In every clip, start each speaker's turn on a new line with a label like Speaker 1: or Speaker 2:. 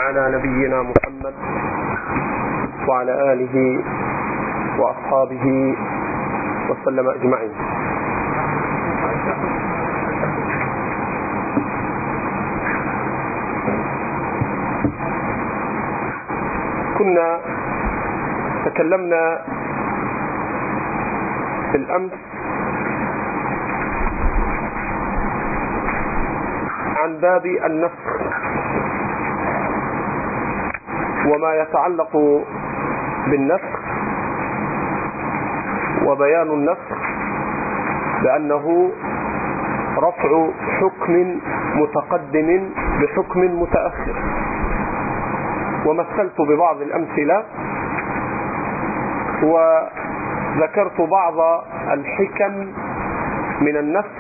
Speaker 1: على نبينا محمد وعلى آله وأصحابه وسلم أجمعين. كنا تكلمنا في الأمس عن باب النسخ وما يتعلق بالنسخ، وبيان النسخ بأنه رفع حكم متقدم بحكم متأخر، ومثلت ببعض الأمثلة وذكرت بعض الحكم من النسخ،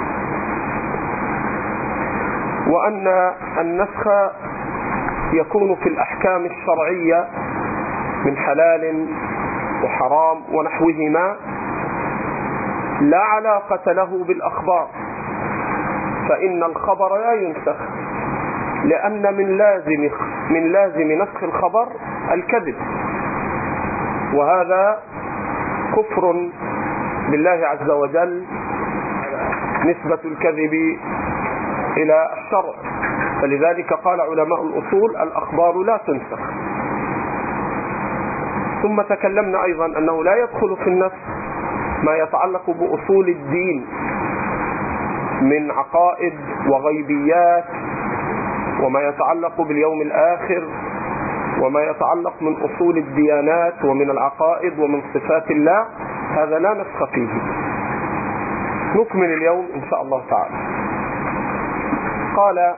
Speaker 1: وأن النسخ يكون في الأحكام الشرعية من حلال وحرام ونحوهما لا علاقة له بالأخبار، فإن الخبر لا ينسخ، لأن من لازم نسخ الخبر الكذب، وهذا كفر بالله عز وجل نسبة الكذب إلى الشرع، فلذلك قال علماء الأصول الأخبار لا تنسخ. ثم تكلمنا أيضا أنه لا يدخل في النسخ ما يتعلق بأصول الدين من عقائد وغيبيات، وما يتعلق باليوم الآخر، وما يتعلق من أصول الديانات ومن العقائد ومن صفات الله، هذا لا نسخ فيه. نكمل اليوم إن شاء الله تعالى. قال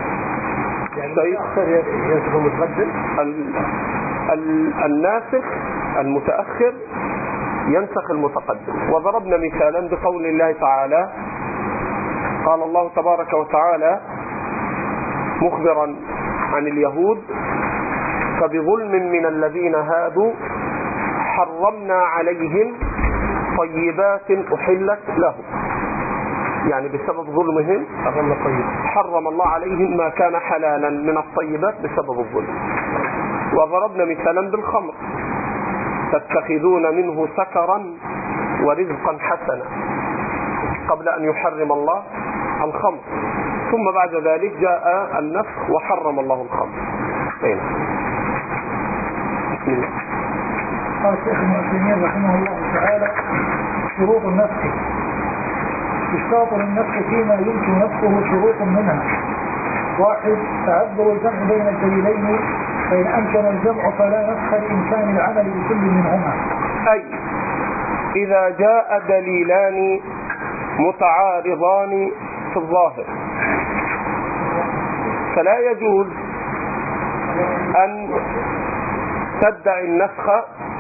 Speaker 1: الناسخ المتأخر ينسخ المتقدم، وضربنا مثالا بقول الله تعالى: قال الله تبارك وتعالى مخبرا عن اليهود: فبظلم من الذين هادوا حرمنا عليهم طيبات أحلت لهم، يعني بسبب ظلمهم حرم الله عليهم ما كان حلالا من الطيبات بسبب الظلم. وضربنا مثالا بالخمر: تتخذون منه سكرا ورزقا حسنا، قبل أن يحرم الله الخمر، ثم بعد ذلك جاء النسخ وحرم الله الخمر. بسم الله.
Speaker 2: قال الشيخ ابن عثيمين رحمه الله تعالى: شروط النسخ. يشترط للنسخ فيما يمكن نسخه شروط منها: 1. تعذر الجمع بين الدليلين، فإن أمكن الجمع فلا نسخ لإمكان العمل بكل منهما.
Speaker 1: أي إذا جاء دليلان متعارضان في الظاهر فلا يجوز أن تدعي النسخ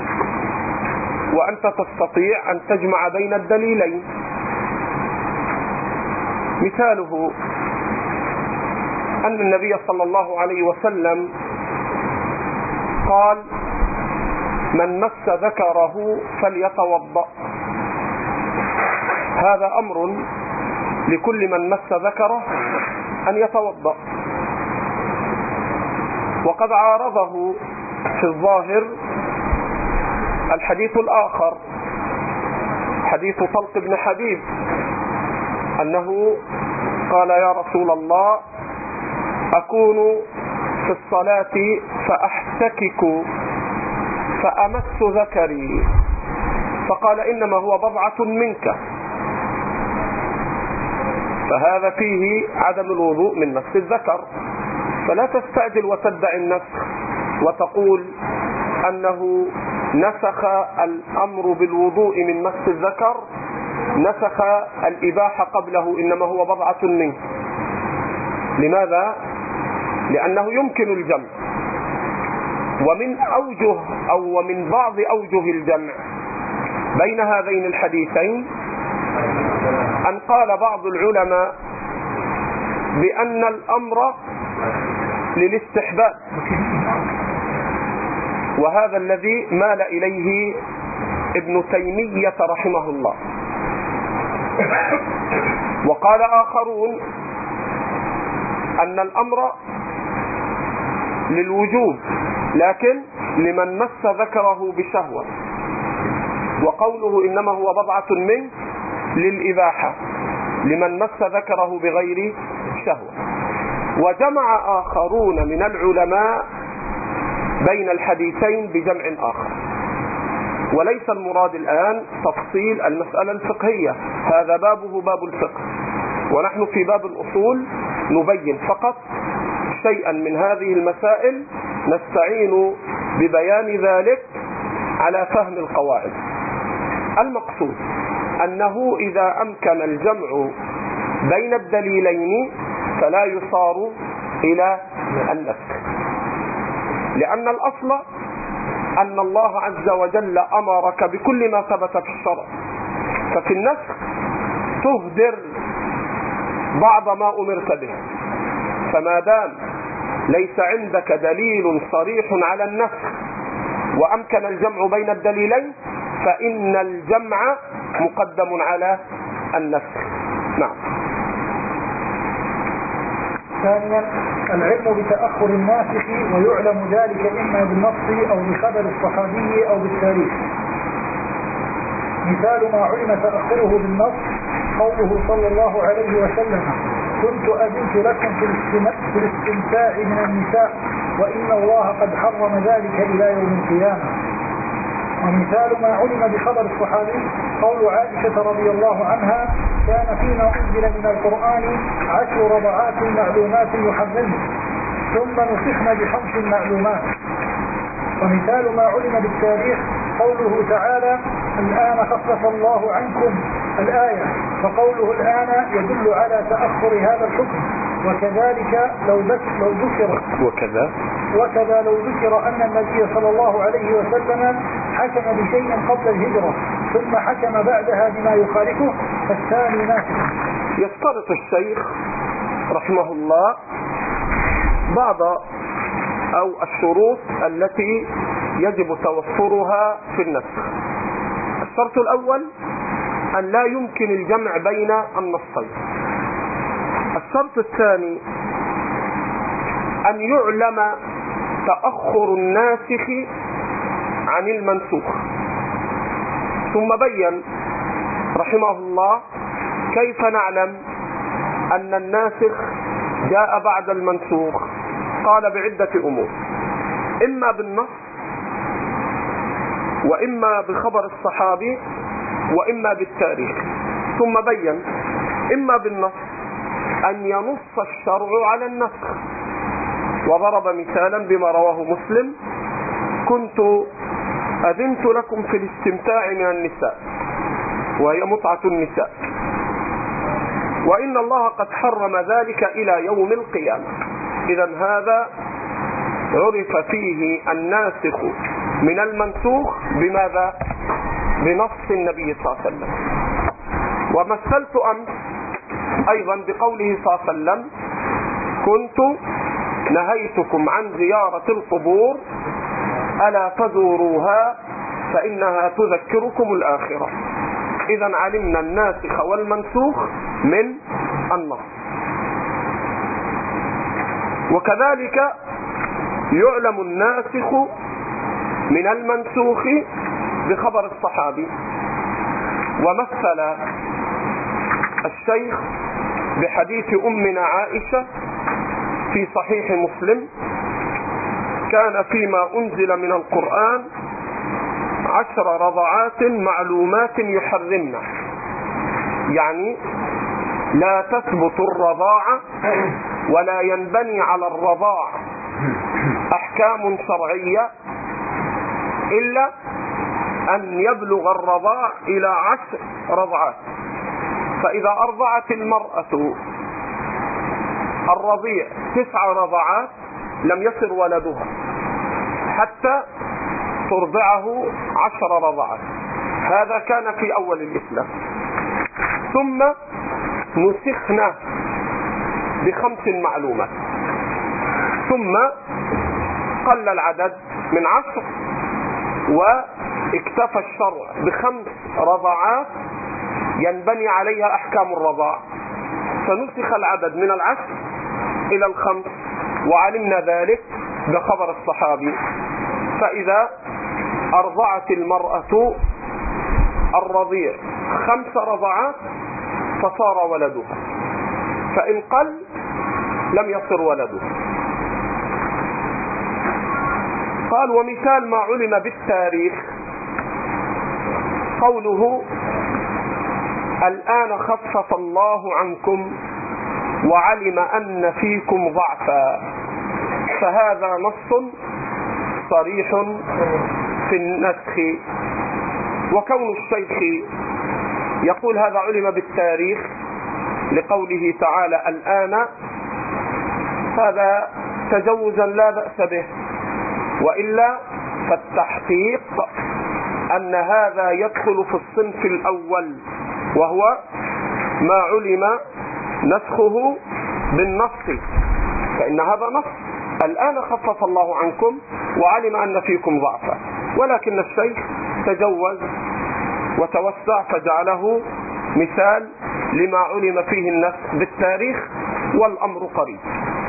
Speaker 1: وأنت تستطيع أن تجمع بين الدليلين. مثاله أن النبي صلى الله عليه وسلم قال: من مس ذكره فليتوضأ. هذا أمر لكل من مس ذكره أن يتوضأ، وقد عارضه في الظاهر الحديث الآخر، حديث طلق بن حبيب، أنه قال: يا رسول الله، أكون في الصلاة فأحتكك فأمس ذكري، فقال: إنما هو بضعة منك. فهذا فيه عدم الوضوء من مس الذكر، فلا تستعجل وتدعي النسخ وتقول أنه نسخ الأمر بالوضوء من مس الذكر، نسخ الإباحة قبله، إنما هو بضعة منك. لماذا؟ لأنه يمكن الجمع، ومن بعض أوجه الجمع بين هذين الحديثين أن قال بعض العلماء بأن الأمر للاستحباب، وهذا الذي مال إليه ابن تيمية رحمه الله. وقال آخرون أن الأمر للوجوب لكن لمن مس ذكره بشهوة، وقوله إنما هو بضعة منه للإباحة لمن مس ذكره بغير شهوة. وجمع آخرون من العلماء بين الحديثين بجمع آخر، وليس المراد الآن تفصيل المسألة الفقهية، هذا بابه باب الفقه، ونحن في باب الأصول نبين فقط شيئا من هذه المسائل نستعين ببيان ذلك على فهم القواعد. المقصود أنه إذا أمكن الجمع بين الدليلين فلا يصار إلى النسخ، لأن الأصل أن الله عز وجل أمرك بكل ما ثبت في الشرع، ففي النسخ تهدر بعض ما أمرت به. فما دام ليس عندك دليل صريح على النسخ وأمكن الجمع بين الدليلين فإن الجمع مقدم على النسخ. نعم.
Speaker 2: ثانيا العلم بتأخر الناسخ، ويعلم ذلك إما بالنص أو بخبر الصحابي أو بالتاريخ. مثال ما علم تأخره بالنص قوله صلى الله عليه وسلم: كنت أذنت لكم في الاستمتاع من النساء وإن الله قد حرم ذلك إلى يوم القيامة. ومثال ما علم بخبر الصحابي قول عائشة رضي الله عنها: كان فيما أنزل من القرآن 10 رضعات معلومات يحرمن ثم نسخن ب5 معلومات. ومثال ما علم بالتاريخ قوله تعالى: الآن خفف الله عنكم الآية، فقوله الآن يدل على تأخر هذا الحكم. وكذلك لو ذكر وكذا لو ذكر أن النبي صلى الله عليه وسلم حكم بشيء قبل الهجرة ثم حكم بعدها بما يخالفه فالثاني ناسخ.
Speaker 1: يشترط الشيخ رحمه الله بعض أو الشروط التي يجب توفرها في النسخ. الشرط الأول أن لا يمكن الجمع بين النصين. الشرط الثاني أن يعلم تأخر الناسخ عن المنسوخ. ثم بين رحمه الله كيف نعلم أن الناسخ جاء بعد المنسوخ. قال بعدة أمور: إما بالنص، وإما بخبر الصحابي، وإما بالتاريخ. ثم بين إما بالنص أن ينص الشرع على النسخ، وضرب مثالا بما رواه مسلم: كنت أذنت لكم في الاستمتاع من النساء، وهي متعة النساء، وإن الله قد حرم ذلك إلى يوم القيامة. إذن هذا عرف فيه الناسخ من المنسوخ بماذا؟ بنص النبي صلى الله عليه وسلم. ومثلت أمس أيضا بقوله صلى الله عليه وسلم: كنت نهيتكم عن زيارة القبور ألا فزوروها فإنها تذكركم الآخرة. إذن علمنا الناسخ والمنسوخ من النص. وكذلك يعلم الناسخ من المنسوخ بخبر الصحابي. ومثل الشيخ بحديث أمنا عائشة في صحيح مسلم: كان فيما أنزل من القرآن 10 رضعات معلومات يحرمن، يعني لا تثبت الرضاعة ولا ينبني على الرضاع أحكام شرعية إلا أن يبلغ الرضاع إلى 10 رضعات. فإذا أرضعت المرأة الرضيع 9 رضعات لم يصر ولدها حتى ترضعه 10 رضعات. هذا كان في أول الإسلام. ثم نسخنا ب5 معلومات، ثم قل العدد من 10 واكتفى الشرع ب5 رضعات ينبني عليها أحكام الرضاع، فنسخ العدد من 10 إلى 5. وعلمنا ذلك بخبر الصحابي. فإذا أرضعت المرأة الرضيع 5 رضعات فصار ولدها، فإن قل لم يصر ولده. قال: ومثال ما علم بالتاريخ قوله: الآن خفف الله عنكم وعلم أن فيكم ضعفا، فهذا نص صريح في النسخ. وكون الشيخ يقول هذا علم بالتاريخ لقوله تعالى الآن، هذا تجوزا لا بأس به، وإلا فالتحقيق أن هذا يدخل في الصنف الأول، وهو ما علم نسخه بالنص، فإن هذا نص: الآن خفف الله عنكم وعلم أن فيكم ضعفا. ولكن الشيخ تجوز وتوسع فجعله مثال لما علم فيه النسخ بالتاريخ، والأمر قريب.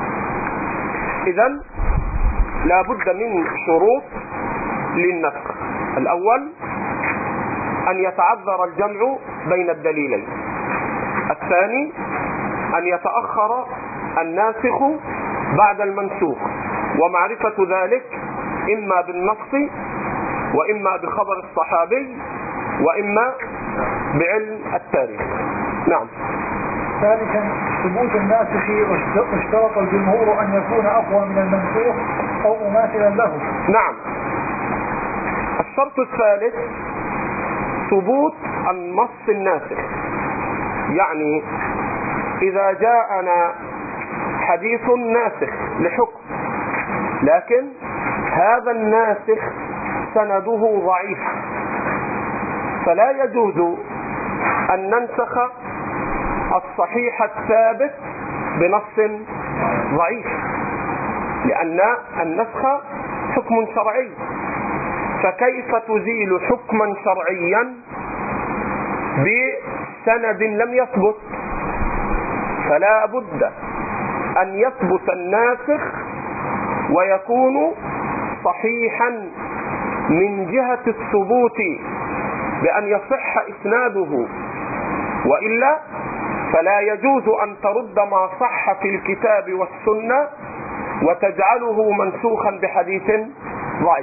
Speaker 1: إذن لا بد من شروط للنسخ. الأول أن يتعذر الجمع بين الدليلين. الثاني أن يتأخر الناسخ بعد المنسوخ، ومعرفة ذلك إما بالنص، وإما بخبر الصحابي، وإما بعلم التاريخ. نعم.
Speaker 2: ثالثا ثبوت الناسخ، واشترط الجمهور أن يكون أقوى من المنسوخ أو مماثلا له.
Speaker 1: نعم. الشرط الثالث ثبوت النص الناسخ، يعني إذا جاءنا حديث ناسخ لحكم، لكن هذا الناسخ سنده ضعيف، فلا يجوز أن ننسخ الصحيح الثابت بنص ضعيف، لأن النسخ حكم شرعي، فكيف تزيل حكما شرعيا بسند لم يثبت؟ فلا بد أن يثبت الناسخ ويكون صحيحا من جهة الثبوت بأن يصح إسناده، وإلا فلا يجوز أن ترد ما صح في الكتاب والسنة وتجعله منسوخا بحديث ضعيف.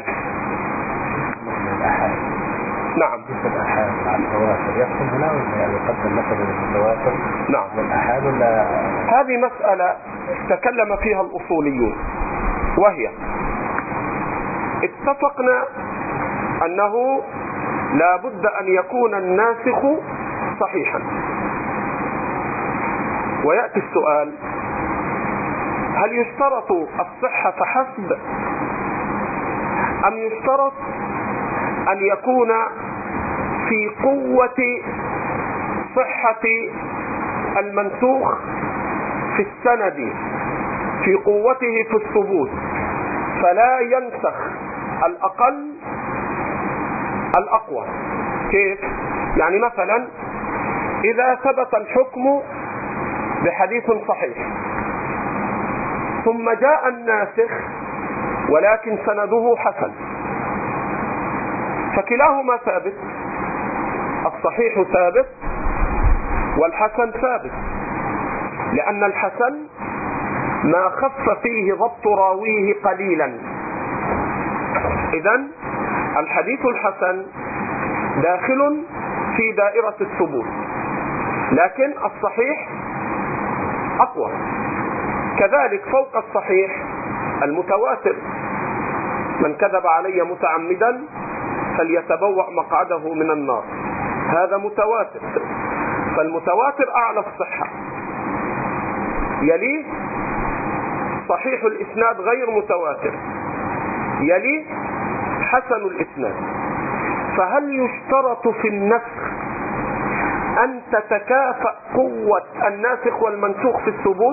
Speaker 1: نعم.
Speaker 3: الأحاد مع التواتر يحكم هنا ولا يقدم مثلا المتواتر؟
Speaker 1: نعم.
Speaker 3: والأحاد ولا؟
Speaker 1: هذه مسألة تكلم فيها الأصوليون، وهي اتفقنا أنه لا بد أن يكون الناسخ صحيحا، ويأتي السؤال: هل يشترط الصحة فحسب، أم يشترط أن يكون في قوة صحة المنسوخ في السند، في قوته في الثبوت، فلا ينسخ الأقل الأقوى؟ كيف؟ يعني مثلا إذا ثبت الحكم بحديث صحيح ثم جاء الناسخ ولكن سنده حسن، فكلاهما ثابت، الصحيح ثابت والحسن ثابت، لأن الحسن ما خف فيه ضبط راويه قليلا. إذن الحديث الحسن داخل في دائرة الثبوت، لكن الصحيح أقوى. كذلك فوق الصحيح المتواتر: من كذب علي متعمدا فليتبوأ مقعده من النار، هذا متواتر، فالمتواتر أعلى الصحة، يليه صحيح الإسناد غير متواتر، يليه حسن الإسناد. فهل يشترط في النسخ أن تتكافأ قوة الناسخ والمنسوخ في الثبوت؟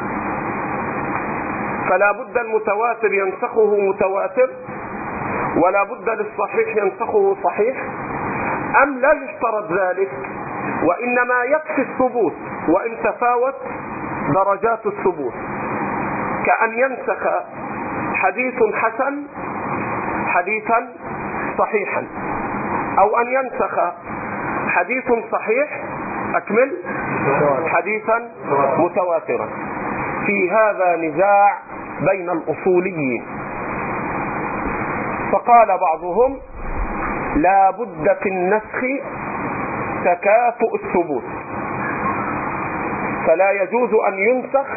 Speaker 1: فلا بد المتواتر ينسخه متواتر، ولا بد للصحيح ينسخه صحيح، أم لا يشترط ذلك وإنما يكفي الثبوت وإن تفاوت درجات الثبوت؟ كأن ينسخ حديث حسن حديثا صحيحا، أو أن ينسخ حديث صحيح أكمل حديثا متواترا. في هذا نزاع بين الأصوليين، فقال بعضهم لا بد في النسخ تكافؤ الثبوت، فلا يجوز أن ينسخ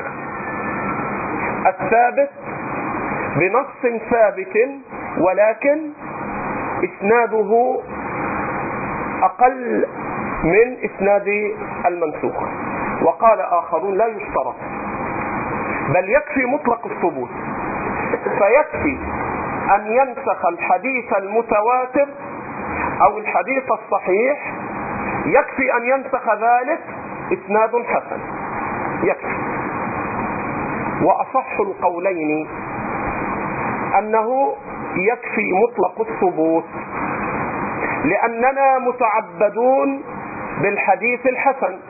Speaker 1: الثابت بنص ثابت ولكن إسناده أقل من إسناد المنسوخ. وقال آخرون لا يشترط، بل يكفي مطلق الثبوت، فيكفي أن ينسخ الحديث المتواتر أو الحديث الصحيح، يكفي أن ينسخ ذلك إسناد حسن يكفي. وأصح القولين أنه يكفي مطلق الثبوت، لأننا متعبدون بالحديث الحسن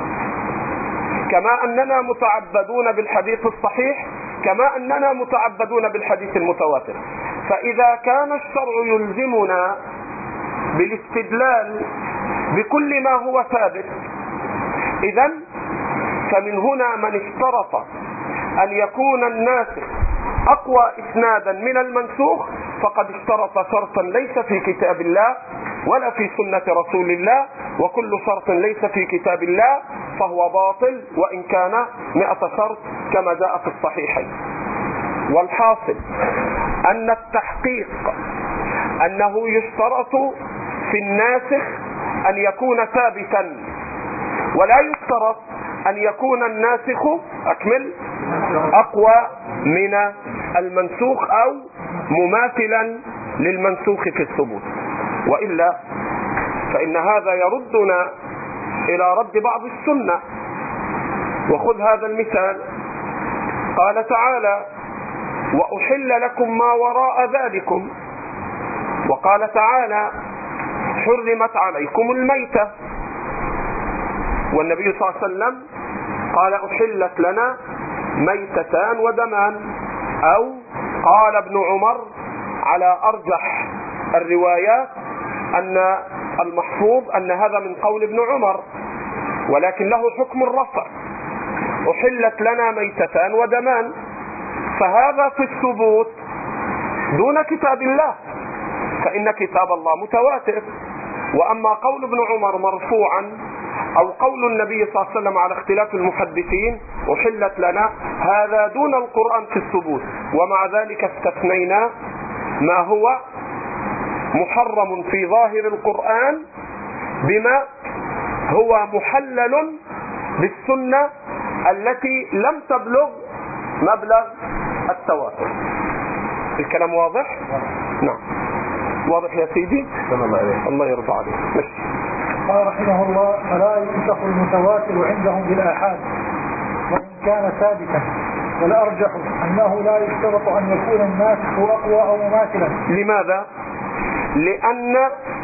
Speaker 1: كما أننا متعبدون بالحديث الصحيح، كما أننا متعبدون بالحديث المتواتر. فإذا كان الشرع يلزمنا بالاستدلال بكل ما هو ثابت، إذن فمن هنا من اشترط أن يكون الناسخ أقوى إسنادا من المنسوخ فقد اشترط شرطا ليس في كتاب الله ولا في سنة رسول الله، وكل شرط ليس في كتاب الله فهو باطل وإن كان 100 شرط كما جاء في الصحيحين. والحاصل أن التحقيق أنه يشترط في الناسخ أن يكون ثابتا، ولا يشترط أن يكون الناسخ أكمل أقوى من المنسوخ أو مماثلا للمنسوخ في الثبوت، وإلا فإن هذا يردنا إلى رد بعض السنة. وخذ هذا المثال، قال تعالى وأحل لكم ما وراء ذلكم، وقال تعالى حرمت عليكم الميتة، والنبي صلى الله عليه وسلم قال أحلت لنا ميتتان ودمان، أو قال ابن عمر على أرجح الروايات أن المحفوظ أن هذا من قول ابن عمر، ولكن له حكم الرفع، أحلت لنا ميتتان ودمان، فهذا في الثبوت دون كتاب الله، فإن كتاب الله متواتر. وأما قول ابن عمر مرفوعا أو قول النبي صلى الله عليه وسلم على اختلاف المحدثين أحلت لنا، هذا دون القرآن في الثبوت، ومع ذلك استثنينا ما هو محرم في ظاهر القرآن بما هو محلل بالسنة التي لم تبلغ مبلغ التواتر. الكلام واضح؟ نعم واضح يا سيدي؟ الله يرضى عليك. ماشي.
Speaker 2: قال رحمه الله فلا ينسخ المتواتر عندهم بالآحاد وإن كان ثابتا، والأرجح أنه لا يشترط أن يكون الناسخ أقوى أو مماثلا.
Speaker 1: لماذا؟ لأن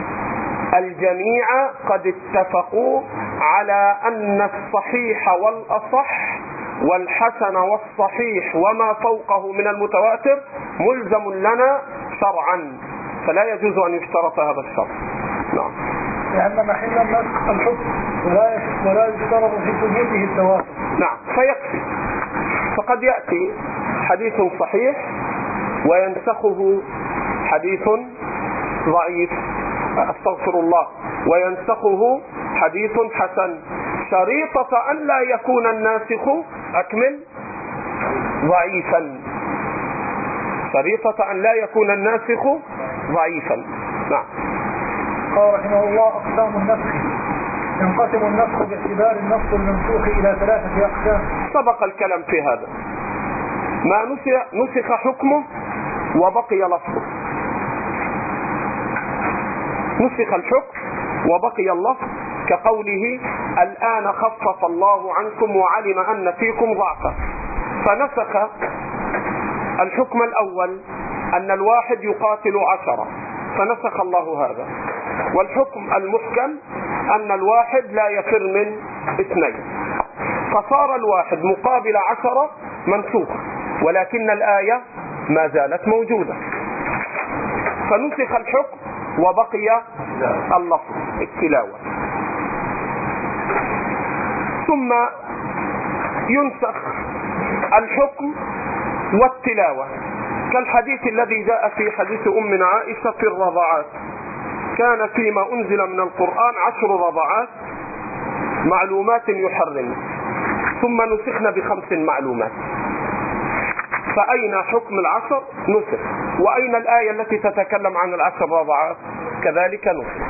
Speaker 1: الجميع قد اتفقوا على أن الصحيح والأصح والحسن والصحيح وما فوقه من المتواتر ملزم لنا شرعا، فلا يجوز أن يشترط هذا الشرط. نعم.
Speaker 2: لأن محل النسخ الحكم ولا يشترط في ثبوته التواتر.
Speaker 1: نعم، فيكفي. فقد يأتي حديث صحيح وينسخه حديث ضعيف، استغفر الله، وينسخه حديث حسن، شريطة أن لا يكون الناسخ أكمل ضعيفا، شريطة أن لا يكون الناسخ ضعيفا. نعم.
Speaker 2: قال رحمه الله أقسام النسخ. ينقسم النسخ باعتبار النص المنسوخ إلى 3 أقسام.
Speaker 1: سبق الكلام في هذا، ما نسخ حكمه وبقي لفظه، نسخ الحكم وبقي اللفظ، كقوله الآن خفف الله عنكم وعلم أن فيكم ضعفا، فنسخ الحكم الأول أن الواحد يقاتل 10، فنسخ الله هذا. والحكم المحكم أن الواحد لا يفر من 2، فصار الواحد مقابل 10 منسوخ، ولكن الآية ما زالت موجودة، فنسخ الحكم وبقي اللفظ التلاوة. ثم ينسخ الحكم والتلاوة كالحديث الذي جاء في حديث أمنا عائشة في الرضعات: كان فيما أنزل من القرآن 10 رضعات معلومات يحرم، ثم نسخنا ب5 معلومات. فأين حكم 10 نسخ، وأين الآية التي تتكلم عن 10 رضعات كذلك نسخ.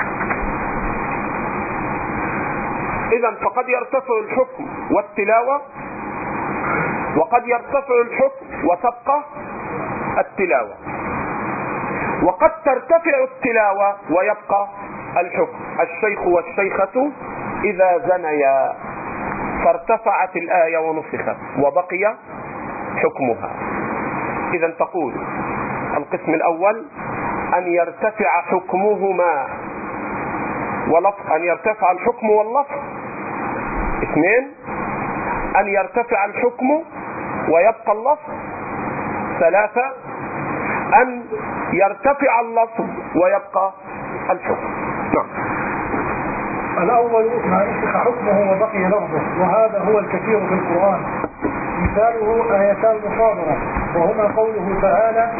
Speaker 1: إذن فقد يرتفع الحكم والتلاوة، وقد يرتفع الحكم وتبقى التلاوة، وقد ترتفع التلاوة ويبقى الحكم. الشيخ والشيخة إذا زنيا، فارتفعت الآية ونسخت وبقي حكمها. إذن تقول القسم الأول أن يرتفع حكمهما ولفظ، أن يرتفع الحكم واللفظ. 2 أن يرتفع الحكم ويبقى اللفظ. 3 أن يرتفع اللفظ ويبقى الحكم. نعم.
Speaker 2: الأول ما نسخ حكمه وبقي لفظه، وهذا هو الكثير في القرآن. مثاله آيتان مصادرة، وهما قوله تعالى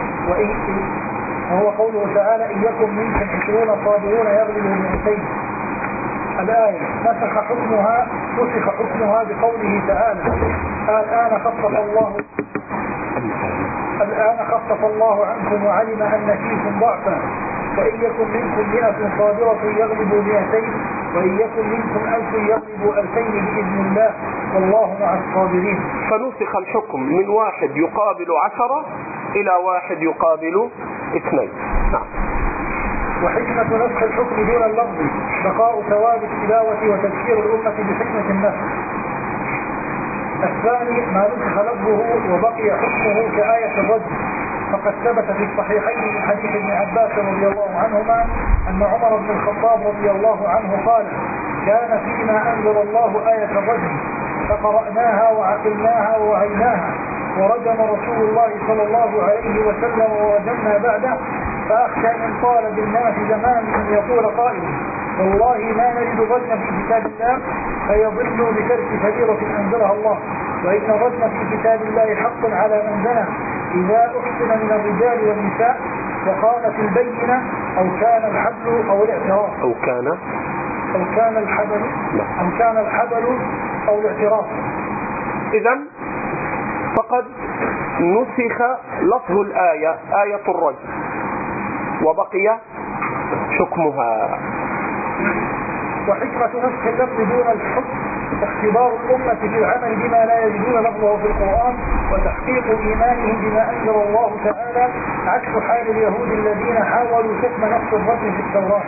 Speaker 2: إن يكن منكم 20 صابرون يغلبوا 200. الآية نسخ حكمها بقوله تعالى: الآن خفف الله عنكم وعلم أن فيكم ضعفا، فإن يكن منكم 100 صابرة يغلبوا 200، وإن يكن منكم 1000 يغلبوا 2000 بإذن الله، والله مع الصابرين.
Speaker 1: فنسخ الحكم من 1 يقابل 10 إلى 1 يقابل 2. نعم.
Speaker 2: وحكمة نسخ الحكم دون اللفظ بقاء ثواب التلاوة وتذكير الأمة بحكمة النسخ. الثاني ما نسخ لفظه وبقي حكمه كآية الرجم، فقد ثبت في الصحيحين من حديث ابن عباس رضي الله عنهما أن عمر بن الخطاب رضي الله عنه قال: كان فيما أنزل الله آية الرجم فقرأناها وعقلناها ووعيناها، ورجم رسول الله صلى الله عليه وسلم ورجمنا بعده، فأخشى إن طال بالناس زمان أن يقول قائل: والله ما نجد الرجم في كتاب الله، فيضل بترك كبيرة أنزلها الله، وإن الرجم في كتاب الله حق على من زنى إذا أحسن من الرجال والنساء وقامت البينة أو كان الحبل أو الاعتراف أو كان الحبل أو الاعتراف.
Speaker 1: إذن فقد نسخ لفظ الآية، آية الرجم، وبقي حكمها.
Speaker 2: وحكمة نسخ اللفظ دون الحكم اختبار الأمة في العمل بما لا يجدون لفظه في القرآن، وتحقيق إيمانهم بما أنزل الله تعالى، عكس حال اليهود الذين حاولوا كتم نص الرجم في التوراة.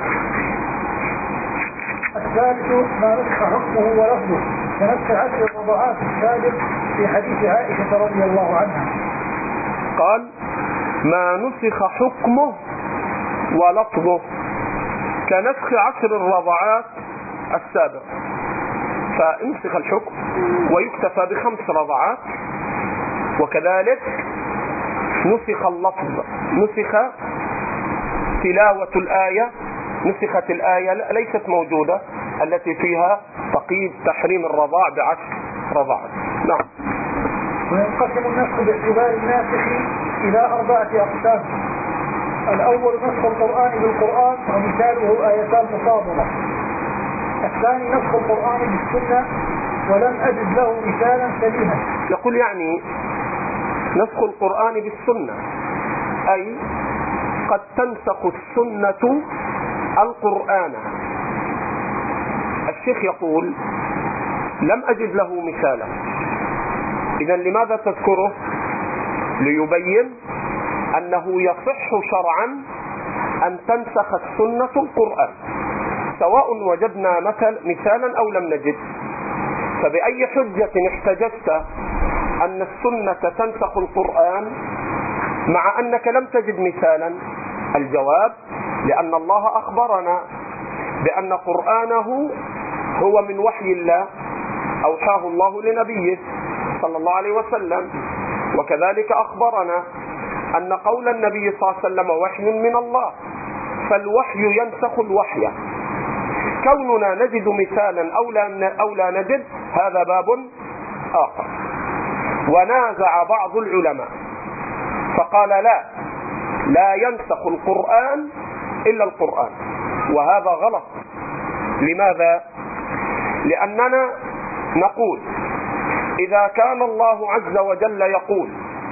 Speaker 2: الثالث ما نسخ حكمه ولفظه كنسخ 10 الرضعات السابق في حديث عائشة رضي الله عنها.
Speaker 1: قال: ما نسخ حكمه ولفظه كنسخ 10 الرضعات السابق. فانسخ الحكم ويكتفى ب5 رضعات، وكذلك نسخ اللفظ، نسخ تلاوة الآية، نسخت الآية ليست موجودة التي فيها تقييد تحريم الرضاع ب10 رضعات. نعم.
Speaker 2: وينقسم النسخ باعتبار الناسخ إلى 4 أقسام. الأول نسخ القرآن بالقرآن، ومثاله آيتان مصادرة. الثاني نسخ القرآن بالسنة، ولم أجد له مثالا سليما.
Speaker 1: يقول يعني نسخ القرآن بالسنة، أي قد تنسخ السنة القرآن. الشيخ يقول: لم أجد له مثالا. إذن لماذا تذكره؟ ليبين أنه يصح شرعا أن تنسخ السنة القرآن، سواء وجدنا مثالا أو لم نجد. فبأي حجة احتججت أن السنة تنسخ القرآن مع أنك لم تجد مثالا؟ الجواب: لأن الله أخبرنا بأن قرآنه هو من وحي الله أوحاه الله لنبيه صلى الله عليه وسلم، وكذلك أخبرنا أن قول النبي صلى الله عليه وسلم وحي من الله، فالوحي ينسخ الوحي. كوننا نجد مثالا أو لا نجد هذا باب آخر. ونازع بعض العلماء فقال لا ينسخ القرآن إلا القرآن، وهذا غلط. لماذا؟ لأننا نقول إذا كان الله عز وجل يقول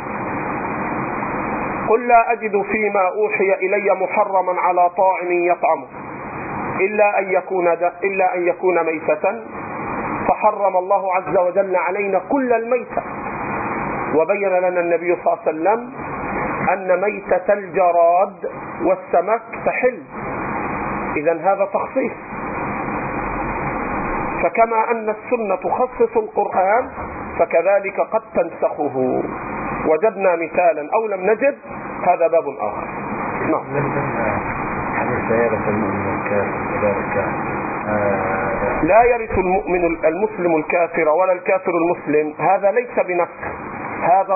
Speaker 1: قل لا أجد فيما أوحي إلي محرما على طاعم يطعمه إلا أن يكون ميتة، فحرم الله عز وجل علينا كل الميتة، وبين لنا النبي صلى الله عليه وسلم أن ميتة الجراد والسمك تحل. إذن هذا تخصيص. فكما أن السنة تخصص القرآن فكذلك قد تنسخه. وجدنا مثالا أو لم نجد هذا باب آخر. نعم. لا يرث المؤمن المسلم الكافر ولا الكافر المسلم، هذا ليس بنسخ، هذا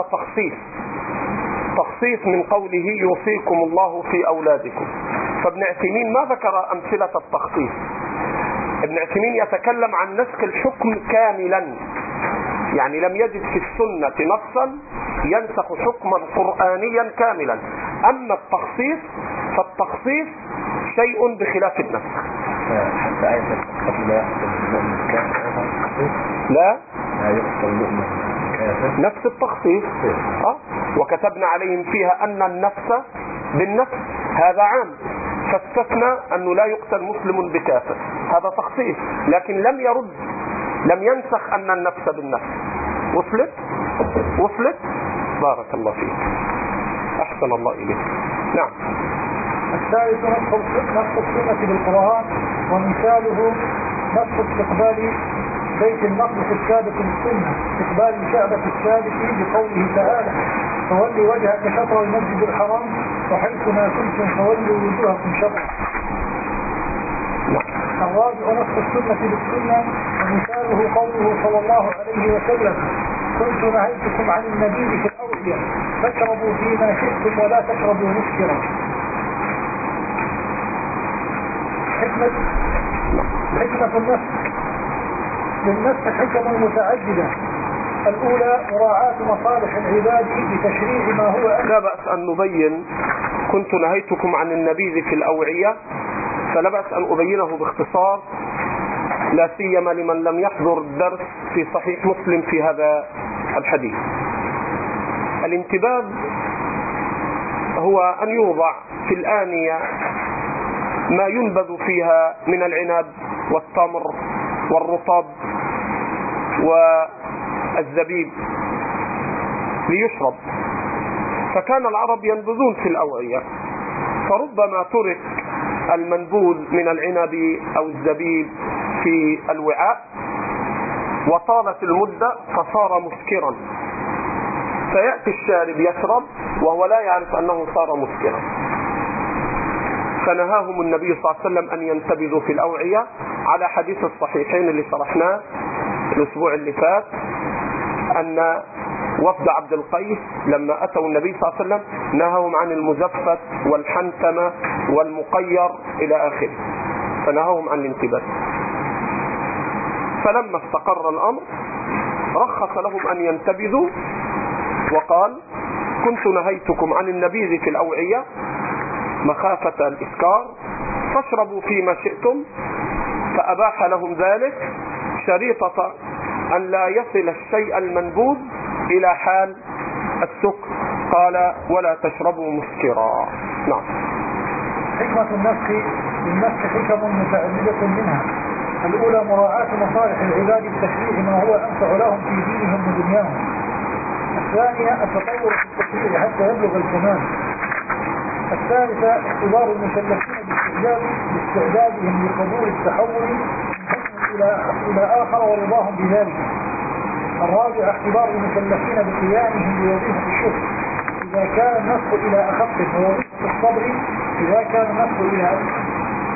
Speaker 1: تخصيص من قوله يوصيكم الله في أولادكم. فابن عثيمين ما ذكر أمثلة التخصيص. ابن عثيمين يتكلم عن نسخ الحكم كاملا، يعني لم يجد في السنة نصا ينسخ حكما قرآنيا كاملا. أما التخصيص فالتخصيص شيء بخلاف النسخ.
Speaker 3: حتى آية قبل لا يقتل المؤمن كافر لا يقتل المؤمن كافر
Speaker 1: نفس التخصيص. وكتبنا عليهم فيها أن النفس بالنفس، هذا عام، فاستثنى أنه لا يقتل مسلم بكافر، هذا تخصيص. لكن لم ينسخ أن النفس بالنفس. وصلت؟ بارك الله فيك، أحسن الله إليك. نعم.
Speaker 2: الثالث نسخ السنة بالقرآن، ومثاله نسخ استقبال بيت المقدس الثابت للسنة، استقبال الكعبة الثابت بقوله تعالى فولي وجهك شطر المسجد الحرام وحيثما كنتم فولوا وجوهكم شطره. الرابع نسخ السنة بالسنة، ومثاله قوله صلى الله عليه وسلم كنت نهيتكم عن النبيذ في الأوعية فاشربوا فيما شئتم ولا تشربوا مسكرا. حكمة النسخ. للنسخ حكم متعددة. الأولى مراعاة مصالح العباد بتشريع ما هو
Speaker 1: لا بأس أن نبين كنت نهيتكم عن النبيذ في الأوعية، فلا بأس أن أبينه باختصار، لا سيما لمن لم يحضر الدرس في صحيح مسلم في هذا الحديث. الانتباذ هو أن يوضع في الآنية ما ينبذ فيها من العنب والتمر والرطب والزبيب ليشرب. فكان العرب ينبذون في الأوعية، فربما ترك المنبوذ من العنب أو الزبيب في الوعاء وطالت المدة فصار مسكرا، فيأتي الشارب يشرب وهو لا يعرف أنه صار مسكرا. فنهاهم النبي صلى الله عليه وسلم أن ينتبذوا في الأوعية على حديث الصحيحين اللي شرحناه الأسبوع اللي فات، أن وفد عبد القيس لما أتوا النبي صلى الله عليه وسلم نهاهم عن المزفت والحنتمة والمقير إلى آخره، فنهاهم عن الانتباه. فلما استقر الأمر رخص لهم أن ينتبذوا وقال كنت نهيتكم عن النبيذ في الأوعية مخافة الإسكار فاشربوا فيما شئتم، فأباح لهم ذلك شريطة أن لا يصل الشيء المنبوذ إلى حال السكر، قال ولا تشربوا مسكرا. نعم.
Speaker 2: حكمة النسخ. للنسخ حكم متعددة منها. الأولى مراعاة مصالح العباد بتشريع ما هو أنفع لهم في دينهم ودنياهم. الثانية التطور في التشريع حتى يبلغ الكمال. الثالثة اختبار المكلفين باستعدادهم لقبول التحول من حكم إلى آخر ورضاهم بذلك. الرابعة اختبار المكلفين بقيامهم بوظيفة الشكر إذا كان النسخ إلى أخف، ووظيفة الصبر إذا كان النسخ إلى أخف.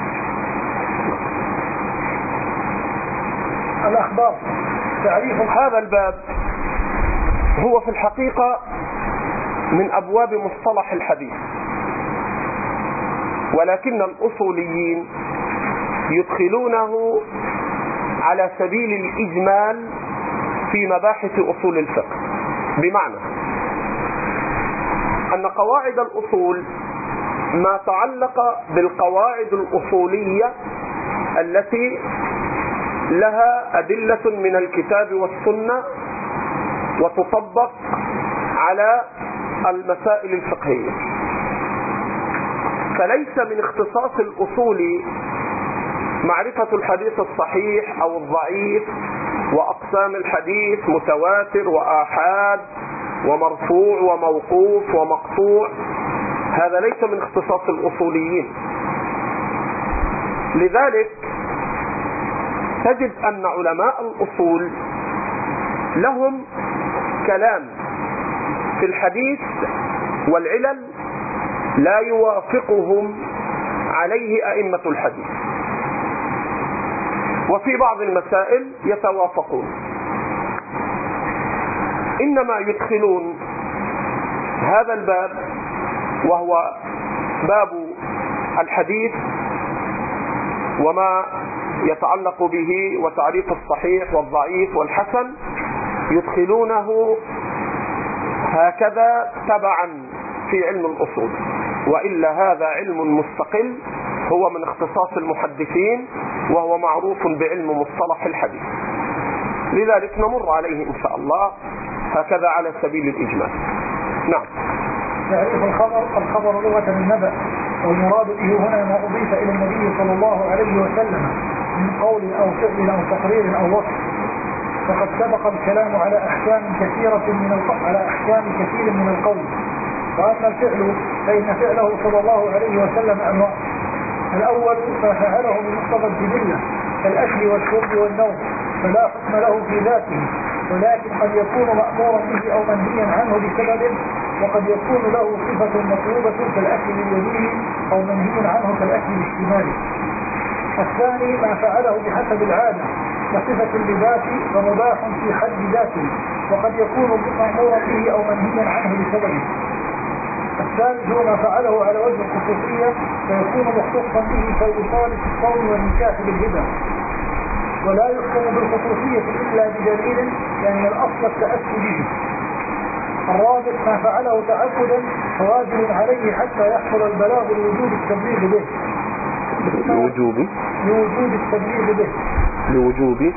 Speaker 2: الأخبار. تعريف
Speaker 1: هذا الباب هو في الحقيقة من أبواب مصطلح الحديث، ولكن الأصوليين يدخلونه على سبيل الإجمال في مباحث أصول الفقه، بمعنى أن قواعد الأصول ما تعلق بالقواعد الأصولية التي لها أدلة من الكتاب والسنة وتطبق على المسائل الفقهية، فليس من اختصاص الأصول معرفة الحديث الصحيح أو الضعيف وأقسام الحديث متواتر وآحاد ومرفوع وموقوف ومقطوع، هذا ليس من اختصاص الأصوليين. لذلك تجد أن علماء الأصول لهم كلام في الحديث والعلل لا يوافقهم عليه أئمة الحديث، وفي بعض المسائل يتوافقون، إنما يدخلون هذا الباب وهو باب الحديث وما يتعلق به وتعريف الصحيح والضعيف والحسن، يدخلونه هكذا تبعا في علم الأصول، وإلا هذا علم مستقل هو من اختصاص المحدثين وهو معروف بعلم مصطلح الحديث. لذلك نمر عليه إن شاء الله هكذا على سبيل الإجمال. نعم.
Speaker 2: تعريف الخبر لغة النبأ، والمراد به هنا ما أضيف إلى النبي صلى الله عليه وسلم من قول أو فعل أو تقرير أو وصف، فقد سبق الكلام على أحكام كثير من القول. وأما الفعل فإن فعله صلى الله عليه وسلم أنواع: الأول ما فعله من مقتضى الجبلة كالأكل والشرب والنوم، فلا حكم له في ذاته، ولكن قد يكون مأمورا به أو منهيا عنه بسبب، وقد يكون له صفة مطلوبة كالأكل باليمين أو منهي عنه كالأكل بالشمال. الثاني ما فعله بحسب العادة كصفة اللباس فمباح في حد ذاته، وقد يكون مأمورا به أو منهيا عنه بسببه. الثالث ما فعله على وجه الخصوصية فيكون مختصا به كالوصال في الصوم والنكاح بالهبة، ولا يحكم بالخصوصية إلا بدليل، لأن الأصل التأسي به. الرابع ما فعله تعبدا فواجب عليه حتى يحصل البلاغ لوجوب التبليغ به.
Speaker 1: لوجوب
Speaker 2: التبليغ به.
Speaker 1: لوجوب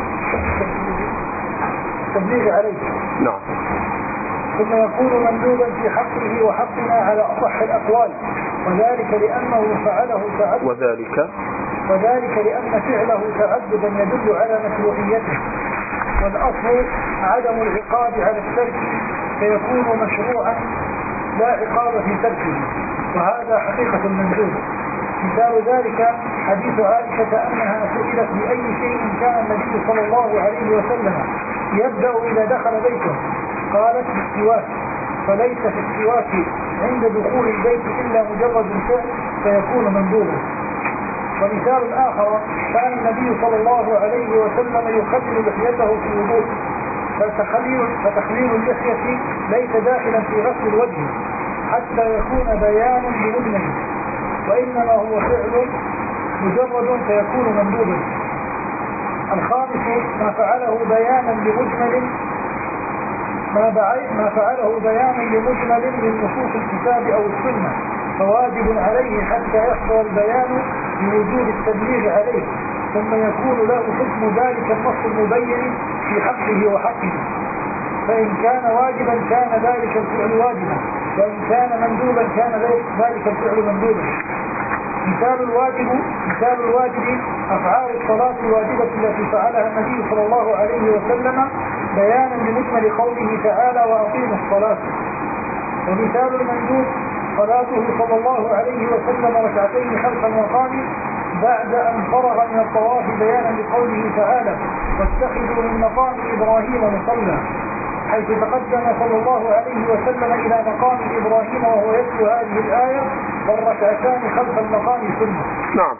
Speaker 2: التبليغ عليه.
Speaker 1: نعم.
Speaker 2: ثم يكون مندوبا في حقه وحقنا على أصح الأقوال، وذلك لأنه فعله تعبدا، وذلك لأن فعله تعبدا يدل على مشروعيته، والأصل عدم العقاب على الترك فيكون مشروعا لا عقاب في تركه، وهذا حقيقة المندوب. مثال ذلك حديث عائشة أنها سئلت بأي شيء كان النبي صلى الله عليه وسلم يبدأ إذا دخل بيته، قالت بالسواك، فليس في السواك عند دخول البيت إلا مجرد الفعل فيكون مندوبا. ومثال آخر كان النبي صلى الله عليه وسلم يخلل لحيته في الوضوء، فتخليل اللحية ليس داخلا في غسل الوجه حتى يكون بيانا بمجمل، وإنما هو فعل مجرد فيكون مندوبا. الخامس ما فعله بيانا بمجمل من نصوص الكتاب أو السنة، فواجب عليه حتى يحصل البيان بوجود التبليغ عليه، ثم يكون له حكم ذلك النص المبين في حقه وحقه. فإن كان واجبا كان ذلك الفعل واجبا، وإن كان مندوبا كان ذلك الفعل مندوبا. مثال الواجب أفعال الصلاة الواجبة التي فعلها النبي صلى الله عليه وسلم بيانا لمجمل قوله تعالى وأقيموا الصلاة. ومثال المندوب صلاته صلى الله عليه وسلم ركعتين خلف المقام بعد أن فرغ من الطواف بيانا لقوله تعالى واتخذوا من مقام إبراهيم مصلى، حيث تقدم صلى الله عليه وسلم إلى مقام إبراهيم وهو يتلو هذه الآية والركعتان خلف المقام سنة.
Speaker 1: نعم.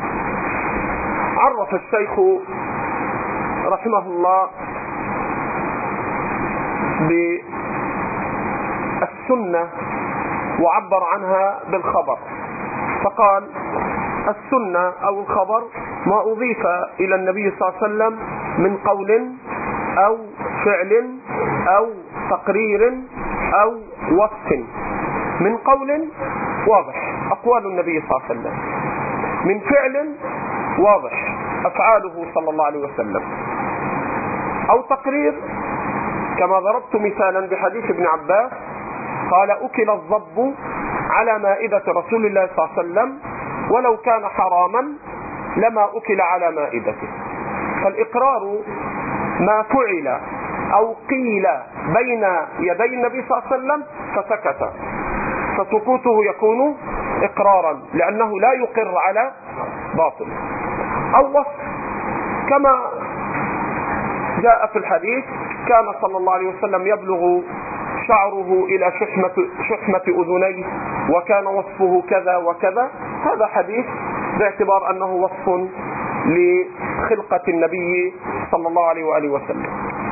Speaker 1: عرف الشيخ رحمه الله بالسنة السنة وعبر عنها بالخبر، فقال السنة أو الخبر ما أضيف إلى النبي صلى الله عليه وسلم من قول أو فعل أو تقرير أو وصف. من قول واضح أقوال النبي صلى الله عليه وسلم، من فعل واضح أفعاله صلى الله عليه وسلم، أو تقرير كما ضربت مثالا بحديث ابن عباس قال أكل الضب على مائدة رسول الله صلى الله عليه وسلم ولو كان حراما لما أكل على مائدته. فالإقرار ما فعل أو قيل بين يدي النبي صلى الله عليه وسلم فسكت، فسكوته يكون إقرارا لأنه لا يقر على باطل. أو وصف كما جاء في الحديث كان صلى الله عليه وسلم يبلغ شعره إلى شحمة أذنيه وكان وصفه كذا وكذا. هذا حديث باعتبار أنه وصف لخلقة النبي صلى الله عليه وآله وسلم.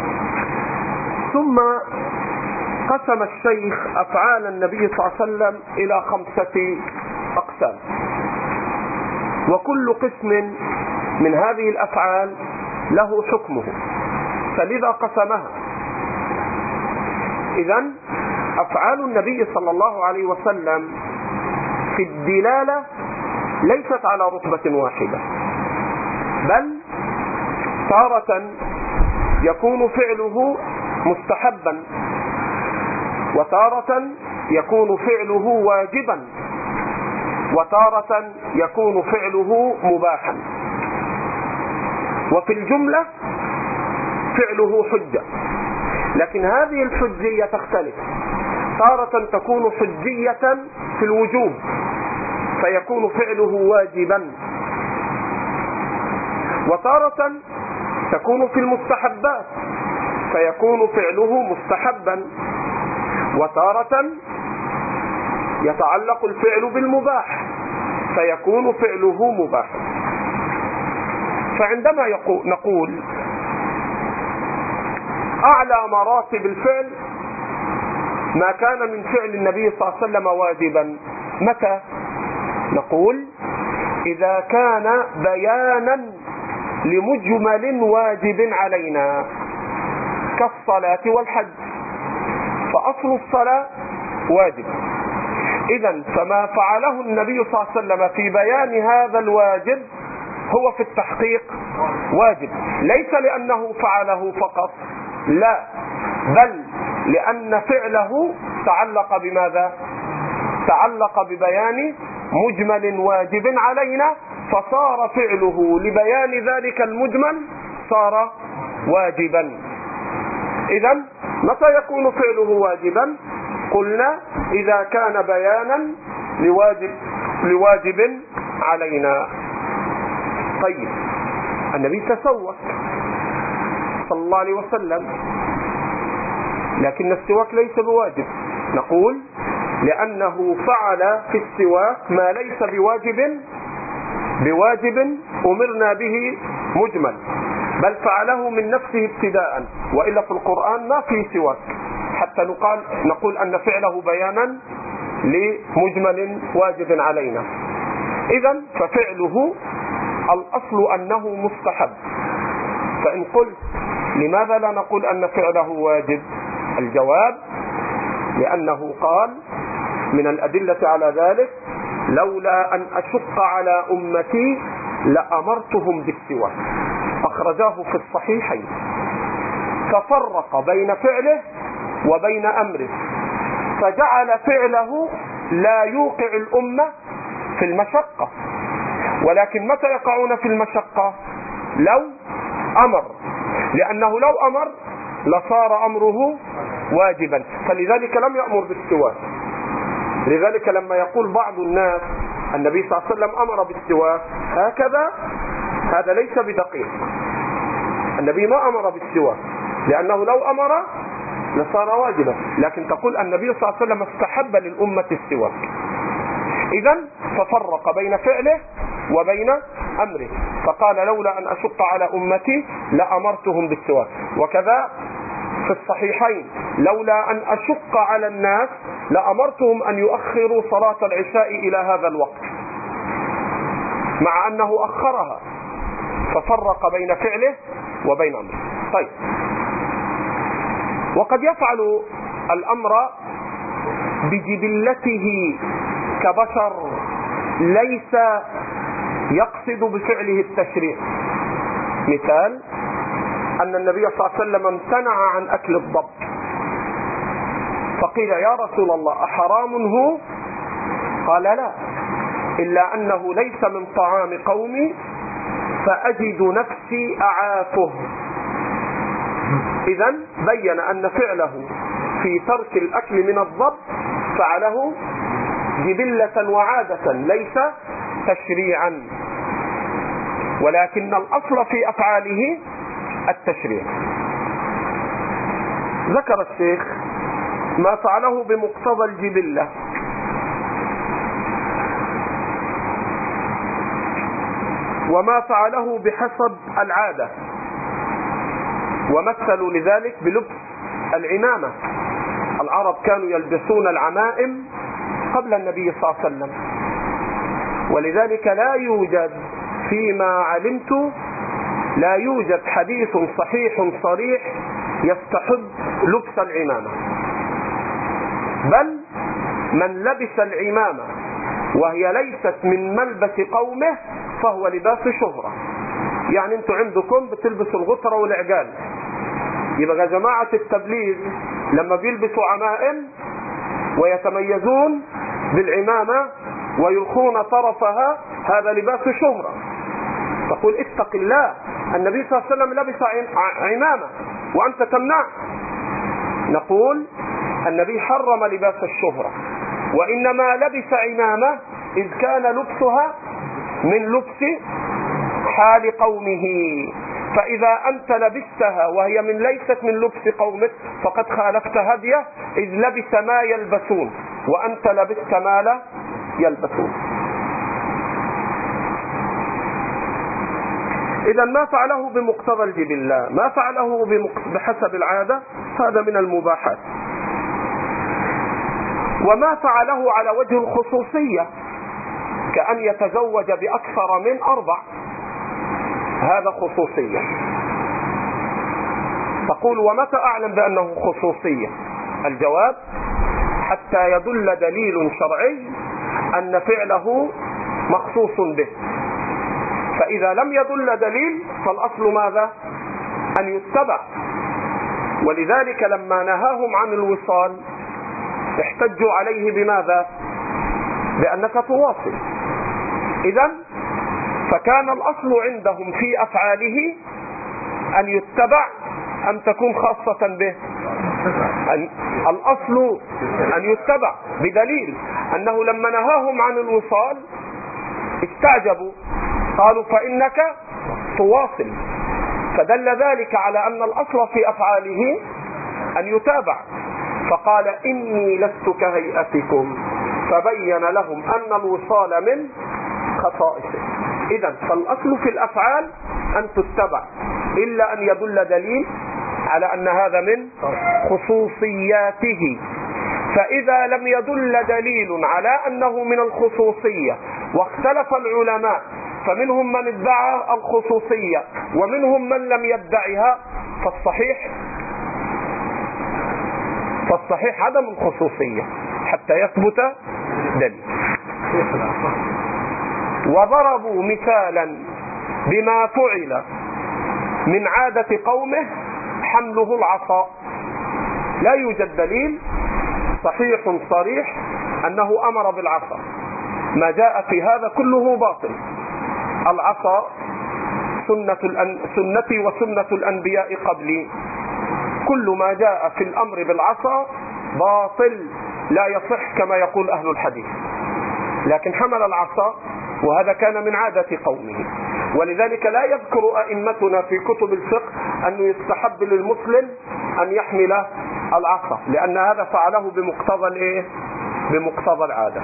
Speaker 1: ثم قسم الشيخ أفعال النبي صلى الله عليه وسلم إلى 5 أقسام، وكل قسم من هذه الأفعال له حكمه، فلذا قسمها. إذن أفعال النبي صلى الله عليه وسلم في الدلالة ليست على رتبة واحدة، بل تارة يكون فعله مستحبا، وتارة يكون فعله واجبا، وتارة يكون فعله مباحا. وفي الجملة فعله حجة، لكن هذه الحجية تختلف، تارة تكون حجية في الوجوب فيكون فعله واجبا، وتارة تكون في المستحبات فيكون فعله مستحبا، وتارة يتعلق الفعل بالمباح فيكون فعله مباحا. فعندما نقول أعلى مراتب الفعل ما كان من فعل النبي صلى الله عليه وسلم واجبا، متى؟ نقول إذا كان بيانا لمجمل واجب علينا كالصلاة والحج، فأصل الصلاة واجب. إذن فما فعله النبي صلى الله عليه وسلم في بيان هذا الواجب هو في التحقيق واجب، ليس لأنه فعله فقط، لا، بل لأن فعله تعلق بماذا؟ تعلق ببيان مجمل واجب علينا، فصار فعله لبيان ذلك المجمل صار واجبا. إذن متى يكون فعله واجبا؟ قلنا إذا كان بيانا لواجب علينا. طيب النبي تسوك صلى الله عليه وسلم، لكن السواك ليس بواجب، نقول لأنه فعل في السواك ما ليس بواجب أمرنا به مجمل، بل فعله من نفسه ابتداء، وإلا في القرآن ما في سواك حتى نقول أن فعله بيانا لمجمل واجب علينا. إذن ففعله الأصل أنه مستحب. فإن قلت لماذا لا نقول أن فعله واجب؟ الجواب لأنه قال من الأدلة على ذلك لولا أن أشق على أمتي لأمرتهم بالسواك، أخرجاه في الصحيحين، ففرق بين فعله وبين أمره، فجعل فعله لا يوقع الأمة في المشقة، ولكن متى يقعون في المشقة؟ لو أمر، لأنه لو أمر لصار أمره واجبا، فلذلك لم يأمر بالسواك. لذلك لما يقول بعض الناس النبي صلى الله عليه وسلم أمر بالسواك هكذا، هذا ليس بدقيق. النبي ما أمر بالسواك، لأنه لو أمر لصار واجبا، لكن تقول النبي صلى الله عليه وسلم استحب للأمة السواك. إذن ففرق بين فعله وبين أمره، فقال لولا أن أشق على أمتي لأمرتهم بالسواك. وكذا في الصحيحين لولا أن أشق على الناس لأمرتهم أن يؤخروا صلاة العشاء إلى هذا الوقت، مع أنه أخرها ففرق بين فعله وبين أمره. طيب، وقد يفعل الأمر بجبلته كبشر، ليس يقصد بفعله التشريع. مثال أن النبي صلى الله عليه وسلم امتنع عن أكل الضب، فقيل يا رسول الله أحرام هو؟ قال لا، إلا أنه ليس من طعام قومي فأجد نفسي أعافه. إذن بين أن فعله في ترك الأكل من الضب فعله جبلة وعادة ليس تشريعا، ولكن الأصل في أفعاله التشريع. ذكر الشيخ ما فعله بمقتضى الجبلة، وما فعله بحسب العادة، ومثلوا لذلك بلبس العمامة. العرب كانوا يلبسون العمائم قبل النبي صلى الله عليه وسلم، ولذلك لا يوجد فيما علمت لا يوجد حديث صحيح صريح يستحب لبس العمامة، بل من لبس العمامة وهي ليست من ملبس قومه فهو لباس شهرة. يعني انتوا عندكم بتلبسوا الغترة والعقال، يبقى جماعة التبليغ لما بيلبسوا عمائم ويتميزون بالعمامة ويلقون طرفها هذا لباس شهرة. تقول اتق الله، النبي صلى الله عليه وسلم لبس عمامة وأنت تمنع. نقول النبي حرم لباس الشهرة، وإنما لبس عمامة إذ كان لبسها من لبس حال قومه، فإذا أنت لبستها وهي ليست من لبس قومك فقد خالفت هديه، إذ لبس ما يلبسون وأنت لبست ما لا يلبسون. إذا ما فعله بمقتضى الجبلة، ما فعله بحسب العادة، هذا من المباحات. وما فعله على وجه الخصوصية كأن يتزوج بأكثر من 4، هذا خصوصية. تقول ومتى أعلم بأنه خصوصية؟ الجواب حتى يدل دليل شرعي أن فعله مخصوص به، فإذا لم يدل دليل فالأصل ماذا؟ أن يتبع. ولذلك لما نهاهم عن الوصال احتجوا عليه بماذا؟ بأنك تواصل. إذن فكان الأصل عندهم في أفعاله أن يتبع أم تكون خاصة به؟ الأصل أن يتبع بدليل أنه لما نهاهم عن الوصال استعجبوا، قالوا فإنك تواصل، فدل ذلك على أن الأصل في أفعاله أن يتابع. فقال إني لست كهيئتكم، فبين لهم أن الوصال من خصائصه. إذن فالأصل في الأفعال أن تتبع إلا أن يدل دليل على أن هذا من خصوصياته. فإذا لم يدل دليل على أنه من الخصوصية واختلف العلماء، فمنهم من ادعى الخصوصية ومنهم من لم يدعها، فالصحيح عدم الخصوصية حتى يثبت دليل. وضربوا مثالا بما فعل من عادة قومه حمله العصا، لا يوجد دليل صحيح صريح أنه أمر بالعصا، ما جاء في هذا كله باطل. العصا سنتي وسنة الأنبياء قبلي، كل ما جاء في الأمر بالعصا باطل لا يصح كما يقول أهل الحديث، لكن حمل العصا وهذا كان من عادة قومه. ولذلك لا يذكر أئمتنا في كتب الفقه أنه يستحب للمسلم أن يحمل العصا، لأن هذا فعله بمقتضى العادة.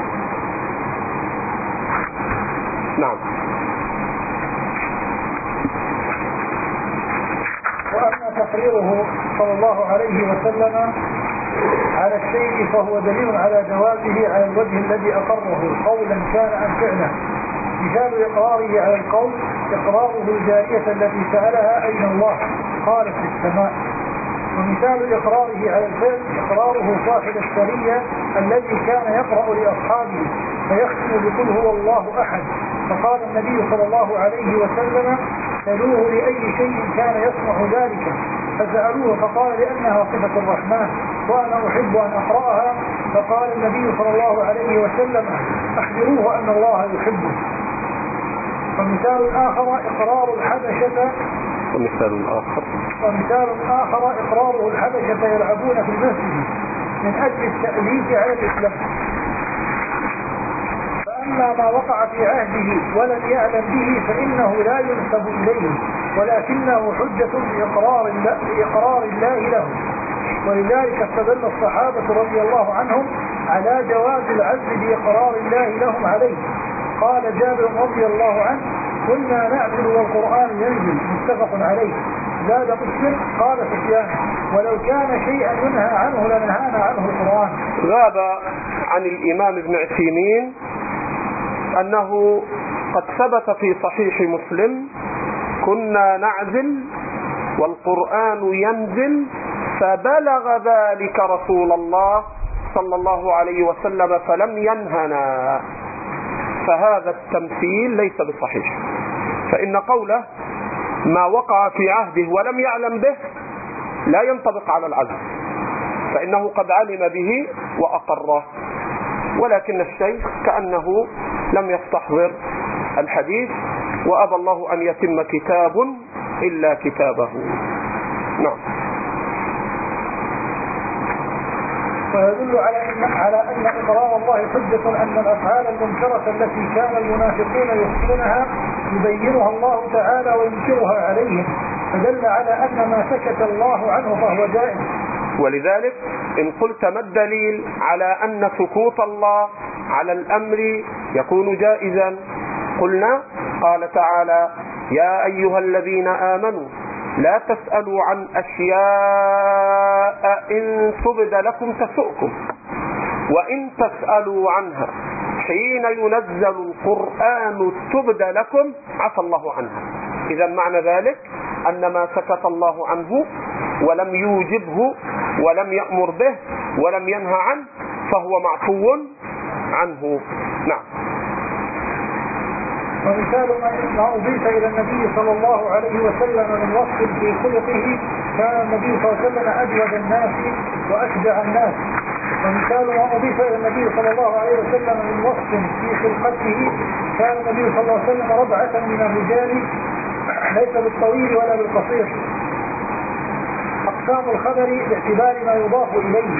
Speaker 1: نعم.
Speaker 2: تقريره صلى الله عليه وسلم على الشيء فهو دليل على جوازه على الوجه الذي أقره قولا كان أم فعلا. مثال إقراره على القول إقراره الجارية التي سألها أين الله قالت في السماء. ومثال إقراره على الفعل إقراره صاحب السرية الذي كان يقرأ لأصحابه فيختم بقل هو الله أحد، فقال النبي صلى الله عليه وسلم سألوه لأي شيء كان يصنع ذلك، فسألوه فقال لأنها صفة الرحمن وأنا أحب أن أقرأها، فقال النبي صلى الله عليه وسلم أخبروه أن الله يحبه. ومثال آخر إقرار الحبشة ومثال آخر إقراره الحبشة يلعبون في المسجد من أجل التأليف على الإسلام. فأما ما وقع في عهده ولم يعلم به فإنه لا ينسب إليه ولكنه حجة بإقرار الله له. ولذلك استدل الصحابة رضي الله عنهم على جواز العزل بإقرار الله لهم عليه. قال جابر رضي الله عنه كنا نعبد والقرآن ينزل متفق عليه. زاد مسلم قال سفيان ولو كان شيئا ينهى عنه لنهانا عنه القرآن.
Speaker 1: غاب عن الإمام ابن عثيمين أنه قد ثبت في صحيح مسلم كنا نعزل والقرآن ينزل فبلغ ذلك رسول الله صلى الله عليه وسلم فلم ينهنا. فهذا التمثيل ليس بصحيح، فإن قوله ما وقع في عهده ولم يعلم به لا ينطبق على العزل، فإنه قد علم به وأقره، ولكن الشيخ كأنه لم يستحضر الحديث وأبى الله أن يتم كتاب إلا كتابه. نعم.
Speaker 2: ويدل على أن إقرار الله حجة أن الأفعال المنكرة التي كان المنافقون يخفونها يبينها الله تعالى وينكرها عليهم، فدل على أن ما سكت الله عنه فهو جائز.
Speaker 1: ولذلك إن قلت ما الدليل على أن سكوت الله على الأمر يكون جائزا؟ قلنا قال تعالى يا أيها الذين آمنوا لا تسألوا عن أشياء إن تبد لكم تسؤكم وإن تسألوا عنها حين ينزل القرآن تبد لكم عفى الله عنها. إذا معنى ذلك أن ما سكت الله عنه ولم يوجبه ولم يأمر به ولم ينهى عنه فهو معفو عنه. نعم.
Speaker 2: ومثال ما أضيف إلى النبي صلى الله عليه وسلم من وصف في خلقه كان النبي صلى الله عليه وسلم أجود الناس وأشجع الناس. ومثال ما أضيف إلى النبي صلى الله عليه وسلم من وصف في خلقته كان النبي صلى الله عليه وسلم ربعة من الرجال ليس بالطويل ولا بالقصير. أقسام الخبر باعتبار ما يضاف إليه.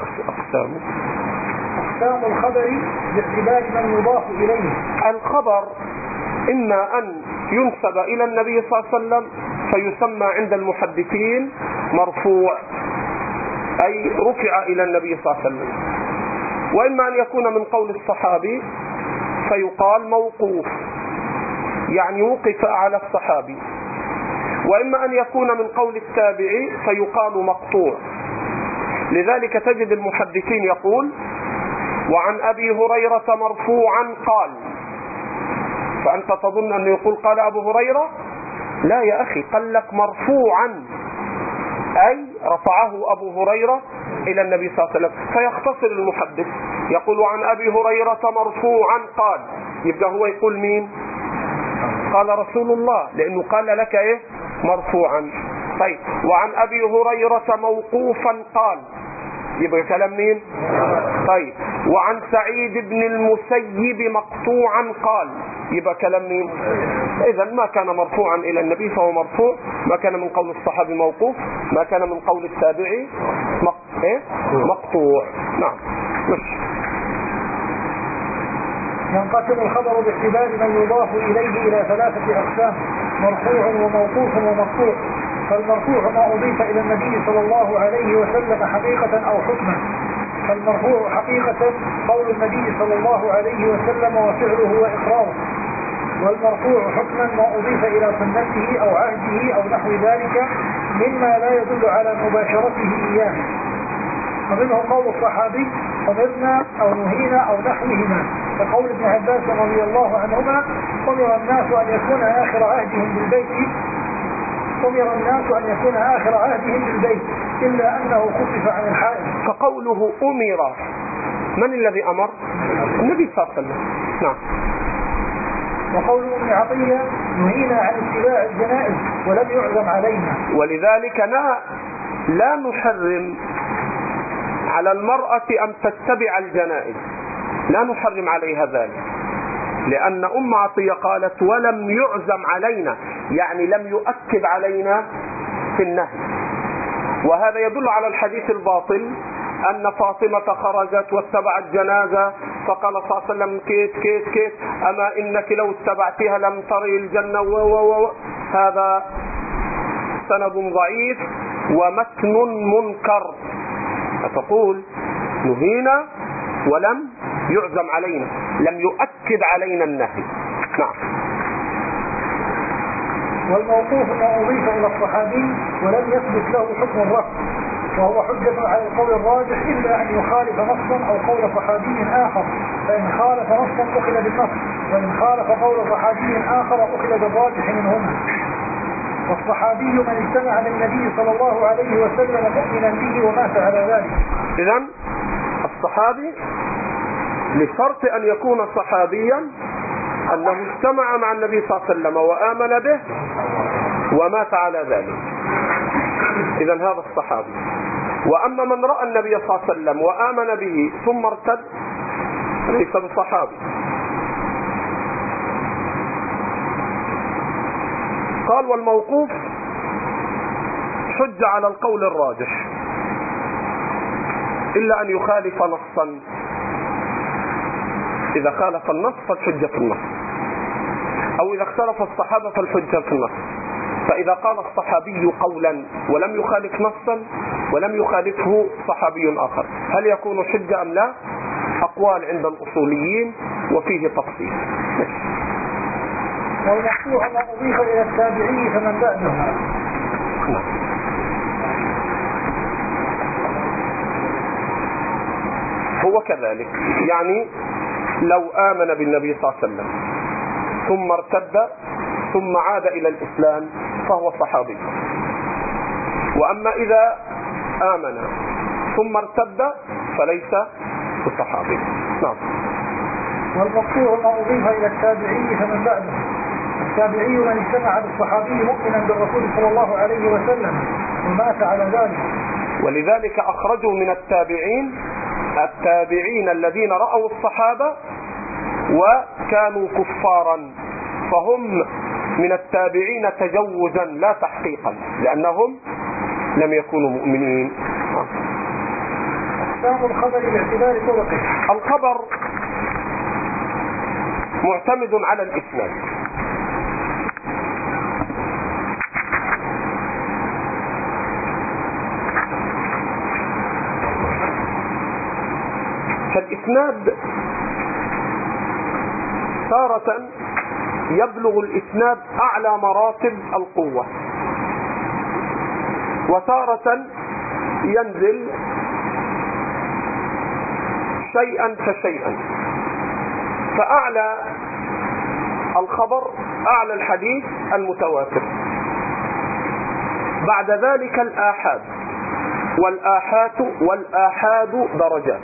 Speaker 2: أقسام الخبر باعتبار من يضاف إليه.
Speaker 1: الخبر إما أن ينسب إلى النبي صلى الله عليه وسلم فيسمى عند المحدثين مرفوع أي رفع إلى النبي صلى الله عليه وسلم، وإما أن يكون من قول الصحابي فيقال موقوف يعني وقف على الصحابي، وإما أن يكون من قول التابعي فيقال مقطوع. لذلك تجد المحدثين يقول وعن أبي هريرة مرفوعا قال، فأنت تظن أنه يقول قال أبو هريرة؟ لا يا أخي، قال لك مرفوعا أي رفعه أبو هريرة إلى النبي صلى الله عليه وسلم، فيختصر المحدث يقول عن أبي هريرة مرفوعا قال، يبقى هو يقول مين؟ قال رسول الله، لأنه قال لك إيه؟ مرفوعا. طيب وعن أبي هريرة موقوفا قال، يبقى كلام مين؟ طيب وعن سعيد بن المسيب مقطوعا قال، يبقى كلام مين؟ إذا ما كان مرفوعا إلى النبي فهو مرفوع، ما كان من قول الصحابي موقوف، ما كان من قول التابعي مقطوع. نعم.
Speaker 2: ينقسم الخبر باعتبار من يضاف إليه إلى ثلاثة أقسام: مرفوع وموقوف ومقطوع. فالمرفوع ما أضيف إلى النبي صلى الله عليه وسلم حقيقة أو حكما. فالمرفوع حقيقة قول النبي صلى الله عليه وسلم وفعله وإقراره. والمرفوع حكما ما أضيف إلى سنته أو عهده أو نحو ذلك مما لا يدل على مباشرته إياه. ومنه قول الصحابي أمرنا أو نهينا أو نحوهما، كقول ابن عباس رضي الله عنهما أمر الناس أن يكون آخر عهدهم بالبيت إلا أنه خفف عن الحائط.
Speaker 1: فقوله أمر، من الذي أمر؟ النبي صلى الله عليه وسلم. نعم.
Speaker 2: وقول ابن عطية نهينا عن اتباع الجنائز ولم يعزم علينا.
Speaker 1: ولذلك لا نحرم على المرأة أن تتبع الجنائز، لا نحرم عليها ذلك، لأن أم عطية قالت ولم يعزم علينا، يعني لم يؤكد علينا في النهي. وهذا يدل على الحديث الباطل أن فاطمة خرجت واتبعت جنازة فقال صلى الله عليه وسلم كيت أما إنك لو اتبعتها لم تري الجنة هذا سند ضعيف ومتن منكر. فتقول نهينا ولم يعزم علينا، لم يؤكد علينا النهي. نعم.
Speaker 2: والموقوف ما أضيف إلى الصحابي ولم يثبت له حكم الرفع، وهو حجة على القول الراجح إلا أن يخالف نصا أو قول صحابي آخر، فإن خالف نصا أخذ بالنص، وإن خالف قول صحابي آخر أخذ بالراجح منهما. والصحابي من اجتمع بالنبي صلى الله عليه وسلم مؤمنا به ومات على ذلك.
Speaker 1: إذن الصحابي لشرط أن يكون صحابيا أنه اجتمع مع النبي صلى الله عليه وسلم وآمن به ومات على ذلك، إذن هذا الصحابي. وأما من رأى النبي صلى الله عليه وسلم وآمن به ثم ارتد ليس بصحابي. قال والموقوف حج على القول الراجح إلا أن يخالف نصا، إذا خالف النص فالحجة في النص، أو إذا اختلف الصحابة فالحجة في النص. فإذا قال الصحابي قولا ولم يخالف نصا ولم يخالفه صحابي آخر هل يكون حجة أم لا؟ أقوال عند الأصوليين وفيه تفصيل.
Speaker 2: والمحفوظ ما أضيف إلى التابعي فمن بعده.
Speaker 1: هو كذلك، يعني لو آمن بالنبي صلى الله عليه وسلم ثم ارتد ثم عاد إلى الإسلام فهو صحابي. وأما إذا آمن ثم ارتد فليس بصحابي. نعم.
Speaker 2: والمقصود ما أضيف إلى التابعي فمن بعده. التابعي من اجتمع بالصحابي مؤمنا بالرسول صلى الله عليه وسلم ومات على ذلك.
Speaker 1: ولذلك أخرجوا من التابعين الذين رأوا الصحابة وكانوا كفارا، فهم من التابعين تجوزا لا تحقيقا لأنهم لم يكونوا مؤمنين.
Speaker 2: أقسام الخبر باعتبار طرقه.
Speaker 1: الخبر معتمد على الإسناد، فالإسناد تارة يبلغ الإسناد أعلى مراتب القوة، وتارة ينزل شيئا فشيئا. فأعلى الخبر أعلى الحديث المتواتر، بعد ذلك الآحاد، والآحاد درجات.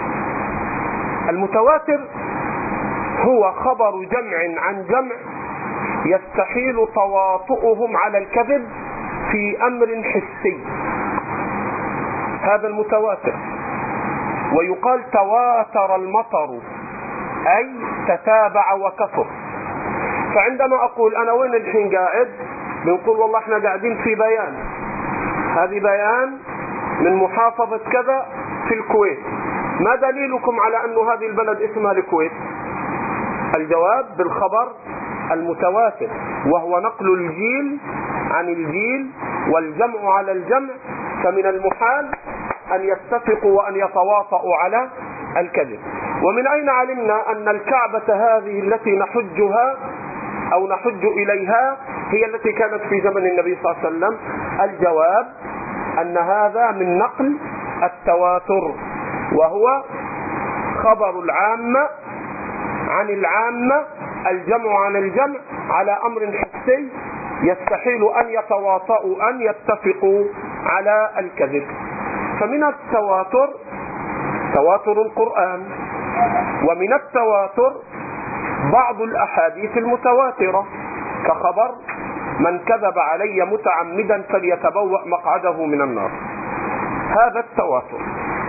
Speaker 1: المتواتر هو خبر جمع عن جمع يستحيل تواطؤهم على الكذب في أمر حسي، هذا المتواتر. ويقال تواتر المطر أي تتابع وكثر. فعندما أقول أنا وين الحين قاعد، بنقول والله احنا قاعدين في بيان، هذه بيان من محافظة كذا في الكويت، ما دليلكم على أن هذه البلد اسمها الكويت؟ الجواب بالخبر المتواتر، وهو نقل الجيل عن الجيل والجمع على الجمع، فمن المحال أن يتفقوا وأن يتواطؤوا على الكذب. ومن أين علمنا أن الكعبة هذه التي نحجها أو نحج إليها هي التي كانت في زمن النبي صلى الله عليه وسلم؟ الجواب أن هذا من نقل التواتر، وهو خبر العامة عن العامة، الجمع عن الجمع على أمر حسي يستحيل أن يتواطؤوا أن يتفقوا على الكذب. فمن التواتر تواتر القرآن، ومن التواتر بعض الأحاديث المتواترة كخبر من كذب علي متعمدا فليتبوأ مقعده من النار. هذا التواتر.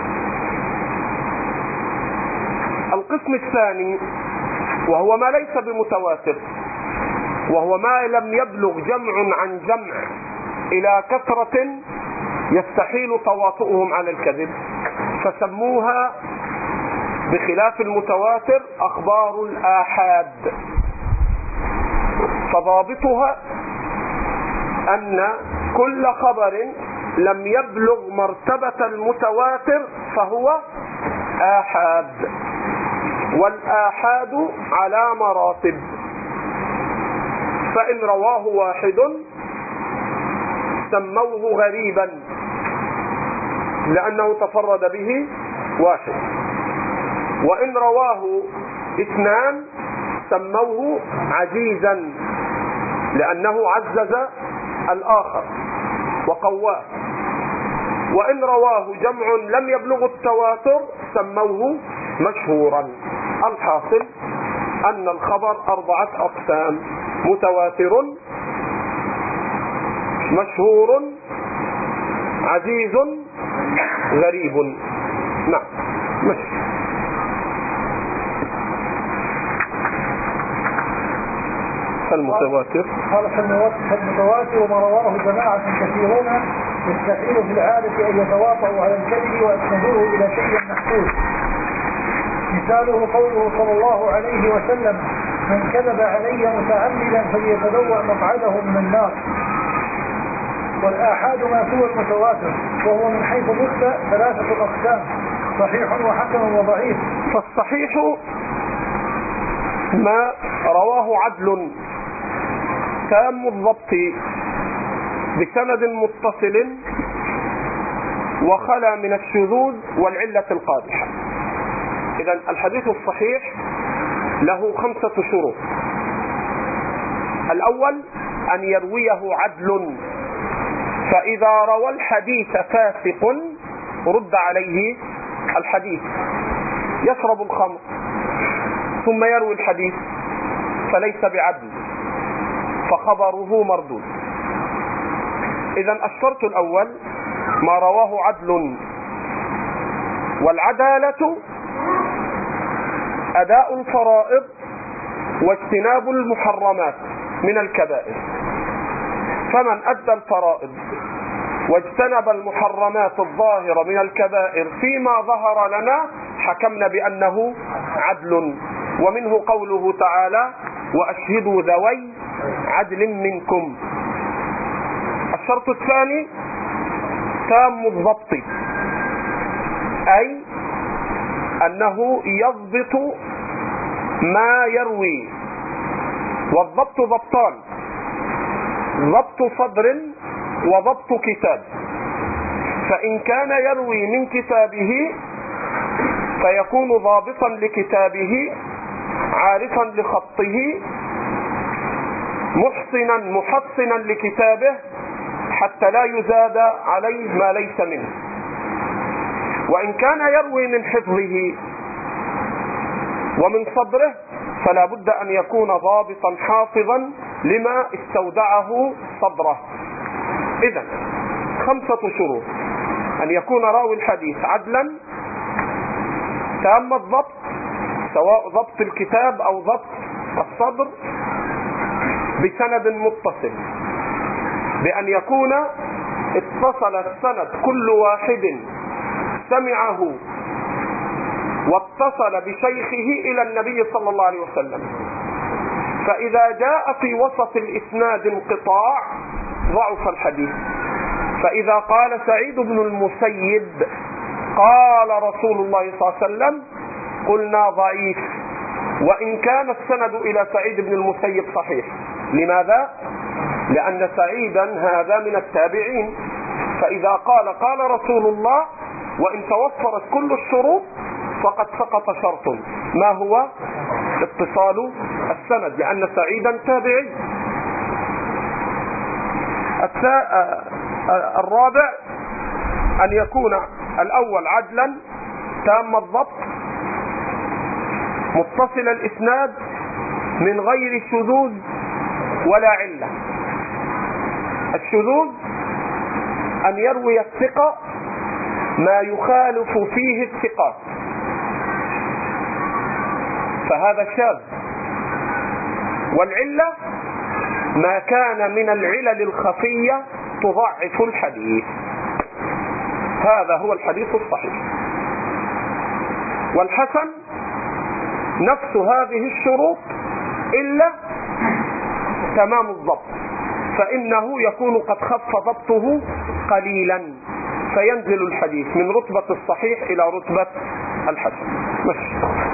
Speaker 1: القسم الثاني وهو ما ليس بمتواتر، وهو ما لم يبلغ جمع عن جمع إلى كثرة يستحيل تواطؤهم على الكذب، فسموها بخلاف المتواتر أخبار الآحاد. فضابطها أن كل خبر لم يبلغ مرتبة المتواتر فهو آحاد، والآحاد على مراتب. فإن رواه واحد سموه غريبا لأنه تفرد به واحد، وإن رواه اثنان سموه عزيزا لأنه عزز الآخر وقواه، وإن رواه جمع لم يبلغ التواتر سموه مشهورا. الحاصل أن الخبر 4 أقسام: متواتر، مشهور، عزيز، غريب. نعم ماشي. فالمتواتر
Speaker 2: قال فالمتواتر ما رواه جماعة كثيرون يستحيل في العادة أن يتواطؤوا على الكذب ويسندوه إلى شيء محسوس. مثاله قوله صلى الله عليه وسلم: من كذب علي متعمدا فليتبوأ مقعده من النار. والآحاد ما سوى المتواتر، وهو من حيث النسبة 3 أقسام: صحيح وحسن وضعيف.
Speaker 1: فالصحيح ما رواه عدل تام الضبط بسند متصل وخلا من الشذوذ والعلة القادحة. إذن الحديث الصحيح له 5 شروط. الأول أن يرويه عدل، فإذا روى الحديث فاسق رد عليه الحديث. يشرب الخمر ثم يروي الحديث فليس بعدل، فخبره مردود. إذن الشرط الأول ما رواه عدل، والعدالة أداء الفرائض واجتناب المحرمات من الكبائر. فمن أدى الفرائض واجتنب المحرمات الظاهرة من الكبائر فيما ظهر لنا حكمنا بأنه عدل. ومنه قوله تعالى: وأشهدوا ذوي عدل منكم. الشرط الثاني تام الضبط، أي أنه يضبط ما يروي. والضبط ضبطان: ضبط صدر وضبط كتاب. فإن كان يروي من كتابه فيكون ضابطا لكتابه عارفا لخطه محصنا لكتابه حتى لا يزاد عليه ما ليس منه. وإن كان يروي من حفظه ومن صدره فلا بد أن يكون ضابطا حافظا لما استودعه صدره. إذن 5 شروط: أن يكون راوي الحديث عدلا تام الضبط، سواء ضبط الكتاب أو ضبط الصدر، بسند متصل، بأن يكون اتصل السند كل واحد سمعه واتصل بشيخه إلى النبي صلى الله عليه وسلم. فإذا جاء في وسط الإسناد انقطاع ضعف الحديث. فإذا قال سعيد بن المسيب قال رسول الله صلى الله عليه وسلم قلنا ضعيف، وإن كان السند إلى سعيد بن المسيب صحيح. لماذا؟ لأن سعيدا هذا من التابعين، فإذا قال رسول الله وإن توفرت كل الشروط فقد سقط شرط، ما هو؟ اتصال السند، لأن سعيدا تابعي. الرابع أن يكون الأول عدلا تام الضبط متصل الإسناد من غير شذوذ ولا علة. الشذوذ أن يروي الثقة ما يخالف فيه الثقات، فهذا شاذ. والعلة ما كان من العلل الخفية تضعف الحديث، هذا هو الحديث الصحيح. والحسن نفس هذه الشروط إلا تمام الضبط، فإنه يكون قد خف ضبطه قليلا فينزل الحديث من رتبة الصحيح إلى رتبة الحسن. ماشي.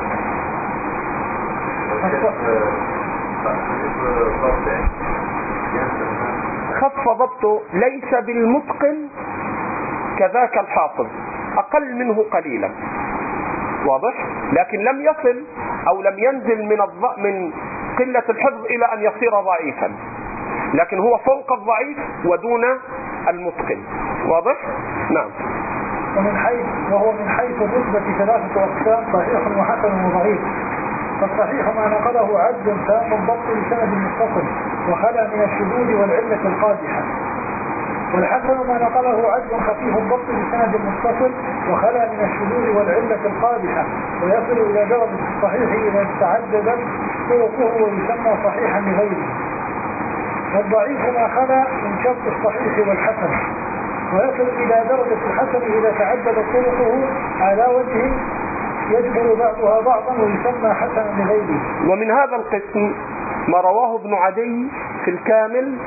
Speaker 1: خف ضبطه ليس بالمتقن كذاك الحافظ، أقل منه قليلا، واضح؟ لكن لم يصل أو لم ينزل من قلة الحفظ إلى أن يصير ضعيفا، لكن هو فوق الضعيف ودون المتقن، واضح؟ نعم.
Speaker 2: وهو من حيث الرتبة 3 أقسام: صحيح وحسن وضعيف. فالصحيح ما نقله عدل تام الضبط بسند متصل وخلا من الشذوذ والعلة القادحة. والحسن ما نقله عدل خفيف الضبط بسند متصل وخلا من الشذوذ والعلة القادحة، ويصل إلى درجة الصحيح إذا تعددت طرقه ويسمى صحيحا لغيره. والضعيف ما خلا من شرط الصحيح والحسن، ويصل إلى درجة الحسن إذا تعددت طرقه على وجه يجبر بعضها بعضا ويسمى حسنا لغيره.
Speaker 1: ومن هذا القسم ما رواه ابن عدي في الكامل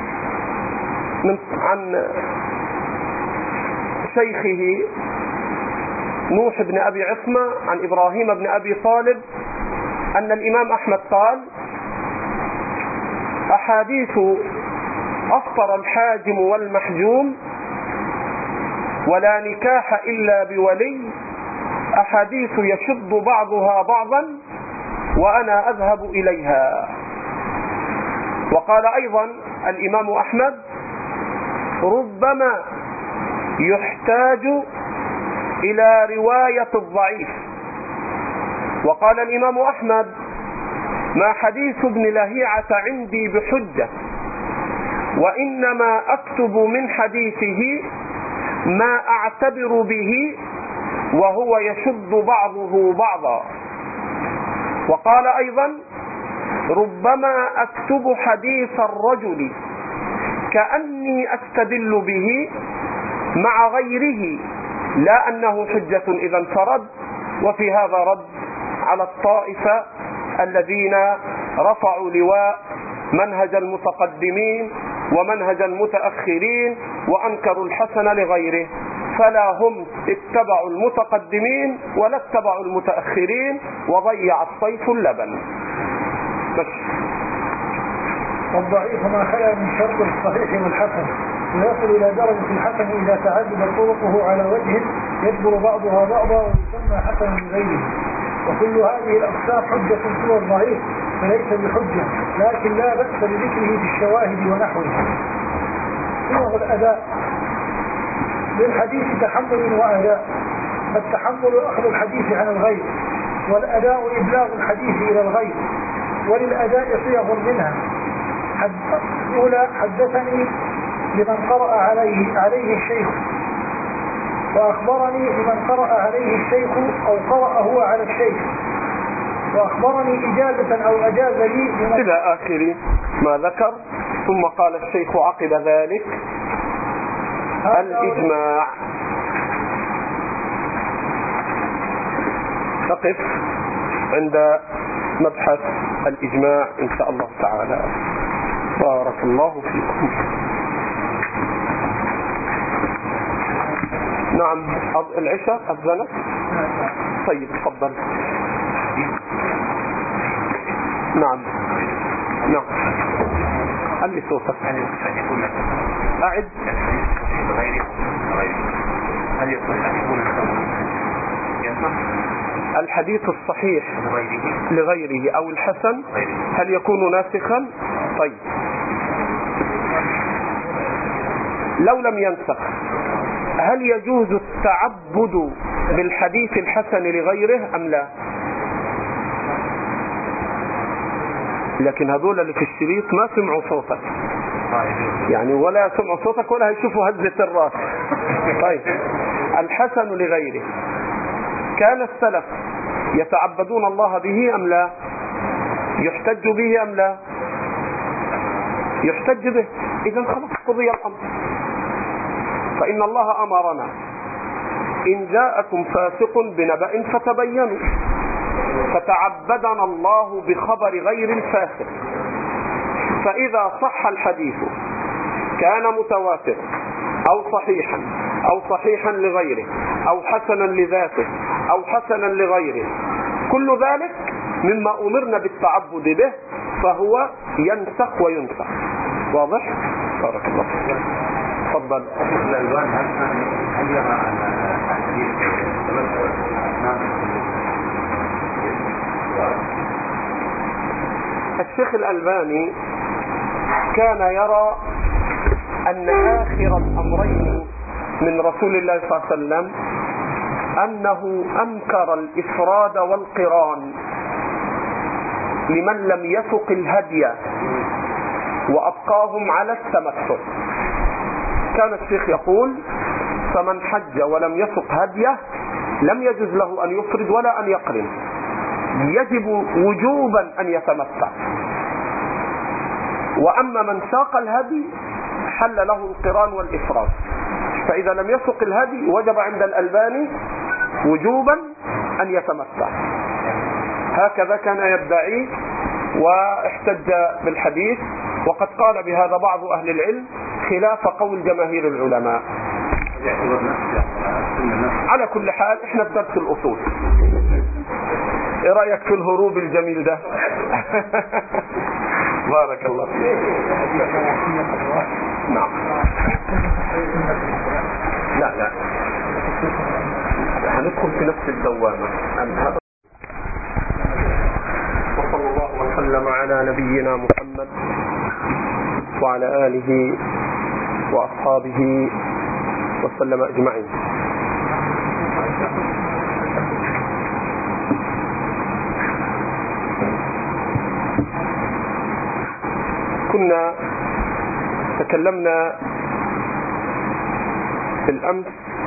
Speaker 1: عن شيخه نوح بن أبي عصمة عن إبراهيم بن أبي طالب أن الإمام أحمد قال: أحاديث أفطر الحاجم والمحجوم ولا نكاح إلا بولي أحاديث يشد بعضها بعضا وأنا أذهب إليها. وقال أيضا الإمام أحمد: ربما يحتاج إلى رواية الضعيف. وقال الإمام أحمد: ما حديث ابن لهيعة عندي بحجة، وإنما أكتب من حديثه ما أعتبر به وهو يشد بعضه بعضا. وقال أيضا: ربما أكتب حديث الرجل كأني أستدل به مع غيره لا أنه حجة إذا انفرد. وفي هذا رد على الطائفة الذين رفعوا لواء منهج المتقدمين ومنهج المتأخرين وأنكروا الحسن لغيره، فلا هم اتبعوا المتقدمين ولا اتبعوا المتأخرين، وضيع الصيف اللبن.
Speaker 2: والضعيف ما خلا من شرط الصحيح والحسن، ويصل إلى درجة الحسن إذا تعدد طرقه على وجه يجبر بعضها بعضا ويسمى حسنا لغيره. وكل هذه الأقسام حجة سوى الضعيف فليس بحجة، لكن لا بأس بذكره في الشواهد ونحوه. صيغ الأداء للحديث تحمل وأداء. فالتحمل أخذ الحديث عن الغير، والأداء إبلاغ الحديث إلى الغير. وللأداء صيغ منها: الأولى حدثني لمن قرأ عليه الشيخ، وأخبرني لمن قرأ عليه الشيخ أو قرأ هو على الشيخ، وأخبرني إجازة أو أجاز لي
Speaker 1: إلى آخر ما ذكر. ثم قال الشيخ عقب ذلك: الإجماع. نقف عند مبحث الإجماع إن شاء الله تعالى. بارك الله فيكم. نعم، العشاء أذنت. طيب تفضل. نعم. علي صوتك. أعد.
Speaker 3: هل يصح أن يكون
Speaker 1: الحديث الصحيح لغيره أو الحسن هل يكون ناسخا؟ طيب، لو لم ينسخ هل يجوز التعبد بالحديث الحسن لغيره أم لا؟ لكن هذول اللي في الشريط ما سمعوا صوتك يعني، ولا سمعوا صوتك ولا هيشوفوا هزة الراس. طيب، الحسن لغيره كان السلف يتعبدون الله به أم لا؟ يحتج به أم لا؟ يحتج به. إذن خلاص قضي الأمر. فإن الله أمرنا إن جاءكم فاسق بنبأ فتبينوا، فتعبدنا الله بخبر غير الفاسق. فإذا صح الحديث كان متواتر أو صحيحا لغيره أو حسنا لذاته أو حسنا لغيره، كل ذلك مما أمرنا بالتعبد به، فهو ينسخ وينسخ. واضح؟ بارك الله فيك. تفضل.
Speaker 3: هل يرى الحديث
Speaker 1: الشيخ الألباني كان يرى أن آخر الأمرين من رسول الله صلى الله عليه وسلم أنه أنكر الإفراد والقران لمن لم يسق الهدي وأبقاهم على التمتع. كان الشيخ يقول: فمن حج ولم يسق هديه لم يجوز له أن يفرد ولا أن يقرن، يجب وجوبا أن يتمتع. وأما من ساق الهدي حل له القران والإفراد. فإذا لم يسق الهدي وجب عند الألباني وجوبا أن يتمتع. هكذا كان يدعي واحتج بالحديث، وقد قال بهذا بعض أهل العلم خلاف قول جماهير العلماء. على كل حال احنا في درس الأصول. ايه رأيك في الهروب الجميل ده؟ بارك الله فيك. نعم. لا هندخل في نفس الدوامة. وصلى الله وسلم على نبينا محمد وعلى آله وأصحابه وسلم أجمعين. كنا تكلمنا بالأمس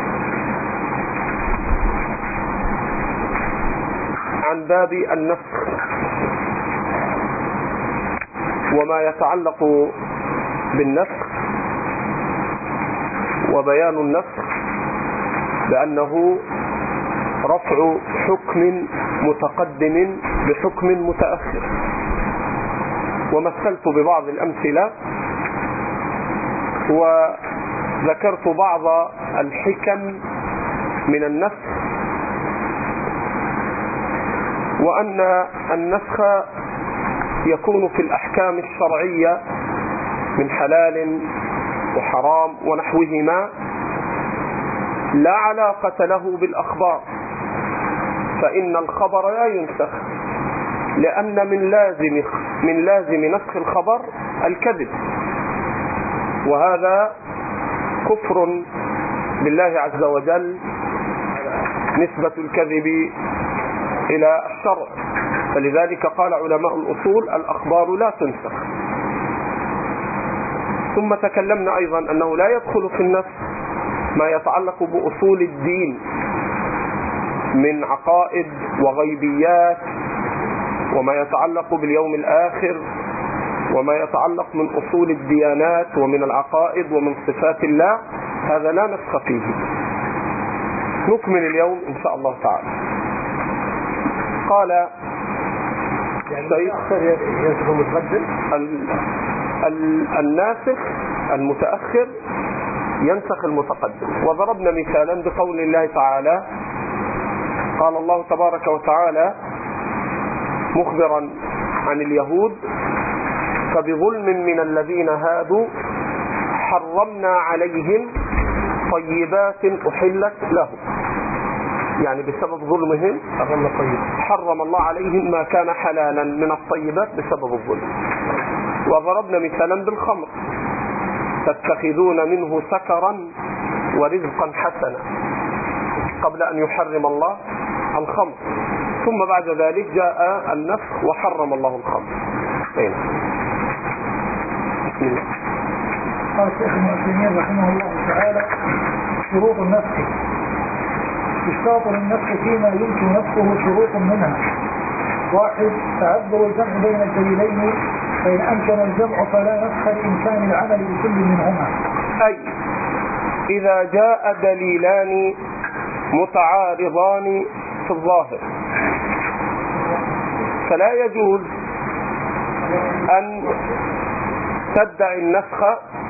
Speaker 1: عن باب النسخ وما يتعلق بالنسخ، وبيان النسخ بأنه رفع حكم متقدم بحكم متأخر. ومثلت ببعض الأمثلة وذكرت بعض الحكم من النسخ، وأن النسخ يكون في الأحكام الشرعية من حلال وحرام ونحوهما لا علاقة له بالأخبار، فإن الخبر لا ينسخ، لأن من لازم نسخ الخبر الكذب، وهذا كفر بالله عز وجل نسبة الكذب إلى الشرع. فلذلك قال علماء الأصول: الأخبار لا تنسخ. ثم تكلمنا أيضا أنه لا يدخل في النسخ ما يتعلق بأصول الدين من عقائد وغيبيات، وما يتعلق باليوم الآخر، وما يتعلق من أصول الديانات ومن العقائد ومن صفات الله، هذا لا نسخ فيه. نكمل اليوم إن شاء الله تعالى. قال الناسخ المتأخر ينسخ المتقدم. وضربنا مثالا بقول الله تعالى: قال الله تبارك وتعالى مخبرا عن اليهود: فبظلم من الذين هادوا حرمنا عليهم طيبات أحلت لهم، يعني بسبب ظلمهم حرم الله عليهم ما كان حلالا من الطيبات بسبب الظلم. وضربنا مثالا بالخمر، تتخذون منه سكرا ورزقا حسنا، قبل أن يحرم الله الخمر، ثم بعد ذلك جاء النسخ وحرم الله الخمر. بسم الله.
Speaker 2: قال الشيخ ابن عثيمين رحمه الله تعالى: شروط النسخ. يشترط للنسخ فيما يمكن نسخه شروط منها: 1. تعذر الجمع بين الدليلين، فإن أمكن الجمع فلا نسخ لإمكان العمل بكل منهما.
Speaker 1: أي إذا جاء دليلان متعارضان في الظاهر فلا يجوز أن تدعي النسخ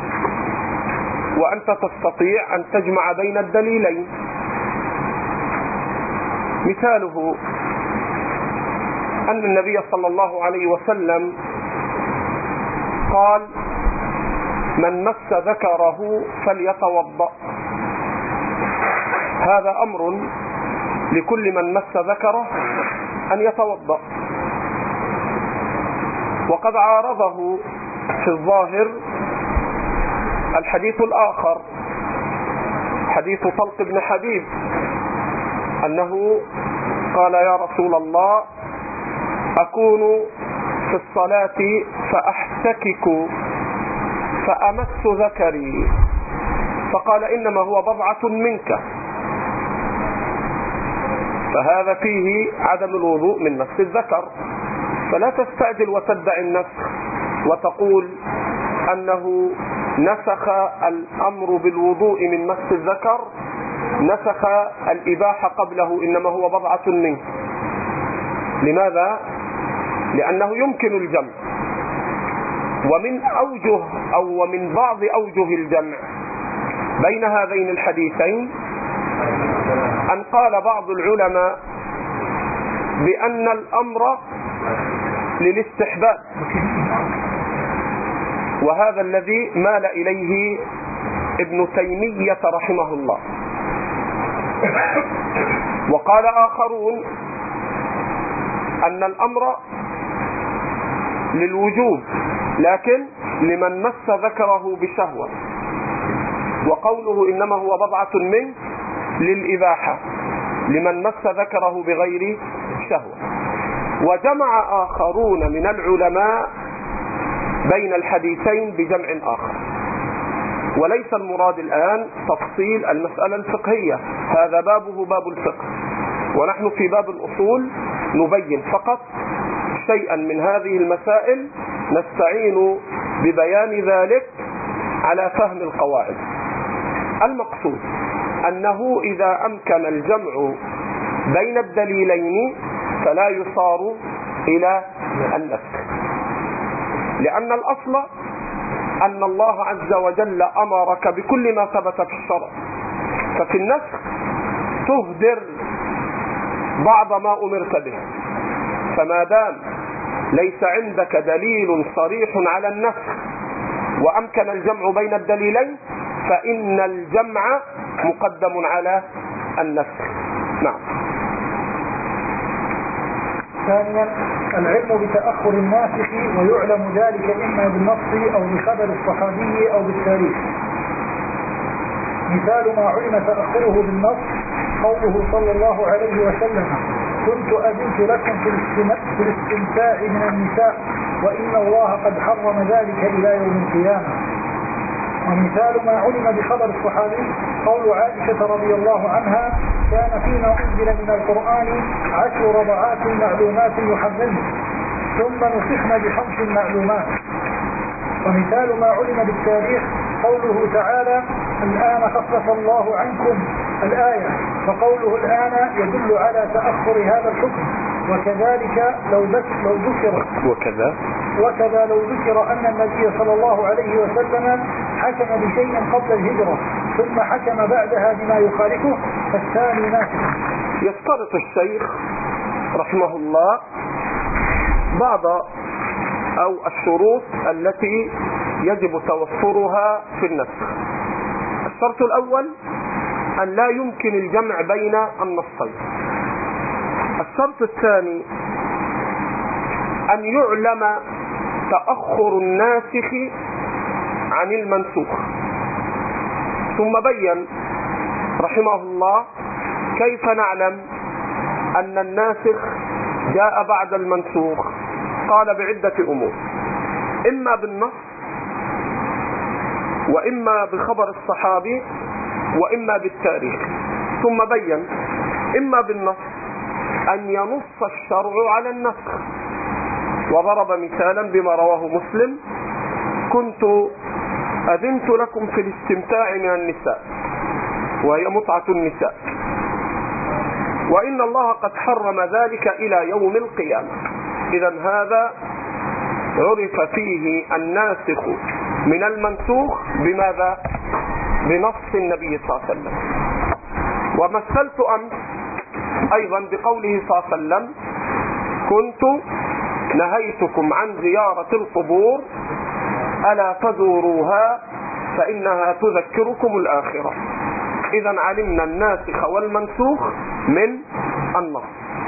Speaker 1: وأنت تستطيع أن تجمع بين الدليلين. مثاله أن النبي صلى الله عليه وسلم قال: من مس ذكره فليتوضأ. هذا أمر لكل من مس ذكره أن يتوضأ. وقد عارضه في الظاهر الحديث الآخر، حديث طلق بن حبيب، أنه قال: يا رسول الله، أكون في الصلاة فأحتكك فأمس ذكري، فقال: إنما هو بضعة منك. فهذا فيه عدم الوضوء من مس الذكر، فلا تستعجل وتدعي النسخ وتقول أنه نسخ الأمر بالوضوء من مس الذكر، نسخ الإباحة قبله، إنما هو بضعة منك. لماذا؟ لأنه يمكن الجمع، ومن بعض أوجه الجمع بين هذين الحديثين أن قال بعض العلماء بأن الأمر للاستحباب، وهذا الذي مال إليه ابن تيمية رحمه الله. وقال آخرون أن الأمر للوجوب، لكن لمن مس ذكره بشهوة، وقوله إنما هو بضعة منه للإباحة لمن مس ذكره بغير شهوة. وجمع آخرون من العلماء بين الحديثين بجمع آخر، وليس المراد الآن تفصيل المسألة الفقهية، هذا بابه باب الفقه، ونحن في باب الأصول نبين فقط شيئا من هذه المسائل، نستعين ببيان ذلك على فهم القواعد. المقصود أنه إذا أمكن الجمع بين الدليلين فلا يصار إلى النسخ، لأن الأصل أن الله عز وجل أمرك بكل ما ثبت في الشرع، ففي النسخ تهدر بعض ما أمرت به. فما دام ليس عندك دليل صريح على النسخ وأمكن الجمع بين الدليلين فإن الجمع مقدم على النسخ. نعم.
Speaker 2: ثانيا: العلم بتأخر الناسخ، ويعلم ذلك إما بالنص أو بخبر الصحابي أو بالتاريخ. مثال ما علم تأخره بالنص قوله صلى الله عليه وسلم: كنت أذنت لكم في الاستمتاع من النساء، وإن الله قد حرم ذلك إلى يوم القيامة. ومثال ما علم بخبر الصحابي قول عائشة رضي الله عنها: كان فيما أنزل من القرآن 10 رضعات معلومات يحرمن، ثم نسخن ب5 معلومات. ومثال ما علم بالتاريخ قوله تعالى: الآن خفف الله عنكم الآية، فقوله الآن يدل على تأخر هذا الحكم. وكذلك وكذا لو ذكر أن النبي صلى الله عليه وسلم حكم بشيء قبل الهجرة ثم حكم بعدها بما يخالفه فالثاني ناسخ.
Speaker 1: يشترط الشيخ رحمه الله بعض أو الشروط التي يجب توفرها في النسخ. الشرط الأول أن لا يمكن الجمع بين النصين. الشرط الثاني أن يعلم تأخر الناسخ عن المنسوخ. ثم بين رحمه الله كيف نعلم أن الناسخ جاء بعد المنسوخ. قال بعدة أمور: إما بالنص، وإما بخبر الصحابي، وإما بالتاريخ. ثم بين: إما بالنص أن ينص الشرع على النسخ، وضرب مثالا بما رواه مسلم: كنت أذنت لكم في الاستمتاع من النساء، وهي متعة النساء، وإن الله قد حرم ذلك إلى يوم القيامة. إذن هذا عرف فيه الناسخ من المنسوخ بماذا؟ بنص النبي صلى الله عليه وسلم. ومثلت أمس أيضا بقوله صلى الله عليه وسلم: كنت نهيتكم عن زيارة القبور ألا فزوروها فإنها تذكركم الآخرة. إذن علمنا الناسخ والمنسوخ من النص.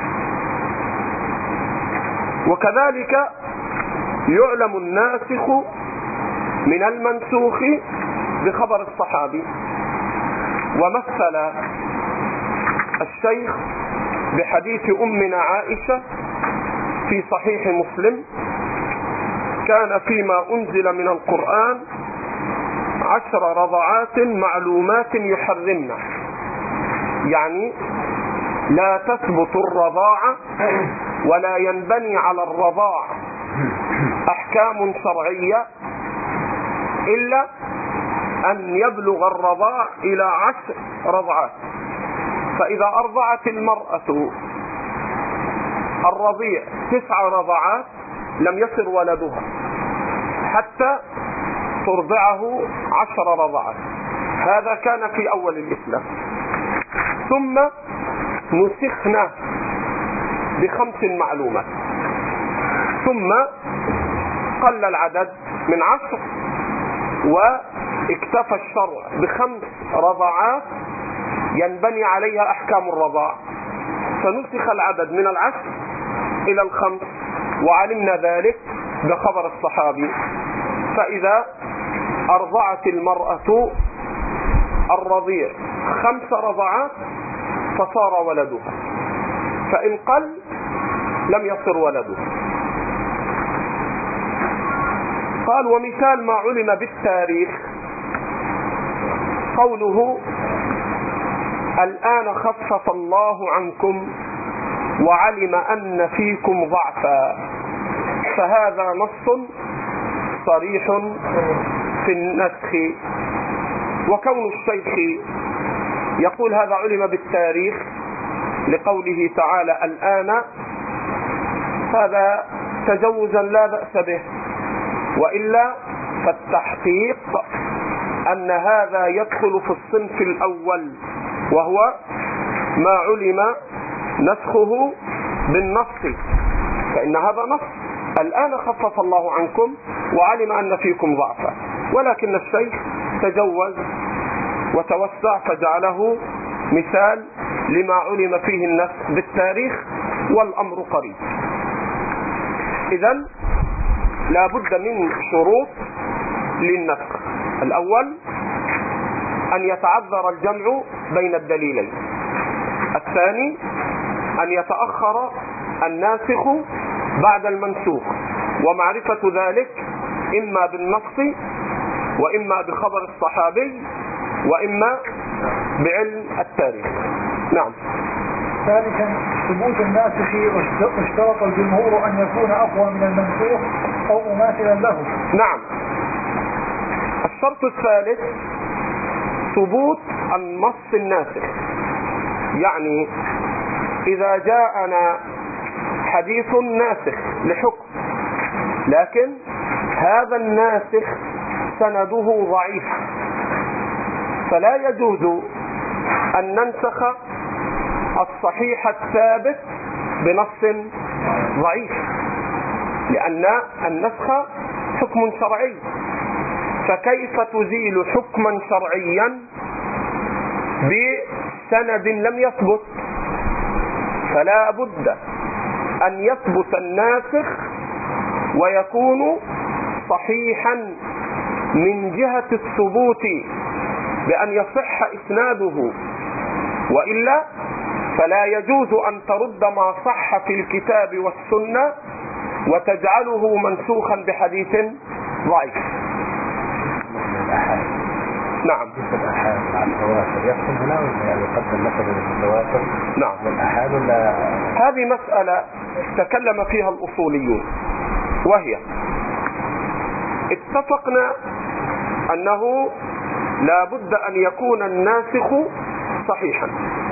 Speaker 1: وكذلك يعلم الناسخ من المنسوخ بخبر الصحابي. ومثل الشيخ بحديث أمنا عائشة في صحيح مسلم: كان فيما أنزل من القرآن 10 رضعات معلومات يحرمن، يعني لا تثبت الرضاعة ولا ينبني على الرضاع أحكام شرعية إلا أن يبلغ الرضاع إلى 10 رضعات. فإذا أرضعت المرأة الرضيع 9 رضعات لم يصر ولدها حتى ترضعه 10 رضعات. هذا كان في أول الإسلام. ثم نسخنا ب5 معلومات، ثم قل العدد من 10 واكتفى الشرع ب5 رضعات ينبني عليها أحكام الرضاع، فنسخ العدد من 10 إلى 5، وعلمنا ذلك بخبر الصحابي. فإذا أرضعت المرأة الرضيع 5 رضعات فصار ولدها، فإن قل لم يصر ولده. قال: ومثال ما علم بالتاريخ قوله: الآن خفف الله عنكم وعلم أن فيكم ضعفا. فهذا نص صريح في النسخ. وكون الشيخ يقول هذا علم بالتاريخ لقوله تعالى الآن، هذا تجوزا لا بأس به، وإلا فالتحقيق أن هذا يدخل في الصنف الأول، وهو ما علم نسخه بالنص، فإن هذا نص: الآن خفف الله عنكم وعلم أن فيكم ضعفا. ولكن الشيخ تجوز وتوسع فجعله مثال لما علم فيه النسخ بالتاريخ، والأمر قريب. إذن لا بد من شروط للنسخ. الأول أن يتعذر الجمع بين الدليلين. الثاني أن يتأخر الناسخ بعد المنسوخ، ومعرفة ذلك إما بالنص، وإما بخبر الصحابي، وإما بعلم التاريخ. نعم.
Speaker 2: ثالثا ثبوت الناسخ، واشترط الجمهور أن يكون أقوى من المنسوخ أو مماثلا له.
Speaker 1: نعم. الشرط الثالث ثبوت النص الناسخ، يعني إذا جاءنا حديث ناسخ لحكم، لكن هذا الناسخ سنده ضعيف، فلا يجوز أن ننسخ الصحيح الثابت بنص ضعيف. لأن النسخ حكم شرعي، فكيف تزيل حكما شرعيا بسند لم يثبت؟ فلا بد أن يثبت الناسخ ويكون صحيحا من جهة الثبوت بأن يصح إسناده، وإلا فلا يجوز أن ترد ما صح في الكتاب والسنة وتجعله منسوخا بحديث ضعيف. نعم.
Speaker 3: الأحاد مع التواتر يحكم هنا ولا يقدم مثلا المتواتر؟
Speaker 1: نعم.
Speaker 3: والأحاد ولا؟
Speaker 1: هذه مسألة تكلم فيها الأصوليون، وهي اتفقنا أنه لا بد أن يكون الناسخ صحيحا.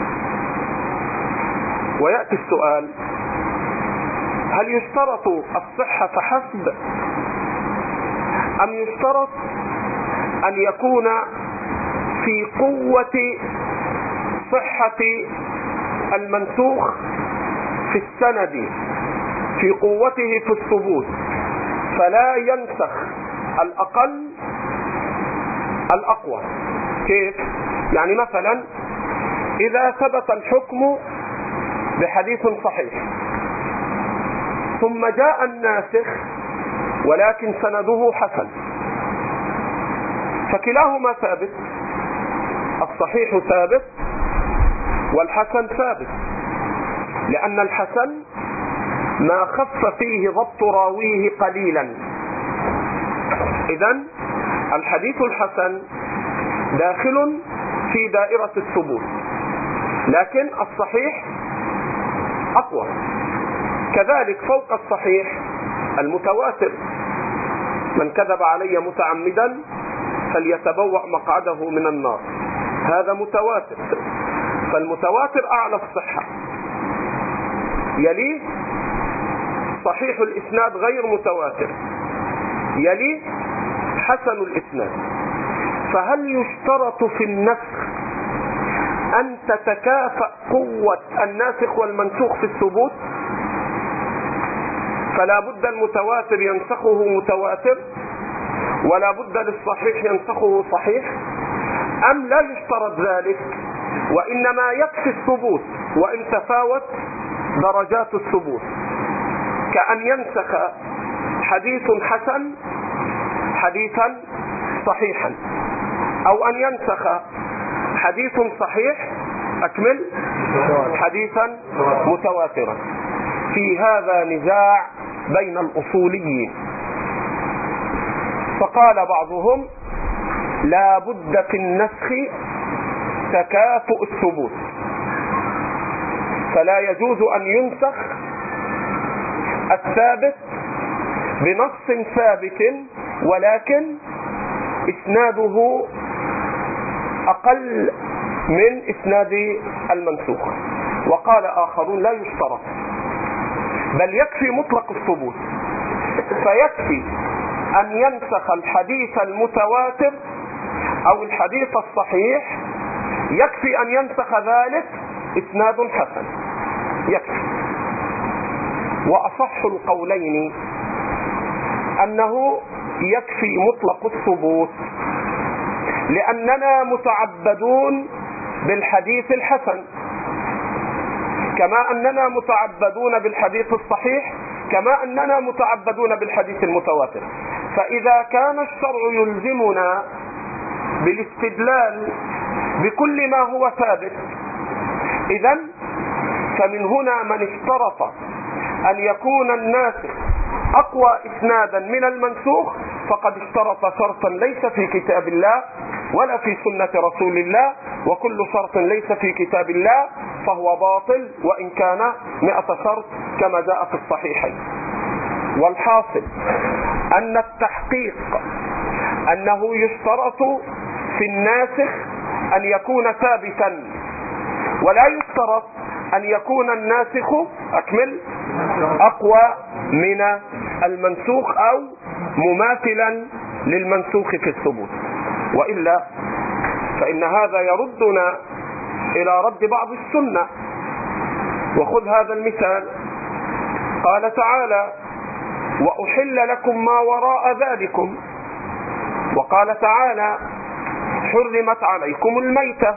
Speaker 1: ويأتي السؤال: هل يشترط الصحة فحسب أم يشترط أن يكون في قوة صحة المنسوخ في السند، في قوته في الثبوت، فلا ينسخ الأقل الأقوى؟ كيف؟ يعني مثلا إذا ثبت الحكم بحديث صحيح ثم جاء الناسخ ولكن سنده حسن، فكلاهما ثابت، الصحيح ثابت والحسن ثابت، لأن الحسن ما خف فيه ضبط راويه قليلا. إذن الحديث الحسن داخل في دائرة الثبوت، لكن الصحيح أقوى. كذلك فوق الصحيح المتواتر: من كذب علي متعمدا فليتبوأ مقعده من النار. هذا متواتر، فالمتواتر أعلى الصحة، يليه صحيح الإسناد غير متواتر، يليه حسن الإسناد. فهل يشترط في النسخ أن تتكافأ قوة الناسخ والمنسوخ في الثبوت؟ فلا بد المتواتر ينسخه متواتر ولا بد للصحيح ينسخه صحيح، أم لا يشترط ذلك وإنما يكفي الثبوت وإن تفاوت درجات الثبوت؟ كأن ينسخ حديث حسن حديثا صحيحا، أو أن ينسخ حديث صحيح أكمل حديثا متواترا. في هذا نزاع بين الأصوليين، فقال بعضهم: لا بد في النسخ تكافؤ الثبوت، فلا يجوز أن ينسخ الثابت بنص ثابت ولكن إسناده أقل من إسناد المنسوخ. وقال آخرون: لا يشترط، بل يكفي مطلق الثبوت، فيكفي أن ينسخ الحديث المتواتر أو الحديث الصحيح، يكفي أن ينسخ ذلك إسناد حسن، يكفي. وأصح القولين أنه يكفي مطلق الثبوت، لأننا متعبدون بالحديث الحسن كما أننا متعبدون بالحديث الصحيح، كما أننا متعبدون بالحديث المتواتر. فإذا كان الشرع يلزمنا بالاستدلال بكل ما هو ثابت، إذن فمن هنا من اشترط أن يكون الناسخ أقوى إسنادا من المنسوخ فقد اشترط شرطا ليس في كتاب الله ولا في سنة رسول الله، وكل شرط ليس في كتاب الله فهو باطل وإن كان 100 شرط كما جاء في الصحيحين. والحاصل أن التحقيق أنه يشترط في الناسخ أن يكون ثابتا، ولا يشترط أن يكون الناسخ أكمل أقوى من المنسوخ أو مماثلا للمنسوخ في الثبوت، وإلا فإن هذا يردنا إلى رد بعض السنة. وخذ هذا المثال: قال تعالى: وأحل لكم ما وراء ذلكم. وقال تعالى حرمت عليكم الميتة،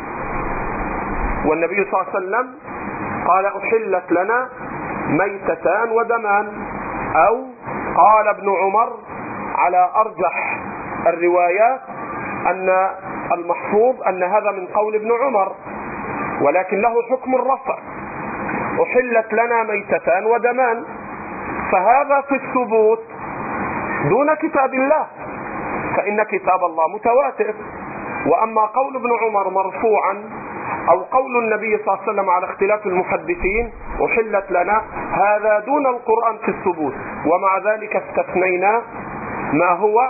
Speaker 1: والنبي صلى الله عليه وسلم قال أحلت لنا ميتتان ودمان، أو قال ابن عمر على أرجح الروايات أن المحفوظ أن هذا من قول ابن عمر، ولكن له حكم الرفع، أحلت لنا ميتتان ودمان، فهذا في الثبوت دون كتاب الله، فإن كتاب الله متواتر. وأما قول ابن عمر مرفوعا أو قول النبي صلى الله عليه وسلم على اختلاف المحدثين أحلت لنا، هذا دون القرآن في الثبوت. ومع ذلك استثنينا ما هو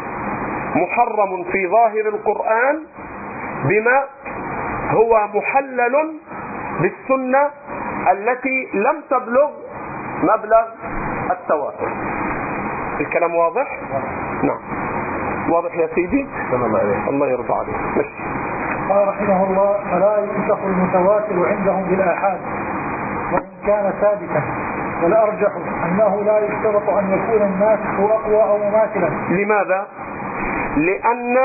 Speaker 1: محرم في ظاهر القرآن بما هو محلل بالسنة التي لم تبلغ مبلغ التواتر. الكلام واضح؟ نعم واضح يا سيدي؟ الله يرضى عليك. ماشي.
Speaker 2: قال رحمه الله فلا ينسخ المتواتر عندهم بالآحاد وإن كان ثابتا، والأرجح أنه لا يشترط أن يكون الناسخ أقوى أو مماثلا.
Speaker 1: لماذا؟ لأن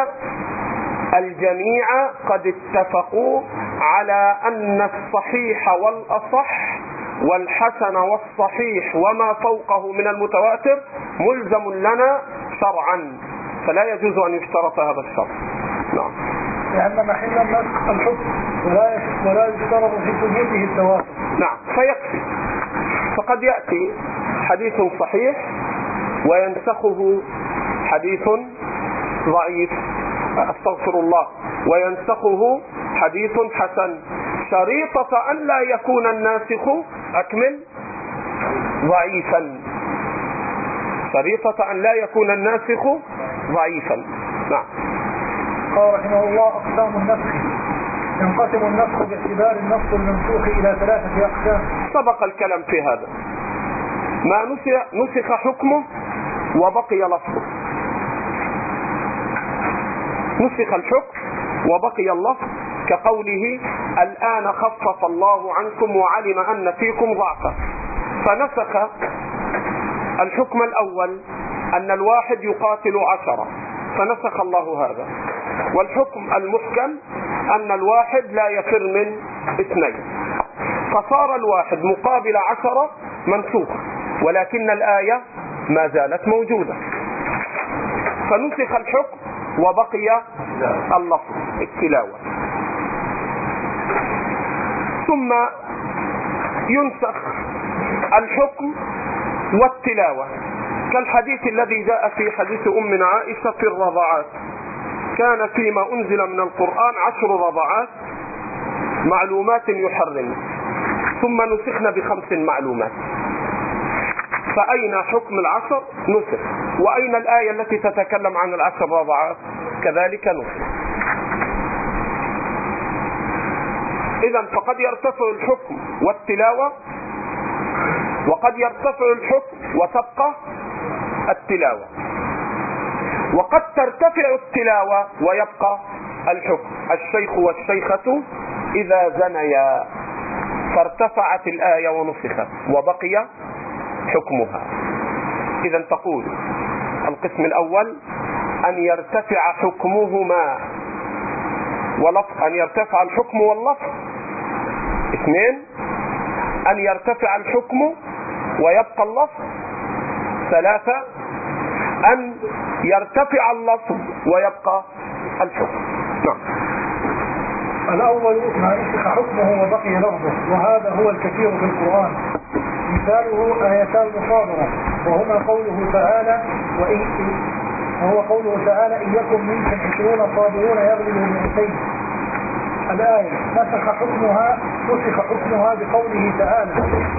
Speaker 1: الجميع قد اتفقوا على أن الصحيح والأصح والحسن والصحيح وما فوقه من المتواتر ملزم لنا شرعا، فلا يجوز أن يشترط هذا الشرط. نعم.
Speaker 2: لأن محل النسخ الحكم ولا يشترط في ثبوته التواتر.
Speaker 1: نعم فيكفي. فقد يأتي حديث صحيح وينسخه حديث ضعيف، استغفر الله، وينسخه حديث حسن، شريطة أن لا يكون الناسخ أكمل ضعيفا، شريطة أن لا يكون الناسخ ضعيفا. نعم.
Speaker 2: قال رحمه الله أقسام النسخ. ينقسم النسخ باعتبار النص المنسوخ إلى 3 أقسام.
Speaker 1: سبق الكلام في هذا. ما نسخ حكمه وبقي لفظه، نسخ الحكم وبقي اللفظ، كقوله الآن خفف الله عنكم وعلم أن فيكم ضعفا، فنسخ الحكم الأول أن الواحد يقاتل 10، فنسخ الله هذا. والحكم المحكم أن الواحد لا يفر من 2، فصار الواحد مقابل 10 منسوخ، ولكن الآية ما زالت موجودة، فنسخ الحكم وبقي اللفظ التلاوة. ثم ينسخ الحكم والتلاوة، كالحديث الذي جاء في حديث أمنا عائشة في الرضاعات، كان فيما أنزل من القرآن 10 رضاعات معلومات يحرم، ثم نسخنا ب5 معلومات، فأين حكم 10 نسخ، وأين الآية التي تتكلم عن 10 رضاعات كذلك نسخ. إذن فقد يرتفع الحكم والتلاوة، وقد يرتفع الحكم وتبقى التلاوة، وقد ترتفع التلاوة ويبقى الحكم. الشيخ والشيخة إذا زنيا، فارتفعت الآية ونسخت وبقي حكمها. إذن تقول القسم الأول أن يرتفع حكمهما ولفظ، أن يرتفع الحكم واللفظ. 2 أن يرتفع الحكم ويبقى اللفظ. 3 أن يرتفع اللفظ ويبقى الحكم. نعم.
Speaker 2: الأول ما نسخ حكمه وبقي لفظه، وهذا هو الكثير في القرآن، مثاله آيتان مصادرة، وهما قوله تعالى وهو قوله تعالى إن يكن منكم 20 صابرون يغلبوا 200. الآية نسخ حكمها بقوله تعالى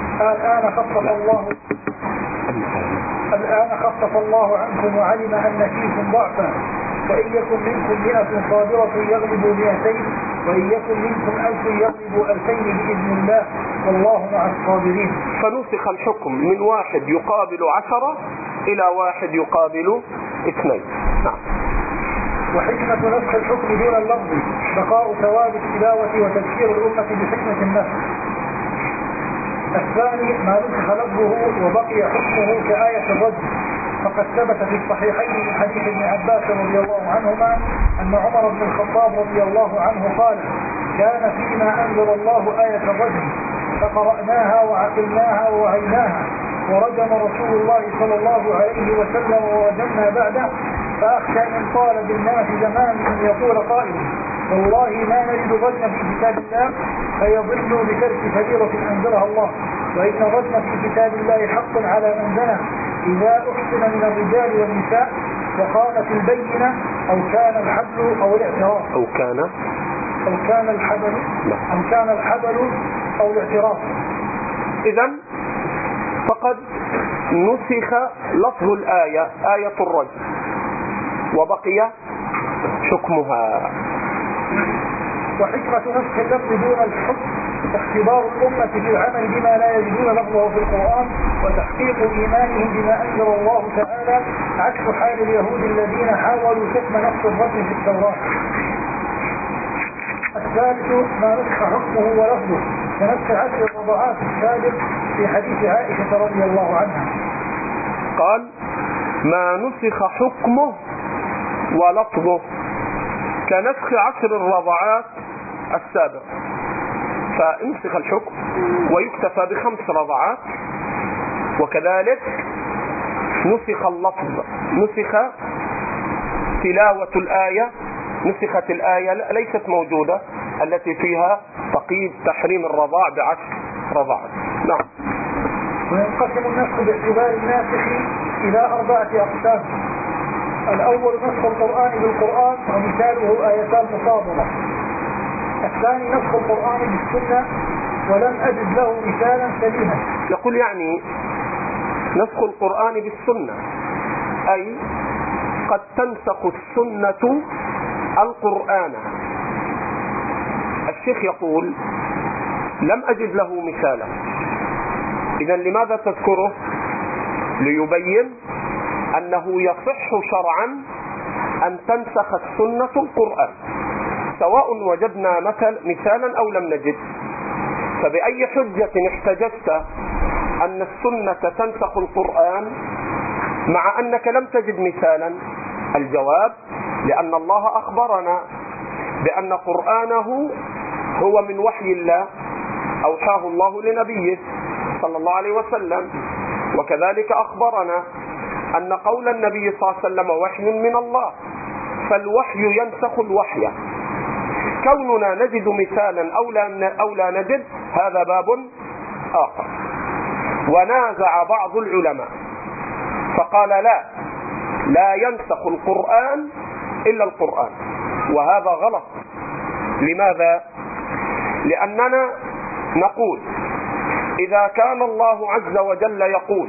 Speaker 2: الآن خفف الله عنكم وعلم أن فيكم ضعفا فإن يكن منكم 100 صابرة يغلبوا 200 وإن يكن منكم 1000 يغلبوا 2000 بإذن الله والله مع الصابرين.
Speaker 1: فنسخ الحكم من 1 يقابل 10 إلى 1 يقابل 2. نعم.
Speaker 2: وحكمة نسخ الحكم دون اللفظ بقاء ثواب التلاوة وتذكير الأمة بحكمة النسخ. الثاني ما نسخ لفظه وبقي حكمه كآية الرجم، فقد ثبت في الصحيحين من حديث ابن عباس رضي الله عنهما أن عمر بن الخطاب رضي الله عنه قال: كان فيما أنزل الله آية الرجم فقرأناها وعقلناها ووعيناها، ورجم رسول الله صلى الله عليه وسلم ورجمنا بعده، فأخشى إن طال بالناس زمان أن يقول قائل: والله ما نجد رجما في كتاب الله، فيضل بترك فريضة أنزلها الله، وإن الرجم في كتاب الله حق على من زنى إذا أحسن من الرجال والنساء وقامت البينة أو كان الحبل أو الاعتراف أو كان الحبل أو الاعتراف.
Speaker 1: إذن فقد نسخ لفظ الآية آية الرجم وبقي حكمها.
Speaker 2: وحكمة نسخ اللفظ دون الحكم اختبار الأمة في العمل بما لا يجدون لفظه في القرآن وتحقيق إيمانهم بما أنزل الله تعالى، عكس حال اليهود الذين حاولوا كتم نص الرجم في التوراة. الثالث ما نسخ حكمه ولفظه كنسخ عشر الرضعات السابق في حديث عائشة رضي الله عنها.
Speaker 1: قال: ما نسخ حكمه ولفظه كنسخ عشر الرضعات السابق، فانسخ الحكم ويكتفى ب5 رضعات، وكذلك نسخ اللفظ، نسخ تلاوة الآية، نسخت الآية ليست موجودة التي فيها تقييد تحريم الرضاع ب10 رضعات. نعم.
Speaker 2: وينقسم النسخ باعتبار الناسخ إلى 4 أقسام. الأول نسخ القرآن بالقرآن ومثاله آيتان مصادرة. الثاني نسخ القرآن بالسنة ولم أجد له مثالا سليما.
Speaker 1: يقول يعني نسخ القرآن بالسنة، أي قد تنسخ السنة القرآن. الشيخ يقول لم أجد له مثالا. إذن لماذا تذكره؟ ليبين أنه يصح شرعا أن تنسخ السنة القرآن، سواء وجدنا مثالا أو لم نجد. فبأي حجة احتججت أن السنة تنسخ القرآن مع أنك لم تجد مثالا؟ الجواب: لأن الله أخبرنا بأن قرآنه هو من وحي الله أوحاه الله لنبيه صلى الله عليه وسلم، وكذلك أخبرنا أن قول النبي صلى الله عليه وسلم وحي من الله، فالوحي ينسخ الوحي. كوننا نجد مثالا أو لا نجد هذا باب آخر. ونازع بعض العلماء فقال لا ينسخ القرآن إلا القرآن، وهذا غلط. لماذا؟ لأننا نقول إذا كان الله عز وجل يقول: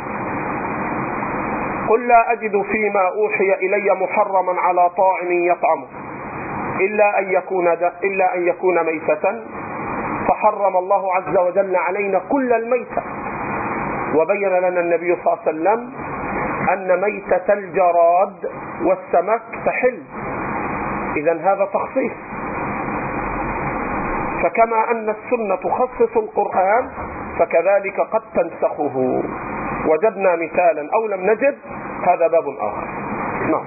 Speaker 1: قل لا أجد فيما أوحي إلي محرما على طاعم يطعمه إلا أن يكون ميتة، فحرم الله عز وجل علينا كل الميتة، وبين لنا النبي صلى الله عليه وسلم أن ميتة الجراد والسمك تحل. إذن هذا تخصيص. فكما أن السنة تخصص القرآن فكذلك قد تنسخه. وجدنا مثالا أو لم نجد هذا باب آخر. نعم.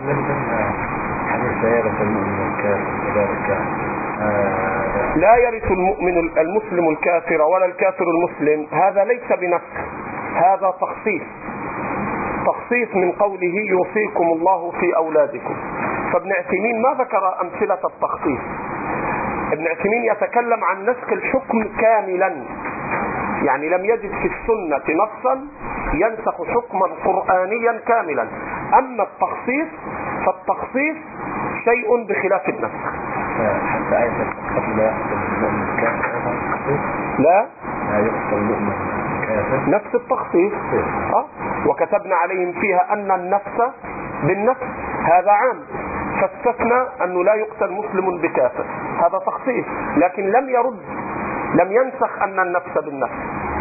Speaker 1: لا يرث المؤمن المسلم الكافر ولا الكافر المسلم، هذا ليس بنسخ، هذا تخصيص من قوله يوصيكم الله في أولادكم. فابن عثيمين ما ذكر أمثلة التخصيص. ابن عثيمين يتكلم عن نسخ الحكم كاملا، يعني لم يجد في السنة نصا ينسخ حكما قرآنيا كاملا. أما التخصيص فالتخصيص شيء بخلاف النسخ.
Speaker 3: حتى آية قتل لا يقتل المؤمن الكافر لا يقتل المؤمن الكافر
Speaker 1: نفس التخصيص. وكتبنا عليهم فيها أن النفس بالنفس، هذا عام، فاستثنى أنه لا يقتل مسلم بكافر، هذا تخصيص. لكن لم ينسخ أن النفس بالنفس.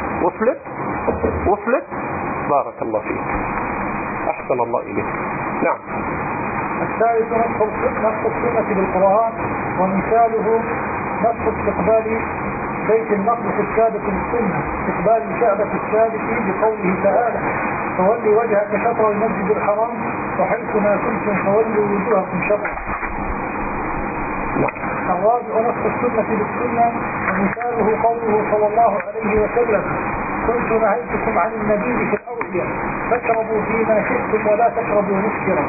Speaker 1: وصلت؟ بارك الله فيك، أحسن الله إليك. نعم.
Speaker 2: الثالث نسخ السنة بالقرآن، ومثاله نسخ استقبال بيت المقدس الثابت بالسنة، استقبال الكعبة الثابت بقوله تعالى فولي وجهك شطر المسجد الحرام وحيث ما كنتم فولوا وجوهكم شطره. الرابع نص السنة بالسنة، ومثاله قوله صلى الله عليه وسلم كنت نهيتكم عن النبيذ في الأوعية فاشربوا فيما شئتم ولا تشربوا مسكرا.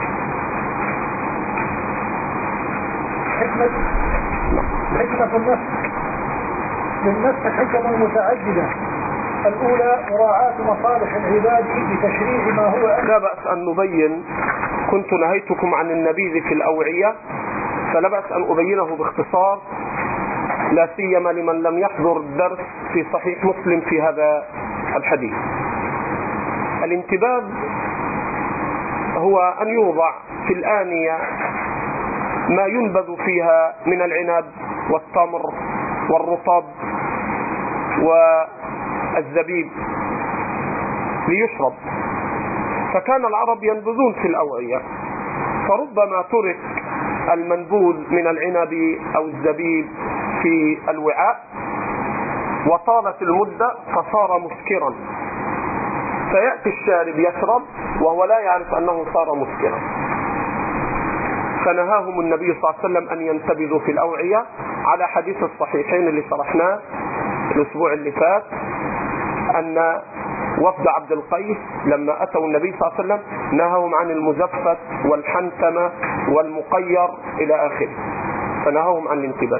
Speaker 2: حكمة النفس. للنفس حكم متعددة. الأولى مراعاة مصالح العباد بتشريع ما هو
Speaker 1: لا بأس أن نبين كنت نهيتكم عن النبيذ في الأوعية، فلا بأس أن أبينه باختصار، لا سيما لمن لم يحضر الدرس في صحيح مسلم في هذا الحديث. الانتباذ هو أن يوضع في الآنية ما ينبذ فيها من العنب والتمر والرطب والزبيب ليشرب. فكان العرب ينبذون في الأوعية، فربما ترك المنبوذ من العنب أو الزبيب في الوعاء وطالت المدة فصار مسكرا، فيأتي الشارب يشرب وهو لا يعرف أنه صار مسكرا. فنهاهم النبي صلى الله عليه وسلم أن ينتبذوا في الأوعية على حديث الصحيحين اللي شرحناه الأسبوع اللي فات، أن وفد عبد القيس لما أتوا النبي صلى الله عليه وسلم نهاهم عن المزفت والحنتمة والمقير إلى آخره، فنهاهم عن الانتباه.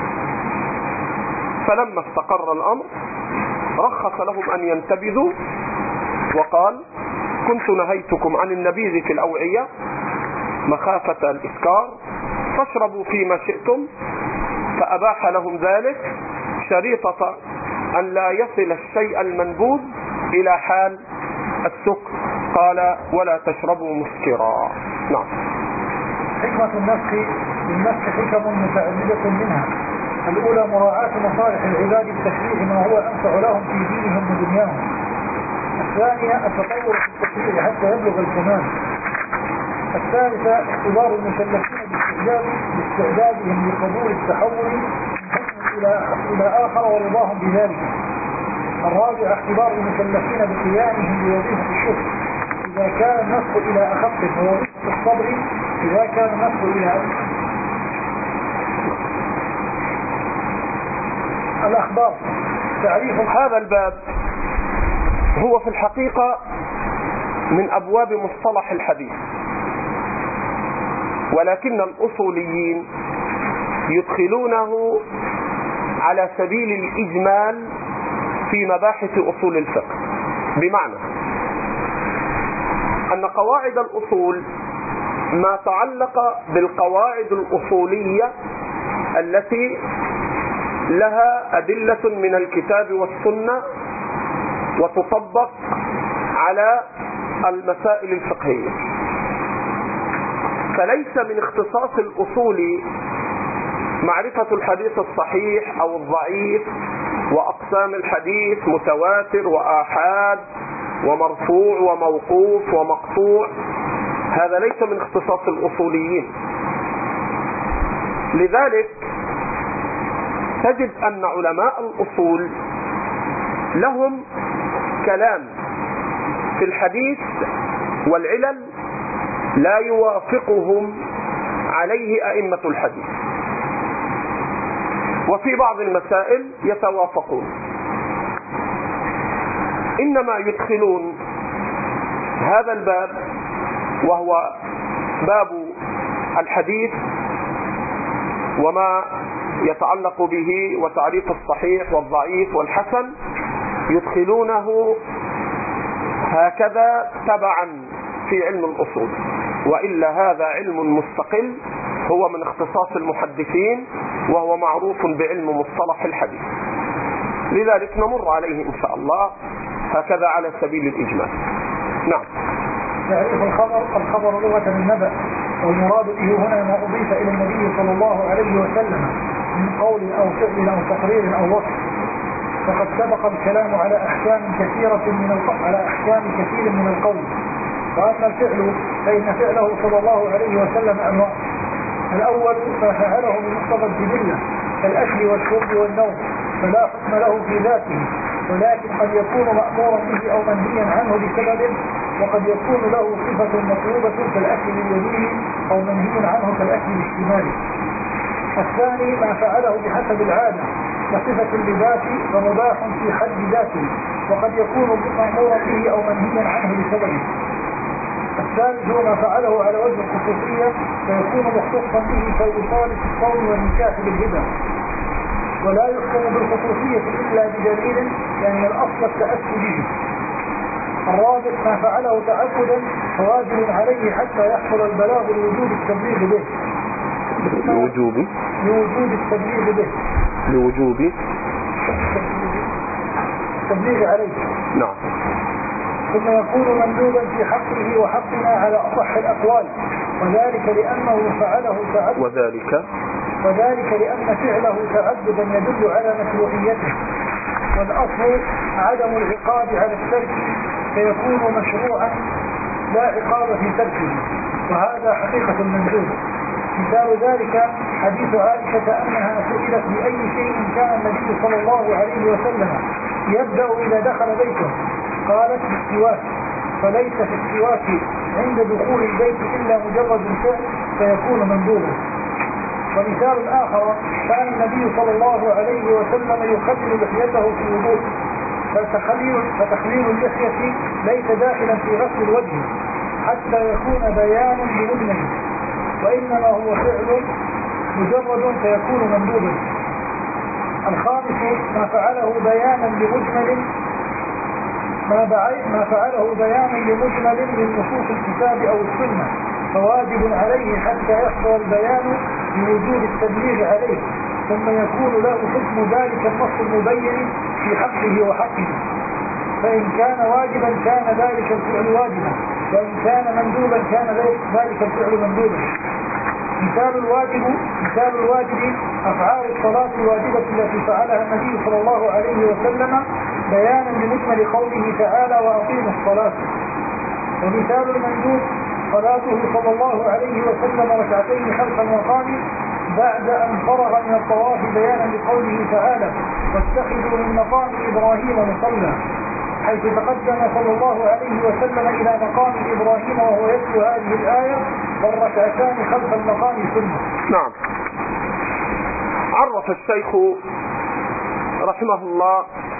Speaker 1: فلما استقر الأمر رخص لهم أن ينتبذوا وقال كنت نهيتكم عن النبيذ في الأوعية مخافة الإسكار فاشربوا فيما شئتم، فأباح لهم ذلك شريطة أن لا يصل الشيء المنبوذ إلى حال السكر، قال ولا تشربوا مسكرا. نعم.
Speaker 2: حكمة النفس. للنفس حكم متعددة منها. الأولى مراعاة مصالح العباد بتشريع ما هو أنفع لهم في دينهم ودنياهم. الثانية التطور في التشريع حتى يبلغ الكمال. الثالثة اختبار المكلفين باستعدادهم لقبول التحول إلى آخر ورضاهم بذلك. الرابعة اختبار المكلفين بقيامهم بوظيفة الشكر إذا كان النص إلى أخف، ووظيفة الصبر إذا كان النص إلى أخف. الأخبار. تعريف
Speaker 1: هذا الباب هو في الحقيقة من أبواب مصطلح الحديث، ولكن الأصوليين يدخلونه على سبيل الإجمال في مباحث أصول الفقه، بمعنى أن قواعد الأصول ما تعلق بالقواعد الأصولية التي لها أدلة من الكتاب والسنة وتطبق على المسائل الفقهية. فليس من اختصاص الأصول معرفة الحديث الصحيح أو الضعيف وأقسام الحديث متواتر وآحاد ومرفوع وموقوف ومقطوع، هذا ليس من اختصاص الأصوليين. لذلك تجد أن علماء الأصول لهم كلام في الحديث والعلل لا يوافقهم عليه أئمة الحديث، وفي بعض المسائل يتوافقون، إنما يدخلون هذا الباب وهو باب الحديث وما يتعلق به وتعريف الصحيح والضعيف والحسن، يدخلونه هكذا تبعا في علم الأصول، وإلا هذا علم مستقل هو من اختصاص المحدثين وهو معروف بعلم مصطلح الحديث. لذلك نمر عليه إن شاء الله هكذا على سبيل الإجمال. نعم.
Speaker 2: تعريف الخبر. الخبر لغة النبأ، والمراد به هنا ما أضيف إلى النبي صلى الله عليه وسلم من قول أو فعل أو تقرير أو وصف. فقد سبق الكلام على أحكام كثير من القول. وأما الفعل فإن فعله صلى الله عليه وسلم أنواع. الأول ما فعله من مقتضى الجبلة كالأكل والشرب والنوم، فلا حكم له في ذاته، ولكن قد يكون مأمورا به أو منهيا عنه بسبب، وقد يكون له صفة مطلوبة كالأكل باليمين أو منهي عنه كالأكل بالشمال. الثاني ما فعله بحسب العادة كصفة اللباس فمباح في حد ذاته، وقد يكون مأمورا به أو منهيا عنه بسببه. الثالث هو ما فعله على وجه الخصوصية فيكون مختصا به كالوصال في الصوم والنكاح بالهبة، ولا يحكم بالخصوصية إلا بدليل لأن الأصل التأسي به. الرابع ما فعله تعبدا فواجب عليه حتى يحصل البلاغ لوجوب التبليغ به.
Speaker 1: لوجوب
Speaker 2: التبليغ به.
Speaker 1: لوجوب
Speaker 2: التبليغ عليه.
Speaker 1: نعم.
Speaker 2: ثم يكون مندوبا في حقه وحقنا على أصح الأقوال، وذلك لأنه فعله تعبدا، وذلك لأن فعله تعبدا يدل على مشروعيته، والأصل عدم العقاب على الترك فيكون مشروعا لا عقاب في تركه، وهذا حقيقة المندوب. مثال ذلك حديث عائشة أنها سئلت بأي شيء كان النبي صلى الله عليه وسلم يبدأ إذا دخل بيته، قالت بالسواك، فليس في السواك عند دخول البيت إلا مجرد فعل فيكون مندوبا. ومثال آخر كان النبي صلى الله عليه وسلم يخلل لحيته في الوضوء، فتخليل اللحية ليس داخلا في غسل الوجه حتى يكون بيانا لمجمل، وإنما هو فعل مجرد فيكون مندوبا. الخامس ما فعله بيانا لمجمل من نصوص الكتاب أو السنة فواجب عليه حتى يحصل البيان بوجود التبليغ عليه، ثم يكون له حكم ذلك النص المبين في حقه وحقه. فإن كان واجبا كان ذلك الفعل واجبا، وإن كان مندوبا كان ذلك الفعل مندوبا. مثال الواجب أفعال الصلاة الواجبة التي فعلها النبي صلى الله عليه وسلم بيانا لمجمل قوله تعالى وأقيموا الصلاة. ومثال المندوب صلاته صلى الله عليه وسلم ركعتين خلف المقام بعد أن فرغ من الطواف بيانا لقوله تعالى واتخذوا من مقام إبراهيم مصلى، حيث تقدم صلى الله عليه وسلم إلى مقام إبراهيم وهو يتلو هذه الآية والركعتان خلف المقام سنة.
Speaker 1: نعم. عرف الشيخ رحمه الله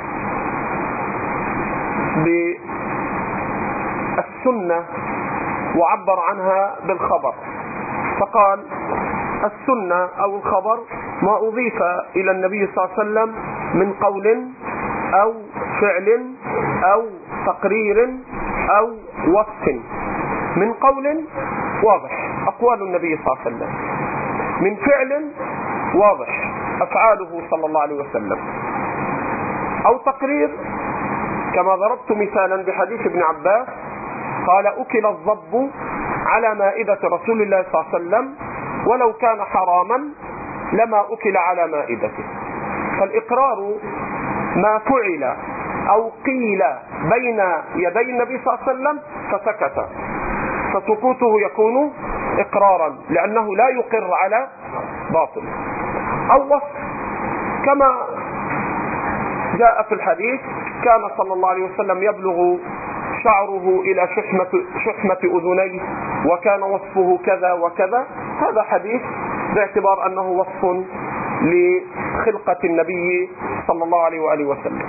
Speaker 1: بالسنة وعبر عنها بالخبر، فقال السنة أو الخبر ما أضيف إلى النبي صلى الله عليه وسلم من قول أو فعل أو تقرير أو وصف. من قول واضح أقوال النبي صلى الله عليه وسلم، من فعل واضح أفعاله صلى الله عليه وسلم، أو تقرير كما ضربت مثالا بحديث ابن عباس قال أكل الضب على مائدة رسول الله صلى الله عليه وسلم ولو كان حراما لما أكل على مائدته. فالإقرار ما فعل أو قيل بين يدي النبي صلى الله عليه وسلم فسكت، فسكوته يكون إقرارا لأنه لا يقر على باطل. أو وصف كما جاء في الحديث كان صلى الله عليه وسلم يبلغ شعره إلى شحمة أذنيه وكان وصفه كذا وكذا، هذا حديث باعتبار أنه وصف لخلقة النبي صلى الله عليه وآله وسلم.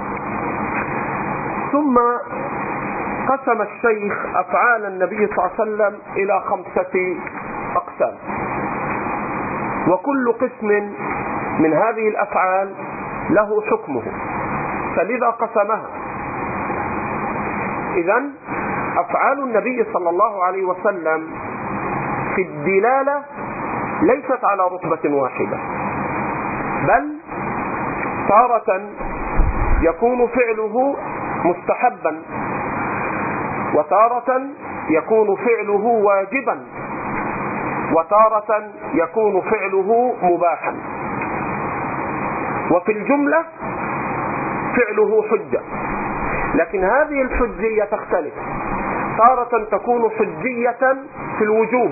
Speaker 1: ثم قسم الشيخ أفعال النبي صلى الله عليه وسلم إلى 5 أقسام، وكل قسم من هذه الأفعال له حكمه، فلذا قسمها. إذن أفعال النبي صلى الله عليه وسلم في الدلالة ليست على رتبة واحدة، بل تارة يكون فعله مستحبا، وتارة يكون فعله واجبا، وتارة يكون فعله مباحا. وفي الجملة فعله حجة، لكن هذه الحجية تختلف، تارة تكون حجية في الوجوب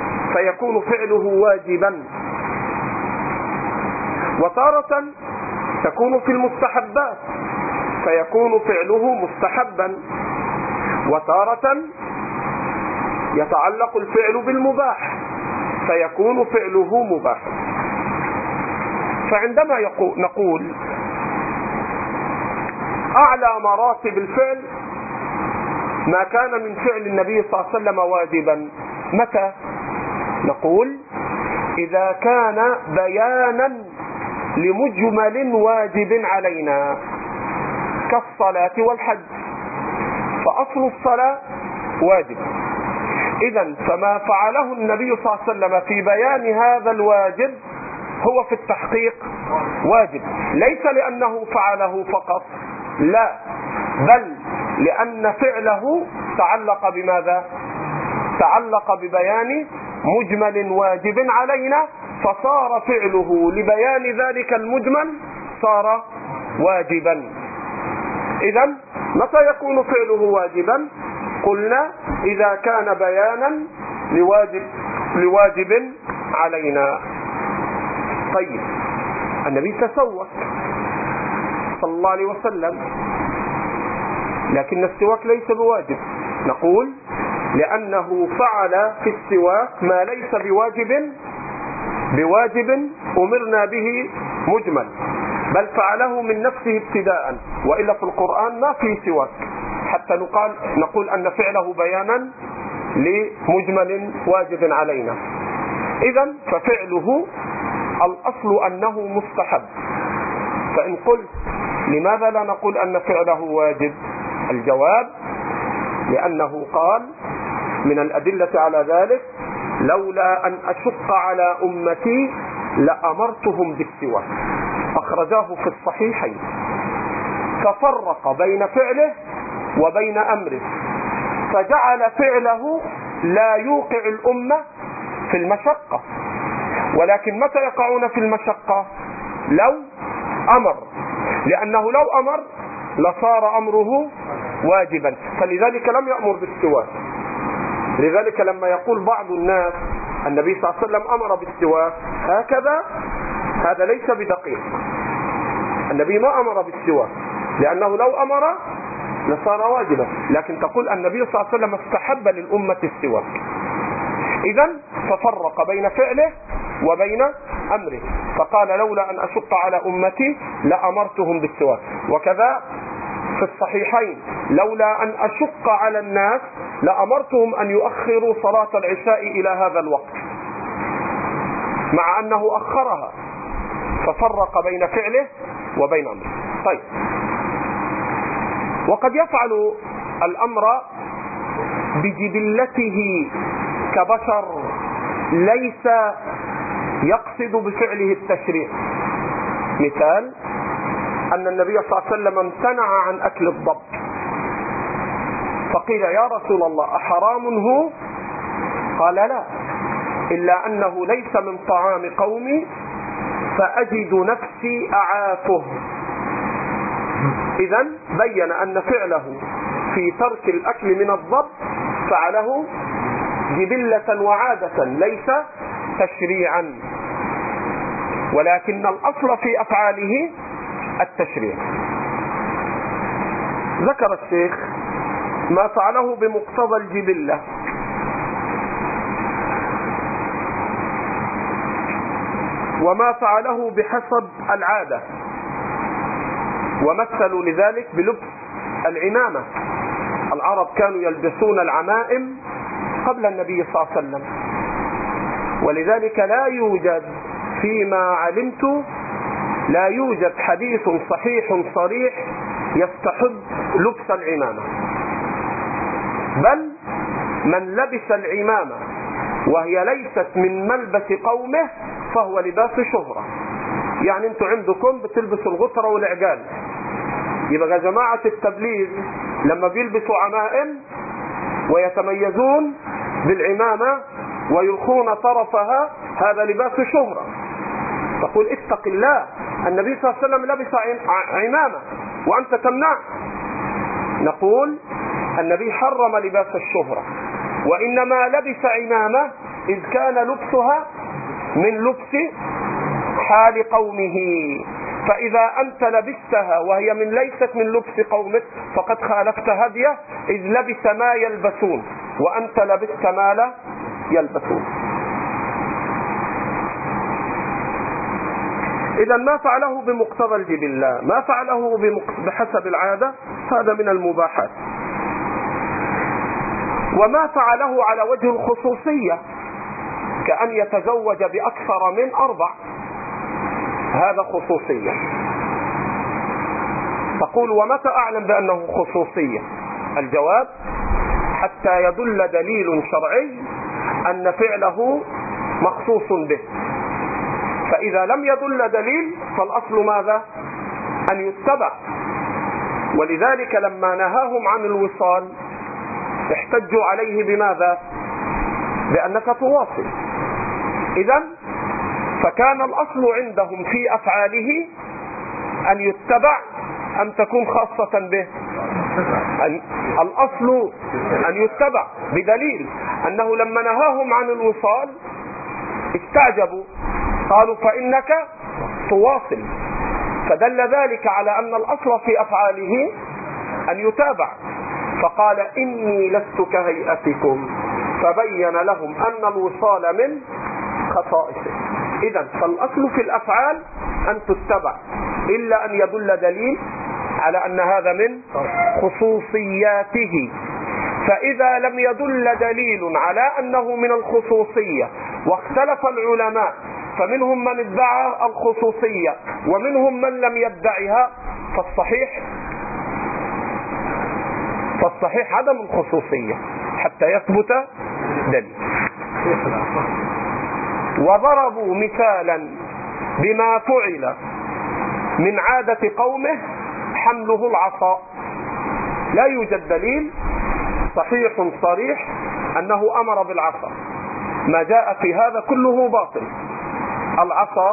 Speaker 1: فيكون فعله واجبا، وتارة تكون في المستحبات فيكون فعله مستحبا، وتارة يتعلق الفعل بالمباح فيكون فعله مباحا. فعندما نقول أعلى مراتب الفعل ما كان من فعل النبي صلى الله عليه وسلم واجبا، متى؟ نقول إذا كان بيانا لمجمل واجب علينا كالصلاة والحج، فأصل الصلاة واجب، إذن فما فعله النبي صلى الله عليه وسلم في بيان هذا الواجب هو في التحقيق واجب، ليس لأنه فعله فقط، لا، بل لأن فعله تعلق بماذا؟ تعلق ببيان مجمل واجب علينا، فصار فعله لبيان ذلك المجمل صار واجبا. إذن متى يكون فعله واجبا؟ قلنا إذا كان بيانا لواجب علينا. طيب، النبي تسوك صلى الله عليه وسلم، لكن السواك ليس بواجب، نقول لأنه فعل في السواك ما ليس بواجب أمرنا به مجمل، بل فعله من نفسه ابتداء، وإلا في القرآن ما في سواك حتى نقول أن فعله بيانا لمجمل واجب علينا. إذن ففعله الأصل أنه مستحب. فإن قلت لماذا لا نقول أن فعله واجب؟ الجواب لأنه قال من الأدلة على ذلك لولا أن أشق على أمتي لأمرتهم بالسواك، أخرجاه في الصحيحين، ففرق بين فعله وبين أمره، فجعل فعله لا يوقع الأمة في المشقة، ولكن متى يقعون في المشقة؟ لو أمر، لأنه لو أمر لصار أمره واجبا، فلذلك لم يأمر بالسواك. لذلك لما يقول بعض الناس النبي صلى الله عليه وسلم أمر بالسواك هكذا، هذا ليس بدقيق. النبي ما أمر بالسواك، لأنه لو أمر لصار واجبا، لكن تقول النبي صلى الله عليه وسلم استحب للأمة السواك. إذن ففرق بين فعله وبين أمره، فقال لولا أن أشق على أمتي لأمرتهم بالسواك. وكذا في الصحيحين لولا أن أشق على الناس لأمرتهم أن يؤخروا صلاة العشاء إلى هذا الوقت، مع أنه أخرها، ففرق بين فعله وبين أمره. طيب، وقد يفعل الأمر بجبلته كبشر، ليس يقصد بفعله التشريع. مثال أن النبي صلى الله عليه وسلم امتنع عن أكل الضب، فقيل يا رسول الله أحرام هو؟ قال لا، إلا أنه ليس من طعام قومي فأجد نفسي أعافه. إذن بين أن فعله في ترك الأكل من الضب فعله جبلة وعادة ليس تشريعا، ولكن الأصل في أفعاله التشريع. ذكر الشيخ ما فعله بمقتضى الجبلة، وما فعله بحسب العادة، ومثلوا لذلك بلبس العمامة. العرب كانوا يلبسون العمائم قبل النبي صلى الله عليه وسلم، ولذلك لا يوجد فيما علمت لا يوجد حديث صحيح صريح يستحب لبس العمامة، بل من لبس العمامة وهي ليست من ملبس قومه فهو لباس شهرة. يعني انتوا عندكم بتلبسوا الغترة والعقال، يبقى جماعة التبليغ لما بيلبسوا عمائم ويتميزون بالعمامة ويلقون طرفها هذا لباس شهرة، تقول اتق الله، النبي صلى الله عليه وسلم لبس عمامة وأنت تمنع. نقول النبي حرم لباس الشهرة، وإنما لبس عمامة إذ كان لبسها من لبس حال قومه، فإذا أنت لبستها وهي ليست من لبس قومك فقد خالفت هديه، إذ لبس ما يلبسون وأنت لبست ما لا يلبسون. إذا ما فعله بمقتضى الجبلة، ما فعله بحسب العادة، هذا من المباحات. وما فعله على وجه الخصوصية كأن يتزوج بأكثر من 4، هذا خصوصية. تقول ومتى أعلم بأنه خصوصية؟ الجواب حتى يدل دليل شرعي أن فعله مخصوص به، فإذا لم يدل دليل فالأصل ماذا؟ أن يتبع. ولذلك لما نهاهم عن الوصال احتجوا عليه بماذا؟ بأنك تواصل. إذن فكان الأصل عندهم في أفعاله أن يتبع أم تكون خاصة به؟ الأصل أن يتبع بدليل أنه لما نهاهم عن الوصال استعجبوا، قالوا فإنك تواصل، فدل ذلك على أن الأصل في أفعاله أن يتابع. فقال إني لست كهيئتكم، فبين لهم أن الوصال من خصائصه. إذن فالأصل في الأفعال أن تتبع إلا أن يدل دليل على أن هذا من خصوصياته. فإذا لم يدل دليل على أنه من الخصوصية واختلف العلماء، فمنهم من ادعى الخصوصية ومنهم من لم يدعها، فالصحيح عدم الخصوصية حتى يثبت دليل. وضربوا مثالا بما فعل من عادة قومه حمله العصا. لا يوجد دليل صحيح صريح أنه أمر بالعصا، ما جاء في هذا كله باطل. العصا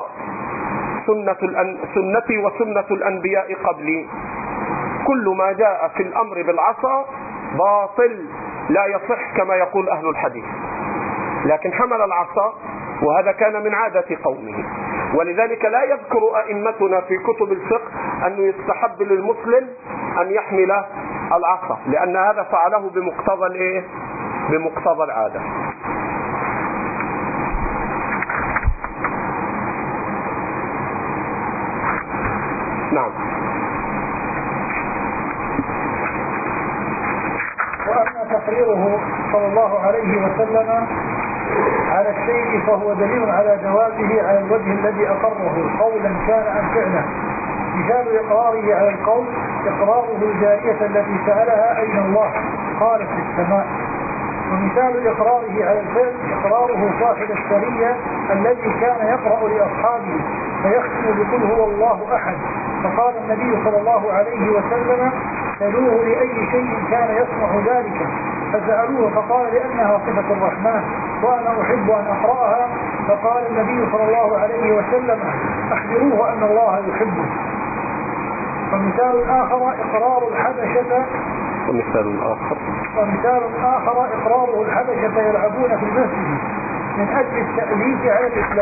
Speaker 1: سنتي وسنة الأنبياء قبلي، كل ما جاء في الأمر بالعصا باطل لا يصح كما يقول أهل الحديث. لكن حمل العصا وهذا كان من عادة قومه، ولذلك لا يذكر أئمتنا في كتب الفقه أنه يستحب للمسلم أن يحمل العصا، لأن هذا فعله بمقتضى العادة. نعم.
Speaker 2: وأما تقريره صلى الله عليه وسلم على الشيء فهو دليل على جوازه على الوجه الذي أقره قولا كان أم فعلا. مثال إقراره على القول إقراره الجارية التي سألها أين الله قالت في السماء. ومثال إقراره على الفعل إقراره صاحب السرية الذي كان يقرأ لأصحابه فيختم بقل هو الله أحد، فقال النبي صلى الله عليه وسلم سألوه لأي شيء كان يصنع ذلك، فسألوه فقال لأنها صفة الرحمن وأنا أحب أن أقرأها، فقال النبي صلى الله عليه وسلم أخبروه أن الله يحبه. ومثال آخر إقرار الحبشة ومثال آخر إقراره الحبشة يلعبون في المسجد من أجل التأليف على الإسلام.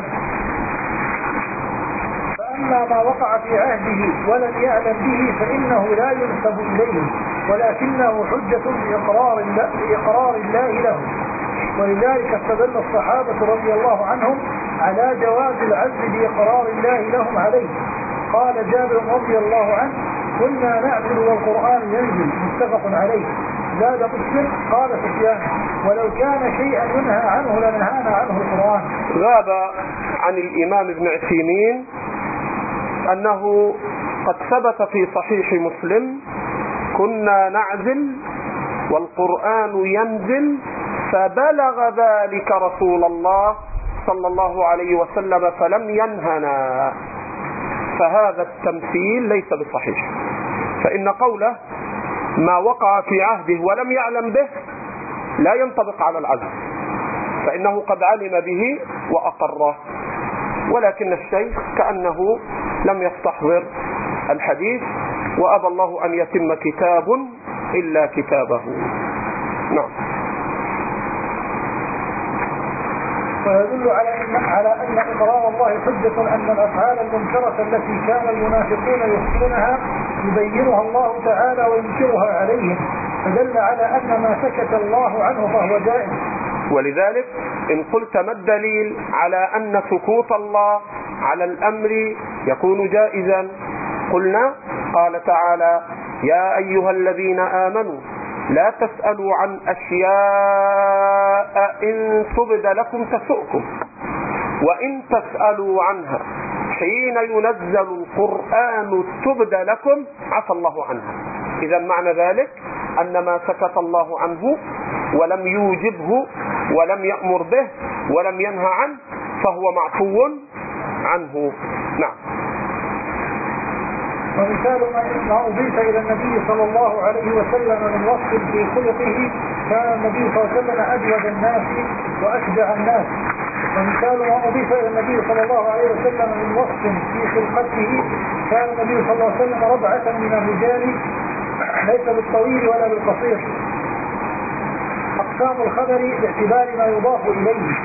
Speaker 2: فأما ما وقع في عهده ولم يعلم به فإنه لا ينسب إليه، ولكنه حجة بإقرار الله له. ولذلك استدل الصحابة رضي الله عنهم على جواز العزل بإقرار الله لهم عليه. قال جابر رضي الله عنه كنا نعزل والقرآن ينزل، متفق عليه. زاد مسلم قال سفيان ولو كان شيئا ينهى عنه لنهانا عنه القرآن.
Speaker 1: غاب عن الإمام ابن عثيمين أنه قد ثبت في صحيح مسلم كنا نعزل والقرآن ينزل فبلغ ذلك رسول الله صلى الله عليه وسلم فلم ينهنا. فهذا التمثيل ليس بصحيح، فإن قوله ما وقع في عهده ولم يعلم به لا ينطبق على العزل، فإنه قد علم به وأقره، ولكن الشيخ كأنه لم يستحضر الحديث وأبى الله أن يتم كتاب إلا كتابه. نعم.
Speaker 2: ويدل على أن إقرار الله حجة أن الأفعال المنكرة التي كان المنافقون يخفونها يبينها الله تعالى وينكرها عليهم، فدل على أن ما سكت الله عنه فهو جائز.
Speaker 1: ولذلك إن قلت ما الدليل على أن سكوت الله على الأمر يكون جائزا؟ قلنا قال تعالى: يا أيها الذين آمنوا لا تسألوا عن أشياء إن تبد لكم تسؤكم وإن تسألوا عنها حين ينزل القرآن تبد لكم عفى الله عنها. إذا معنى ذلك أن ما سكت الله عنه ولم يوجبه ولم يأمر به ولم ينهى عنه فهو معفو عنه. نعم.
Speaker 2: ومثال ما أضيف إلى النبي صلى الله عليه وسلم من وصف في خلقه كان النبي صلى الله عليه وسلم أجود الناس وأشجع الناس. ومثال ما أضيف إلى النبي صلى الله عليه وسلم من وصف في خلقته كان النبي صلى الله عليه وسلم ربعة من الرجال ليس بالطويل ولا بالقصير. أقسام الخبر باعتبار ما يضاف إليه.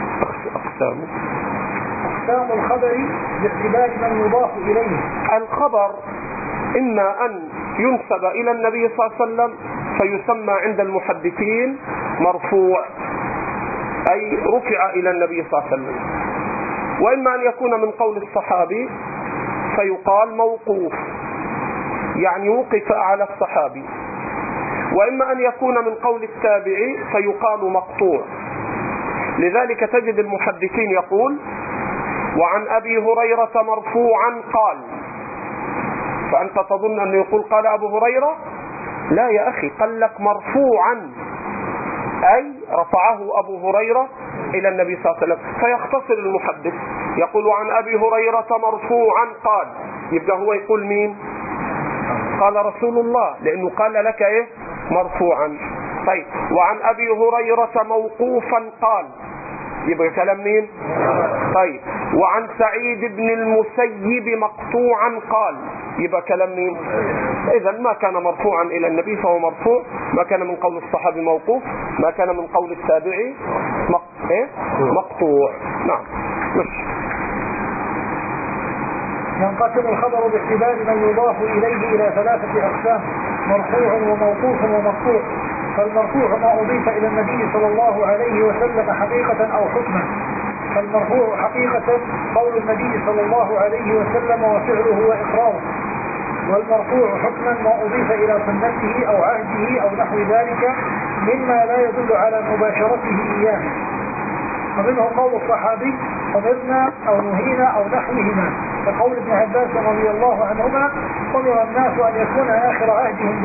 Speaker 2: أقسام الخبر باعتبار من يضاف إليه.
Speaker 1: الخبر إما أن ينسب إلى النبي صلى الله عليه وسلم فيسمى عند المحدثين مرفوع، أي رفع إلى النبي صلى الله عليه وسلم، وإما أن يكون من قول الصحابي فيقال موقوف، يعني وقف على الصحابي، وإما أن يكون من قول التابعي فيقال مقطوع. لذلك تجد المحدثين يقول: وعن أبي هريرة مرفوعا قال، فأنت تظن أنه يقول قال أبو هريرة؟ لا يا أخي، قال لك مرفوعا أي رفعه أبو هريرة إلى النبي صلى الله عليه وسلم، فيختصر المحدث يقول عن أبي هريرة مرفوعا قال، يبقى هو يقول مين؟ قال رسول الله، لأنه قال لك إيه؟ مرفوعا. طيب، وعن أبي هريرة موقوفا قال، يبقى كلام مين؟ طيب، وعن سعيد بن المسيب مقطوعا قال، يبقى كلام مين؟ إذا ما كان مرفوعا إلى النبي فهو مرفوع، ما كان من قول الصحابي موقوف، ما كان من قول التابعي مقطوع. نعم.
Speaker 2: ينقسم الخبر باعتبار من يضاف إليه إلى ثلاثة أقسام: مرفوع وموقوف ومقطوع. فالمرفوع ما أضيف إلى النبي صلى الله عليه وسلم حقيقة أو حكما. فالمرفوع حقيقة قول النبي صلى الله عليه وسلم وفعله وإقراره. والمرفوع حكما ما أضيف إلى سنته أو عهده أو نحو ذلك مما لا يدل على مباشرته إياه. ومنه قول الصحابي: أمرنا أو نهينا أو نحوهما، كقول ابن عباس رضي الله عنهما: أمر الناس أن يكون آخر عهدهم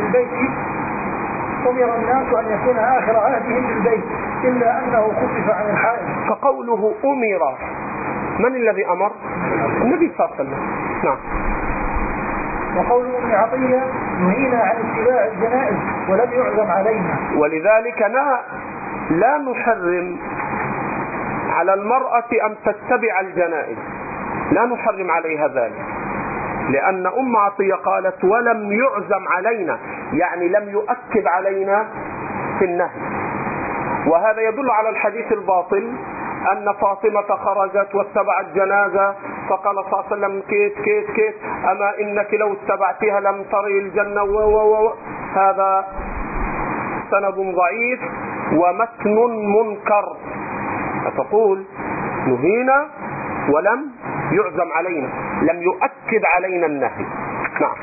Speaker 2: بالبيت إلا أنه خفف عن الحائط.
Speaker 1: فقوله أمر، من الذي أمر؟ النبي صلى الله عليه وسلم. نعم.
Speaker 2: وقول ابن عطية: نهينا عن اتباع الجنائز ولم يعزم علينا.
Speaker 1: ولذلك لا نحرم على المرأة أن تتبع الجنائز، لا نحرم عليها ذلك، لأن أم عطية قالت ولم يعزم علينا، يعني لم يؤكد علينا في النهي. وهذا يدل على الحديث الباطل أن فاطمة خرجت واتبعت جنازة فقال صلى الله عليه وسلم: كيت أما إنك لو اتبعتها لم تري الجنة هذا سند ضعيف ومتن منكر. فتقول نهينا ولم يعزم علينا، لم يؤكد علينا النهي. نعم.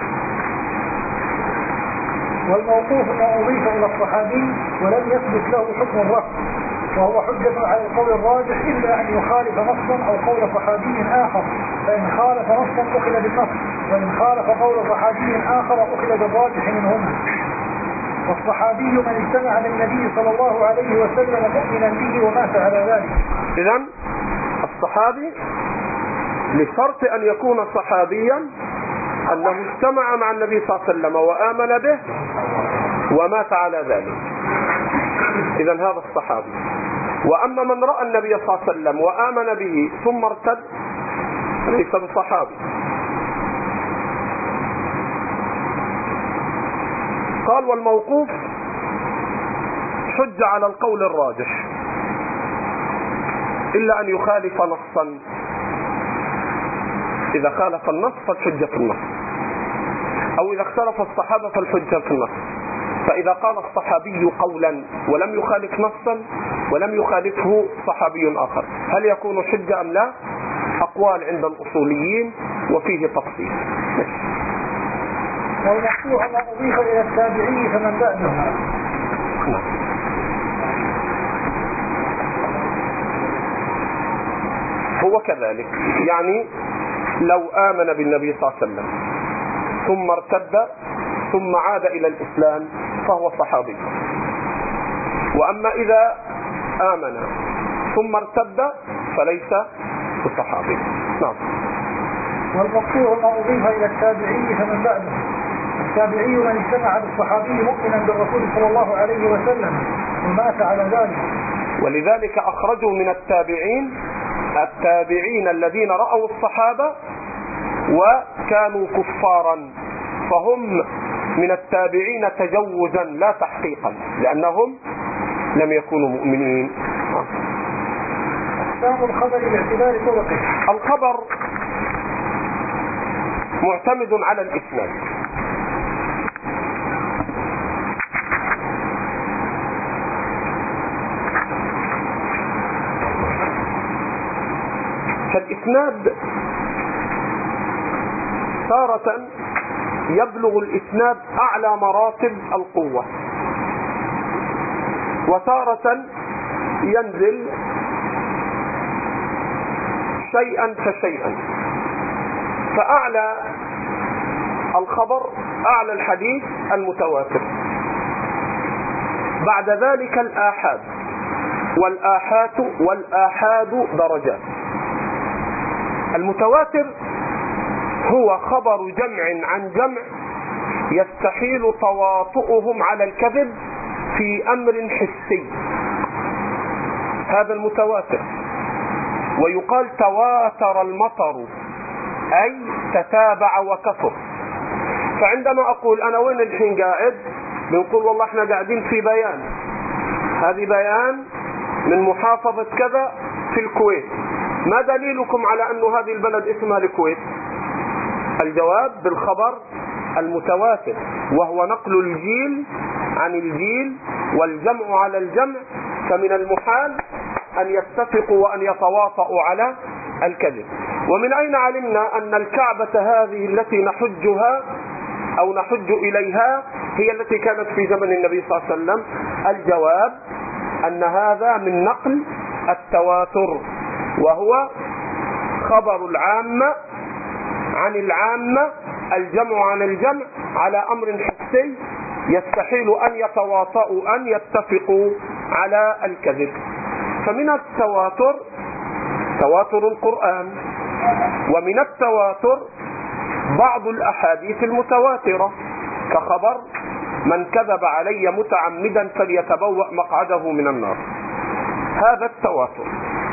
Speaker 2: والموقوف ما أضيف إلى الصحابي ولم يثبت له حكم الرفع، وهو حجة على القول الراجح إلا أن يخالف نصا أو قول صحابي آخر، فإن خالف نصا أخذ بالنص، وإن خالف قول صحابي آخر أخذ بالراجح منهما. والصحابي من اجتمع بالنبي صلى الله عليه وسلم مؤمنا به ومات على ذلك.
Speaker 1: إذن الصحابي لشرط أن يكون صحابيا أنه اجتمع مع النبي صلى الله عليه وسلم وآمن به ومات على ذلك، إذن هذا الصحابي. وأما من رأى النبي صلى الله عليه وسلم وآمن به ثم ارتد ليس بصحابي. قال: والموقوف حج على القول الراجح، إلا أن يخالف نصا. إذا خالف النص فالحجة في النص، أو إذا اختلف الصحابة فالحجة في النص. فإذا قال الصحابي قولا ولم يخالف نصا ولم يخالفه صحابي آخر، هل يكون حجة أم لا؟ أقوال عند الأصوليين وفيه تفصيل.
Speaker 2: والمقطوع ما أضيف إلى التابعي فمن بعدها.
Speaker 1: هو كذلك، يعني لو آمن بالنبي صلى الله عليه وسلم ثم ارتد ثم عاد إلى الإسلام فهو صحابي. وأما إذا آمن ثم ارتد فليس بصحابي. نعم.
Speaker 2: والمقطوع ما أضيف إلى التابعي فمن بعده. التابعي من اجتمع بالصحابي مؤمنا بالرسول صلى الله عليه وسلم ومات على ذلك.
Speaker 1: ولذلك أخرجوا من التابعين الذين رأوا الصحابة وكانوا كفارا، فهم من التابعين تجوزا لا تحقيقا، لأنهم لم يكونوا مؤمنين.
Speaker 2: أقسام الخبر باعتبار طرقه.
Speaker 1: الخبر معتمد على الإسناد. فالإسناد تارة يبلغ الإسناد أعلى مراتب القوة، وتارة ينزل شيئا فشيئا. فأعلى الخبر أعلى الحديث المتواتر، بعد ذلك الآحاد، والآحاد درجات. المتواتر هو خبر جمع عن جمع يستحيل تواطؤهم على الكذب في أمر حسي، هذا المتواتر. ويقال تواتر المطر، أي تتابع وكثر. فعندما أقول أنا وين الحين قاعد، بنقول والله احنا قاعدين في بيان، هذه بيان من محافظة كذا في الكويت، ما دليلكم على أن هذه البلد اسمها الكويت؟ الجواب بالخبر المتواتر، وهو نقل الجيل عن الجيل والجمع على الجمع، فمن المحال أن يتفقوا وأن يتواطؤوا على الكذب. ومن أين علمنا أن الكعبة هذه التي نحجها أو نحج إليها هي التي كانت في زمن النبي صلى الله عليه وسلم؟ الجواب أن هذا من نقل التواتر، وهو خبر العامة عن العامة، الجمع عن الجمع على أمر حسي يستحيل أن يتواطؤوا أن يتفقوا على الكذب. فمن التواتر تواتر القرآن، ومن التواتر بعض الأحاديث المتواترة كخبر من كذب علي متعمدا فليتبوأ مقعده من النار، هذا التواتر.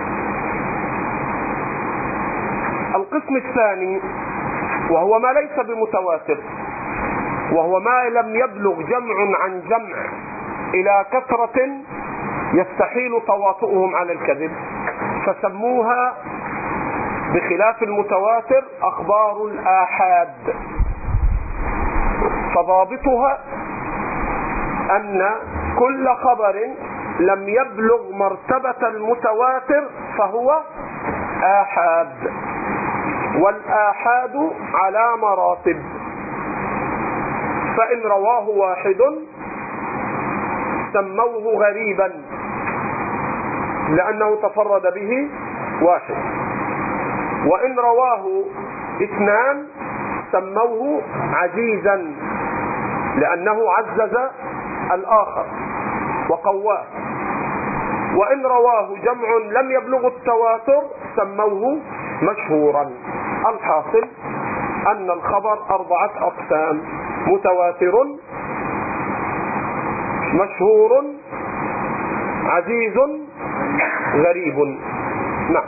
Speaker 1: القسم الثاني وهو ما ليس بمتواتر، وهو ما لم يبلغ جمع عن جمع إلى كثرة يستحيل تواطؤهم على الكذب، فسموها بخلاف المتواتر أخبار الآحاد. فضابطها أن كل خبر لم يبلغ مرتبة المتواتر فهو آحاد، والآحاد على مراتب. فإن رواه واحد سموه غريبا لأنه تفرد به واحد، وإن رواه اثنان سموه عزيزا لأنه عزز الآخر وقواه، وإن رواه جمع لم يبلغ التواتر سموه مشهورا. الحاصل أن الخبر 4 أقسام: متواتر، مشهور، عزيز، غريب. نعم.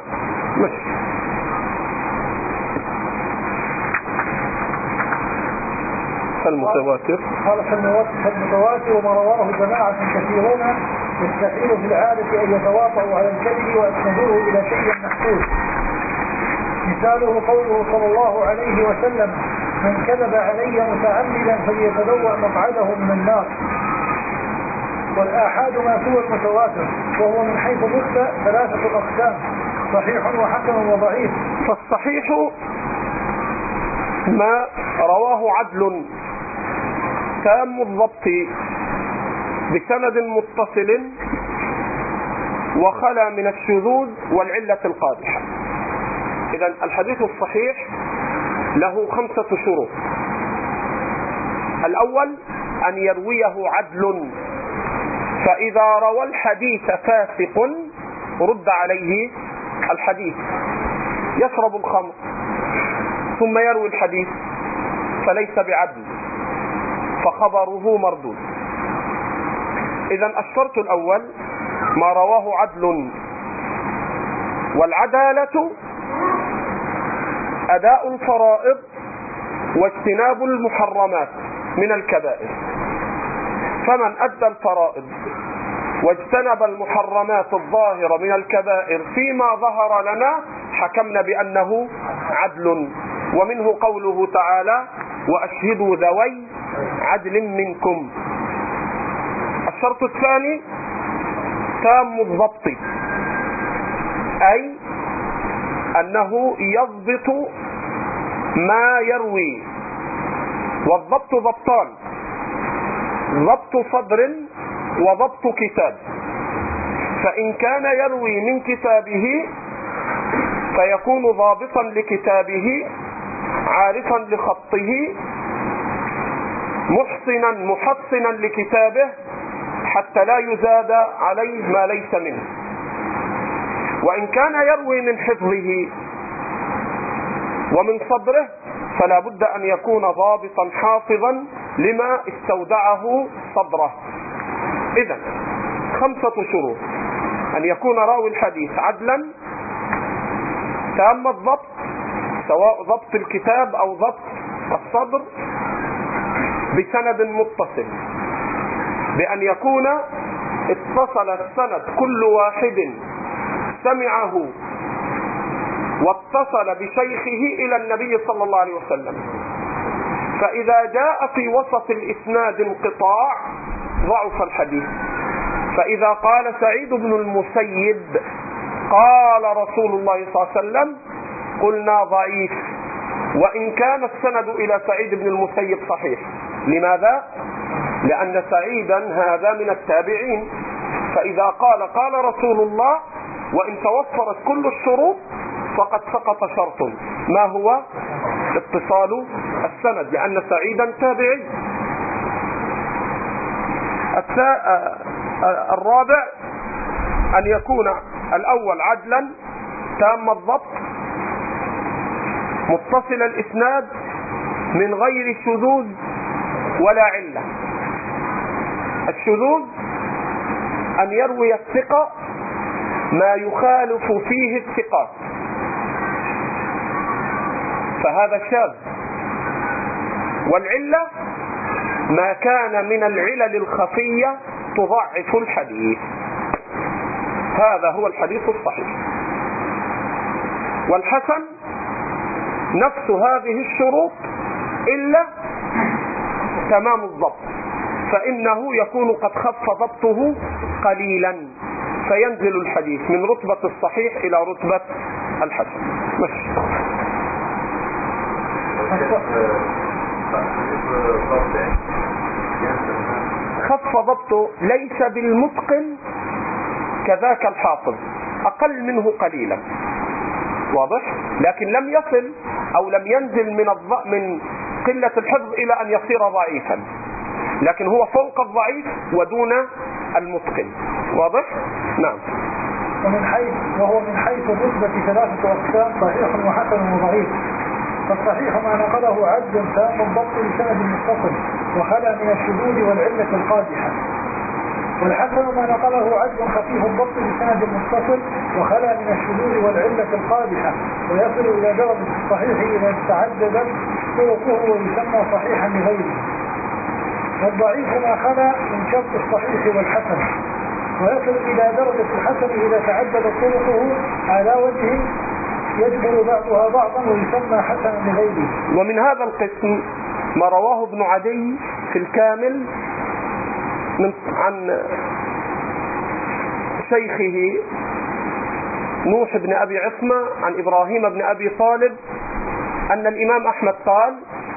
Speaker 2: المتواتر قال المتواتر وما رواه جماعة كثيرون يستحيل في العادة أن يتواطؤوا على الكذب ويسندوه إلى شيء محسوس. مثاله قوله صلى الله عليه وسلم: من كذب علي متعمدا فليتبوأ مقعده من النار. والآحاد ما سوى المتواتر، وهو من حيث النسبة 3 أقسام: صحيح وحسن وضعيف.
Speaker 1: فالصحيح ما رواه عدل تام الضبط بسند متصل وخلا من الشذوذ والعلة القادحة. إذن الحديث الصحيح له 5 شروط. الأول أن يرويه عدل، فإذا روى الحديث فاسق رد عليه الحديث. يشرب الخمر ثم يروي الحديث فليس بعدل، فخبره مردود. إذن الشرط الأول ما رواه عدل، والعدالة أداء الفرائض واجتناب المحرمات من الكبائر. فمن أدى الفرائض واجتنب المحرمات الظاهرة من الكبائر فيما ظهر لنا حكمنا بأنه عدل. ومنه قوله تعالى: وأشهدوا ذوي عدل منكم. الشرط الثاني تام الضبط، أي أنه يضبط ما يروي. والضبط ضبطان: ضبط صدر وضبط كتاب. فإن كان يروي من كتابه فيكون ضابطا لكتابه عارفا لخطه محصنا لكتابه حتى لا يزاد عليه ما ليس منه. وإن كان يروي من حفظه ومن صدره فلا بد أن يكون ضابطا حافظا لما استودعه صدره. إذن 5 شروط: أن يكون راوي الحديث عدلا تام الضبط، سواء ضبط الكتاب أو ضبط الصدر، بسند متصل، بأن يكون اتصل السند كل واحد سمعه واتصل بشيخه إلى النبي صلى الله عليه وسلم. فإذا جاء في وسط الإسناد انقطاع ضعف الحديث. فإذا قال سعيد بن المسيب قال رسول الله صلى الله عليه وسلم قلنا ضعيف، وإن كان السند إلى سعيد بن المسيب صحيح. لماذا؟ لأن سعيدا هذا من التابعين، فإذا قال رسول الله وإن توفرت كل الشروط فقد سقط شرط، ما هو؟ اتصال السند، لأن سعيدا تابعي. الرابع أن يكون الأول عدلا تام الضبط متصل الإسناد من غير شذوذ ولا علة. الشذوذ أن يروي الثقة ما يخالف فيه الثقات، فهذا شاذ. والعلة ما كان من العلل الخفية تضعف الحديث. هذا هو الحديث الصحيح. والحسن نفس هذه الشروط إلا تمام الضبط، فإنه يكون قد خف ضبطه قليلا فينزل الحديث من رتبة الصحيح إلى رتبة الحسن. ماشي. خف ضبطه ليس بالمتقن كذاك الحافظ، أقل منه قليلا، واضح؟ لكن لم يصل أو لم ينزل من قلة الحفظ إلى أن يصير ضعيفا، لكن هو فوق الضعيف ودون المتقن، واضح؟ نعم.
Speaker 2: وهو من حيث الرتبة 3 أقسام: صحيح وحسن وضعيف. فالصحيح ما نقله عدل تام الضبط بسند متصل وخلا من الشذوذ والعلة القادحة. والحسن ما نقله عدل خفيف الضبط بسند متصل وخلا من الشذوذ والعلة القادحة، ويصل إلى درجة الصحيح إذا تعددت طرقه ويسمى صحيحا لغيره. والضعيف ما خلا من شرط الصحيح والحسن، ويصل إلى درجة الحسن إذا تعدد طرقه على وجه يجبر بعضها بعضا ويسمى حسنا لغيره.
Speaker 1: ومن هذا القسم ما رواه ابن عدي في الكامل عن شيخه نوح بن أبي عصمة عن إبراهيم بن أبي طالب أن الإمام أحمد قال: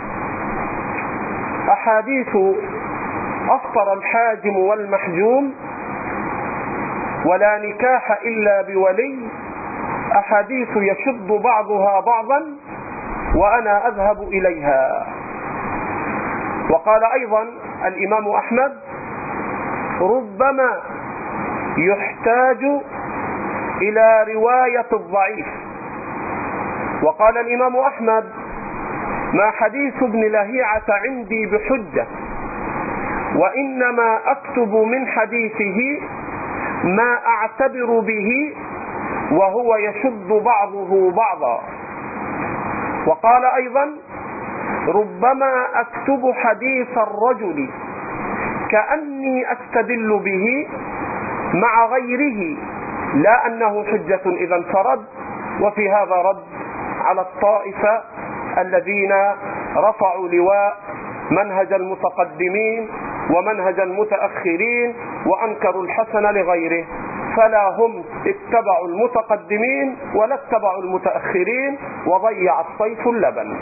Speaker 1: أحاديث أفطر الحاجم والمحجوم ولا نكاح إلا بولي أحاديث يشد بعضها بعضا وأنا أذهب إليها. وقال أيضا الإمام أحمد: ربما يحتاج إلى رواية الضعيف. وقال الإمام أحمد: ما حديث ابن لهيعة عندي بحجة، وإنما أكتب من حديثه ما أعتبر به وهو يشد بعضه بعضا. وقال أيضا: ربما أكتب حديث الرجل كأني أستدل به مع غيره لا أنه حجة إذا انفرد. وفي هذا رد على الطائفة الذين رفعوا لواء منهج المتقدمين ومنهج المتأخرين وأنكروا الحسن لغيره، فلا هم اتبعوا المتقدمين ولا اتبعوا المتأخرين، وضيع الصيف اللبن.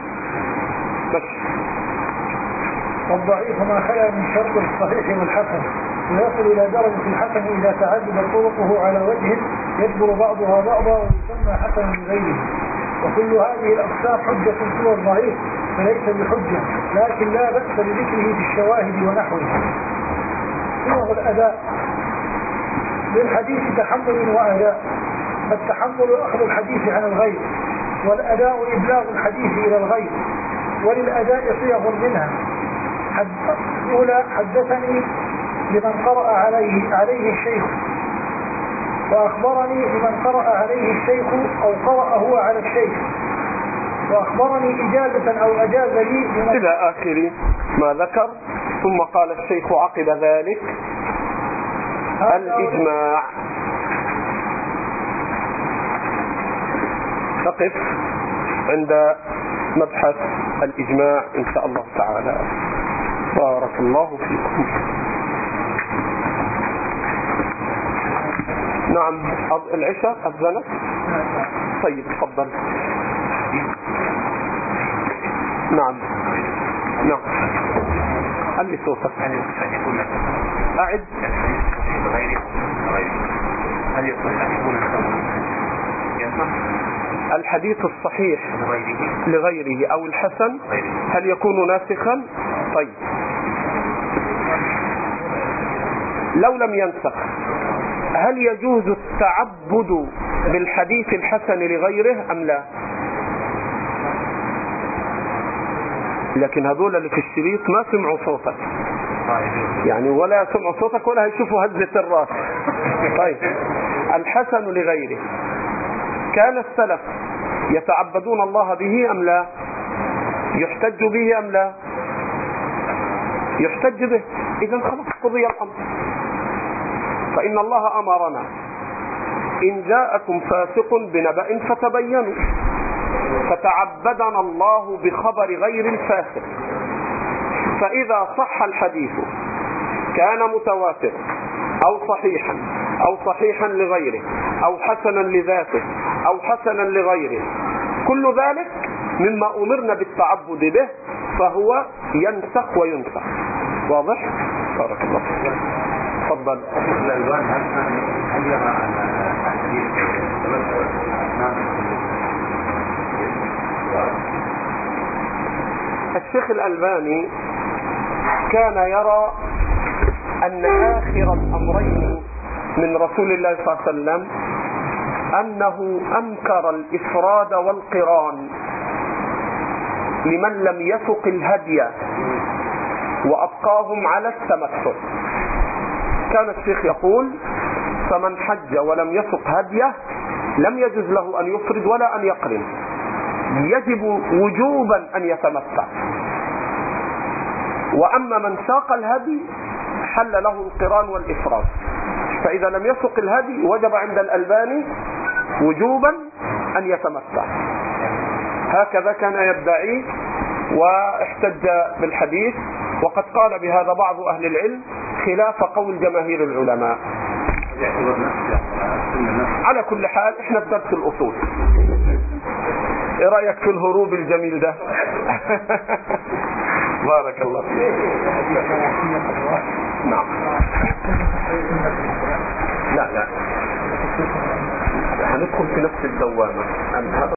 Speaker 2: والضعيف ما خلا من شرط الصحيح والحسن، ويصل إلى درجة الحسن إذا تعدد طرقه على وجه يجبر بعضها بعضا ويسمى حسنا لغيره. وكل هذه الأقسام حجة سوى الضعيف فليس بحجة، لكن لا بأس بذكره في الشواهد ونحوه. صيغ الأداء للحديث تحمل وأداء. التحمل أخذ الحديث عن الغير، والأداء إبلاغ الحديث إلى الغير، وللأداء صيغ منها. الأولى: حدثني لمن قرأ عليه الشيخ، وأخبرني لمن قرأ عليه الشيخ أو قرأ هو على الشيخ، وأخبرني إجازة أو أجاز لي
Speaker 1: إلى آخر ما ذكر. ثم قال الشيخ عقب ذلك: الإجماع. نقف عند مبحث الإجماع إن شاء الله تعالى. بارك الله فيكم. نعم، العشاء أذنت. طيب تفضل. نعم نعم، علي صوتك. أعد.
Speaker 3: هل يصح أن يكون
Speaker 1: الحديث الصحيح لغيره أو الحسن هل يكون ناسخا؟ طيب، لو لم ينسخ هل يجوز التعبد بالحديث الحسن لغيره أم لا؟ لكن هذول اللي في الشريط ما سمعوا صوتك يعني، ولا سمعوا صوتك ولا هيشوفوا هزة الراس. طيب، الحسن لغيره كان السلف يتعبدون الله به أم لا؟ يحتج به أم لا؟ يحتج به. إذن خلاص قضي الأمر. فإن الله أمرنا: إن جاءكم فاسق بنبأ فتبينوا. فتعبدنا الله بخبر غير الفاسق. فإذا صح الحديث كان متواتر أو صحيحا لغيره أو حسنا لذاته أو حسنا لغيره، كل ذلك مما أمرنا بالتعبد به، فهو ينسخ وينسخ. واضح؟ بارك الله فيك. تفضل.
Speaker 3: هل يرى أن الحديث
Speaker 1: الشيخ الألباني كان يرى أن آخر الأمرين من رسول الله صلى الله عليه وسلم أنه أنكر الإفراد والقران لمن لم يسق الهدي وأبقاهم على التمتع. كان الشيخ يقول: فمن حج ولم يسق هديه لم يجوز له أن يفرد ولا أن يقرن، يجب وجوبا أن يتمتع. وأما من ساق الهدي حل له القران والإفراد. فإذا لم يسق الهدي وجب عند الألباني وجوبا أن يتمتع. هكذا كان يدعي واحتج بالحديث، وقد قال بهذا بعض أهل العلم خلاف قول جماهير العلماء. على كل حال احنا في درس الأصول. ايه رأيك في الهروب الجميل ده؟ بارك الله فيك. نعم. لا هندخل في نفس الدوامة.